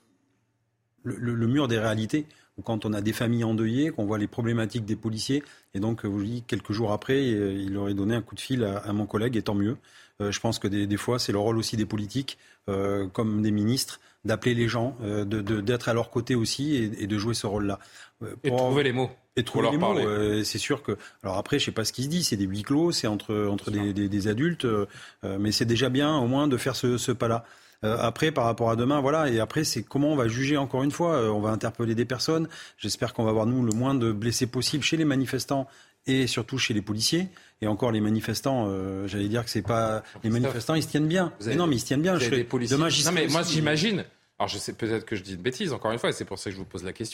le, le mur des réalités. Quand on a des familles endeuillées, qu'on voit les problématiques des policiers, et donc, vous dites, quelques jours après, il aurait donné un coup de fil à, à mon collègue, et tant mieux. Euh, je pense que des, des fois, c'est le rôle aussi des politiques, euh, comme des ministres, d'appeler les gens, euh, de, de, d'être à leur côté aussi et, et de jouer ce rôle-là. Euh, et de trouver les mots. Et trouver les mots. Euh, c'est sûr que. Alors après, je sais pas ce qui se dit. C'est des huis clos, c'est entre entre des, des, des adultes, euh, mais c'est déjà bien au moins de faire ce, ce pas-là. Euh, après, par rapport à demain, voilà. Et après, c'est comment on va juger encore une fois. Euh, on va interpeller des personnes. J'espère qu'on va avoir, nous, le moins de blessés possible chez les manifestants et surtout chez les policiers. Et encore, les manifestants, euh, j'allais dire que c'est pas... Les manifestants, ils se tiennent bien. Mais non, mais ils se tiennent bien. Je serai... Demain, j'y non, mais moi, j'imagine... Alors, je sais peut-être que je dis une bêtise, encore une fois, et c'est pour ça que je vous pose la question.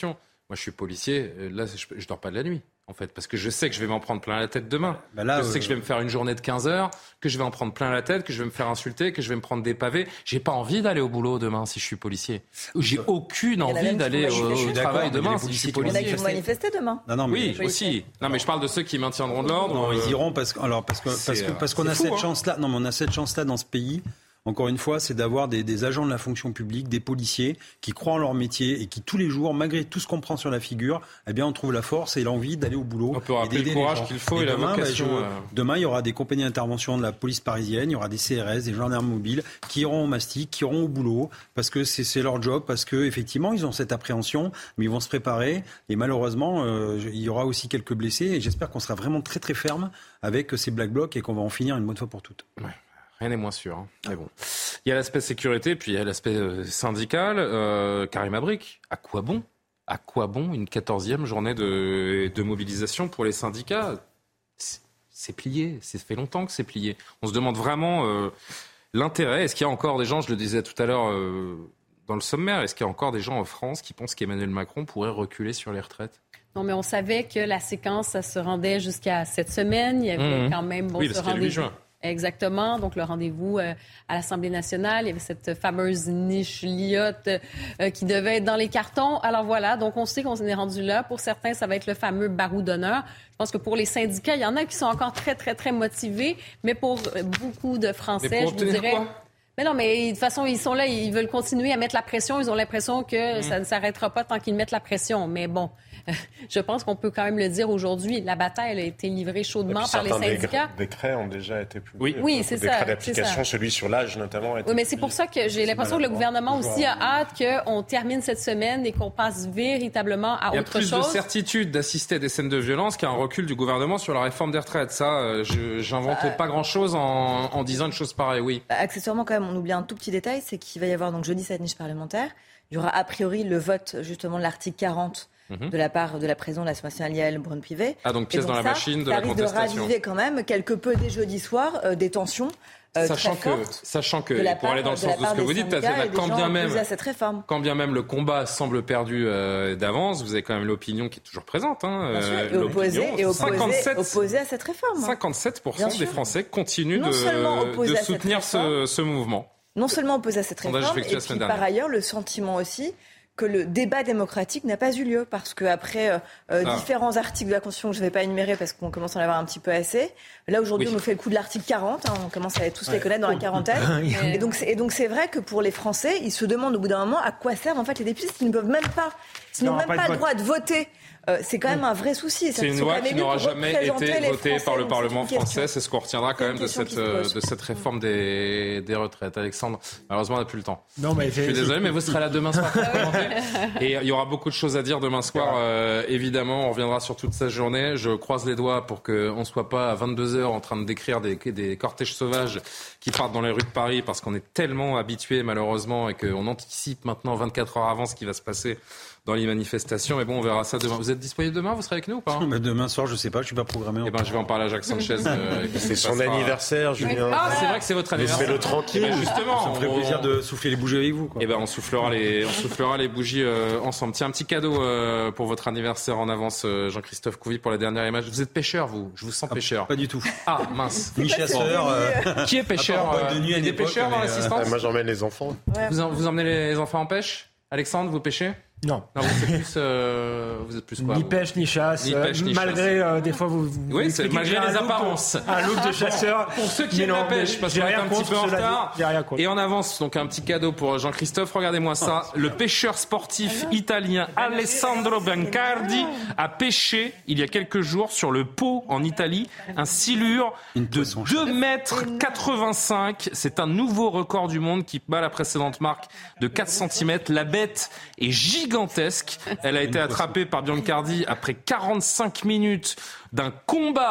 Moi, je suis policier. Là, je ne dors pas de la nuit. En fait, parce que je sais que je vais m'en prendre plein la tête demain. Bah là, je sais euh... que je vais me faire une journée de quinze heures, que je vais en prendre plein la tête, que je vais me faire insulter, que je vais me prendre des pavés. J'ai pas envie d'aller au boulot demain si je suis policier. J'ai aucune envie d'aller au, au travail demain si je suis policier. Il y en a qui vont manifester demain. Non, non, mais oui, aussi. Non, mais je parle de ceux qui maintiendront de l'ordre. Non, euh... ils iront parce que, alors parce que, parce que, parce qu'on a fou, cette hein. chance-là. Non, mais on a cette chance-là dans ce pays. Encore une fois, c'est d'avoir des, des agents de la fonction publique, des policiers qui croient en leur métier et qui tous les jours, malgré tout ce qu'on prend sur la figure, eh bien, on trouve la force et l'envie d'aller au boulot. On peut rappeler le courage qu'il faut et, et la demain, vocation. Bah, je, demain, il y aura des compagnies d'intervention de la police parisienne, il y aura des C R S, des gendarmes mobiles qui iront au mastic, qui iront au boulot parce que c'est, c'est leur job, parce que effectivement, ils ont cette appréhension, mais ils vont se préparer. Et malheureusement, euh, il y aura aussi quelques blessés et j'espère qu'on sera vraiment très très ferme avec ces black blocs et qu'on va en finir une bonne fois pour toutes. Ouais. Rien n'est moins sûr. Hein. Mais bon. Il y a l'aspect sécurité, puis il y a l'aspect euh, syndical. Euh, Karim Abric, à quoi bon À quoi bon une quatorzième journée de, de mobilisation pour les syndicats ? c'est, c'est plié, ça fait longtemps que c'est plié. On se demande vraiment euh, l'intérêt. Est-ce qu'il y a encore des gens, je le disais tout à l'heure euh, dans le sommaire, est-ce qu'il y a encore des gens en France qui pensent qu'Emmanuel Macron pourrait reculer sur les retraites ? Non, mais on savait que la séquence, ça se rendait jusqu'à cette semaine. Il y avait mmh. quand même bon, oui, ce parce qu'il y a le huit juin. Exactement. Donc, le rendez-vous euh, à l'Assemblée nationale, il y avait cette fameuse niche Lyotte euh, qui devait être dans les cartons. Alors voilà, donc on sait qu'on est rendu là. Pour certains, ça va être le fameux barreau d'honneur. Je pense que pour les syndicats, il y en a qui sont encore très, très, très motivés. Mais pour beaucoup de Français, je vous dirais... Quoi? Mais non, mais de toute façon, ils sont là, ils veulent continuer à mettre la pression. Ils ont l'impression que mmh. ça ne s'arrêtera pas tant qu'ils mettent la pression. Mais bon, je pense qu'on peut quand même le dire aujourd'hui. La bataille elle a été livrée chaudement par les syndicats. Les décrets ont déjà été publiés. Oui, oui c'est ça. Le décret d'application, celui sur l'âge notamment. A été oui, mais c'est pour ça que j'ai l'impression que le gouvernement aussi a hâte qu'on termine cette semaine et qu'on passe véritablement à autre chose. Il y a plus de certitude d'assister à des scènes de violence qu'un recul du gouvernement sur la réforme des retraites. Ça, je j'invente bah, pas grand-chose en, en disant une chose pareille, oui. Bah, accessoirement, quand même, on oublie un tout petit détail, c'est qu'il va y avoir donc jeudi cette niche parlementaire. Il y aura a priori le vote justement de l'article quarante mmh. de la part de la présidente de l'Assemblée nationale Yaël Braun-Pivet. Ah donc pièce donc dans ça, la machine de la contestation. Ça risque de raviver quand même quelque peu dès jeudi soir euh, des tensions. Euh, sachant, très que, fortes sachant que, part, pour aller dans le sens de, de ce que vous dites, quand bien, même, quand bien même le combat semble perdu euh, d'avance, vous avez quand même l'opinion qui est toujours présente. Hein, euh, et opposé, et opposé, cinquante-sept, opposé à cette réforme. cinquante-sept pour cent des Français continuent de, de soutenir ce, ce mouvement. Non seulement opposé à cette réforme, et puis par ailleurs le sentiment aussi que le débat démocratique n'a pas eu lieu, parce qu'après euh, ah. différents articles de la Constitution que je ne vais pas énumérer parce qu'on commence à en avoir un petit peu assez, là aujourd'hui oui. on nous fait le coup de l'article quarante, hein, on commence à tous ouais. les connaître dans la quarantaine, et, donc, et donc c'est vrai que pour les Français, ils se demandent au bout d'un moment à quoi servent en fait les députés, s'ils ne peuvent même pas, s'ils n'ont même pas, pas le droit de voter. Euh, c'est quand même un vrai souci. C'est une loi qui n'aura jamais été votée par le Parlement français. C'est ce qu'on retiendra quand même de cette, de cette réforme des, des retraites. Alexandre, malheureusement, on n'a plus le temps. Non, mais je suis désolé, mais vous serez là demain soir. Et il y aura beaucoup de choses à dire demain soir. Euh, évidemment, on reviendra sur toute cette journée. Je croise les doigts pour qu'on ne soit pas à vingt-deux heures en train de décrire des, des cortèges sauvages qui partent dans les rues de Paris, parce qu'on est tellement habitués, malheureusement, et qu'on anticipe maintenant vingt-quatre heures avant ce qui va se passer dans les manifestations. Mais bon, on verra ça demain. Vous êtes disponible demain? Vous serez avec nous ou pas? bah Demain soir, je sais pas, je suis pas programmé. Eh ben, je vais en parler à Jacques Sanchez. Euh, c'est son passera... anniversaire, Julien. Ah, c'est vrai que c'est votre anniversaire. Laissez-le tranquille. Ben justement, ça me ferait on... plaisir de souffler les bougies avec vous. Et eh ben, on soufflera les, on soufflera les bougies euh, ensemble. Tiens, un petit cadeau euh, pour votre anniversaire en avance, euh, Jean-Christophe Couvi, pour la dernière image. Vous êtes pêcheur, vous? Je vous sens ah, pêcheur. Pas du tout. Ah, mince. Ni chasseur. Euh... Qui est pêcheur? euh, de nuit Il y a des pêcheurs dans l'assistance? Moi, j'emmène les enfants. Vous, en, vous emmenez les enfants en pêche? Alexandre, vous pêchez? Non. non. Vous êtes plus, euh, vous êtes plus quoi? Ni pêche ni chasse. Ni pêche, ni malgré chasse. Euh, des fois vous. vous oui, c'est malgré les apparences. De, un look de chasseur. Pour ceux qui aiment la pêche, parce qu'on est un petit peu en retard. Et en avance, donc un petit cadeau pour Jean-Christophe. Regardez-moi ça. Le pêcheur sportif italien Alessandro Bancardi a pêché il y a quelques jours sur le Pô en Italie un silure de deux mètres quatre-vingt-cinq. C'est un nouveau record du monde qui bat la précédente marque de quatre centimètres. La bête est gigantesque. Elle a été attrapée par Biancardi après quarante-cinq minutes d'un combat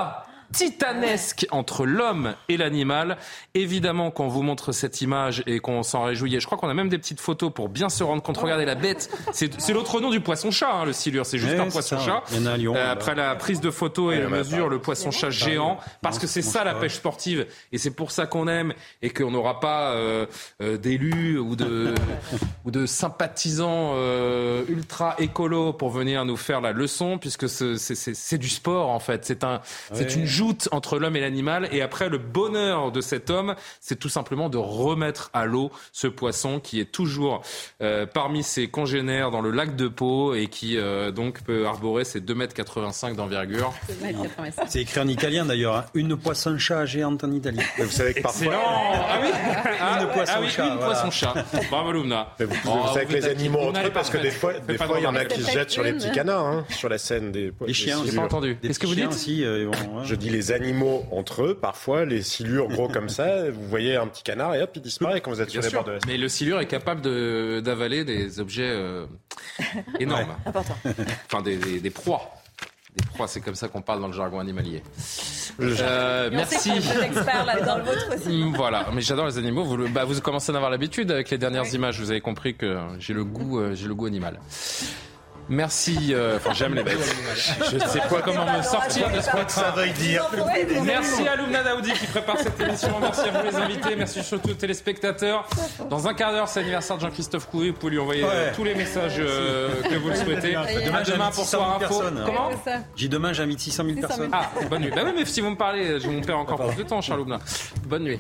titanesque entre l'homme et l'animal. Évidemment, quand on vous montre cette image et qu'on s'en réjouit, et je crois qu'on a même des petites photos pour bien se rendre compte. Regardez la bête, c'est, c'est l'autre nom du poisson-chat, hein, le silure, c'est juste ouais, un poisson-chat. Il y en a à Lyon, euh, après la prise de photos et la mesure, le poisson-chat géant, parce que c'est ça la pêche sportive, et c'est pour ça qu'on aime, et qu'on n'aura pas euh, euh, d'élus ou de, ou de sympathisants euh, ultra écolos pour venir nous faire la leçon, puisque c'est, c'est, c'est, c'est du sport en fait, c'est, un, ouais. c'est une joute entre l'homme et l'animal, et après le bonheur de cet homme, c'est tout simplement de remettre à l'eau ce poisson qui est toujours euh, parmi ses congénères dans le lac de Pau et qui euh, donc peut arborer ses deux mètres quatre-vingt-cinq d'envergure. C'est écrit en italien d'ailleurs, hein. Une poisson-chat géante en Italie. Mais vous savez que parfois... Ah oui, ah, une poisson-chat. Ah oui, une voilà. poisson-chat. Bravo Lumna. Mais vous, oh, vous savez que les animaux entre eux, parce que des fois, des fois, il y en a qui se jettent sur les petits canards, hein, sur la scène des. Les chiens, j'ai pas entendu. Qu'est-ce que vous dites aussi, euh, bon, ouais. Je dis les animaux entre eux, parfois, les silures gros comme ça, vous voyez un petit canard et hop, il disparaît quand vous êtes Bien sur sûr. les bords de la scène. Mais le silure est capable de, d'avaler des objets euh, énormes. Ouais. Important. Enfin, des, des, des proies. Des proies, c'est comme ça qu'on parle dans le jargon animalier. Euh, merci. Vous êtes expert là-dedans, le vôtre aussi. Voilà, mais j'adore les animaux. Vous, bah, vous commencez à en avoir l'habitude avec les dernières oui. images. Vous avez compris que j'ai le goût, euh, j'ai le goût animal. Merci. Euh, enfin, j'aime les bêtes. Je ne sais pas comment me sortir de ce point. Ça veut dire. Merci à Lumna Daoudi qui prépare cette émission. Merci à vous les invités. Merci surtout aux téléspectateurs. Dans un quart d'heure, c'est l'anniversaire de Jean-Christophe Couvé. Vous pouvez lui envoyer ouais. tous les messages euh, que vous le souhaitez. Demain, demain pour Soir Info. Comment J'ai demain, j'invite six cent mille personnes. Ah, bonne nuit. Bah oui, mais si vous me parlez, je vais vous perdre encore plus de temps, Charles Lumna. Bonne nuit.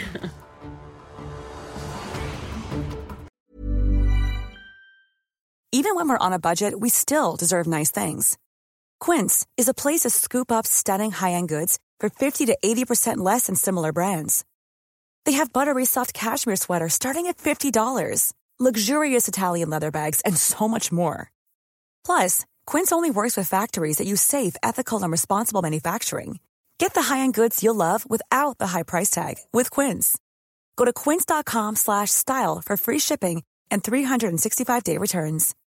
Even when we're on a budget, we still deserve nice things. Quince is a place to scoop up stunning high-end goods for fifty to eighty percent less than similar brands. They have buttery soft cashmere sweaters starting at fifty dollars, luxurious Italian leather bags, and so much more. Plus, Quince only works with factories that use safe, ethical, and responsible manufacturing. Get the high-end goods you'll love without the high price tag with Quince. Go to quince.com slash style for free shipping and three sixty-five day returns.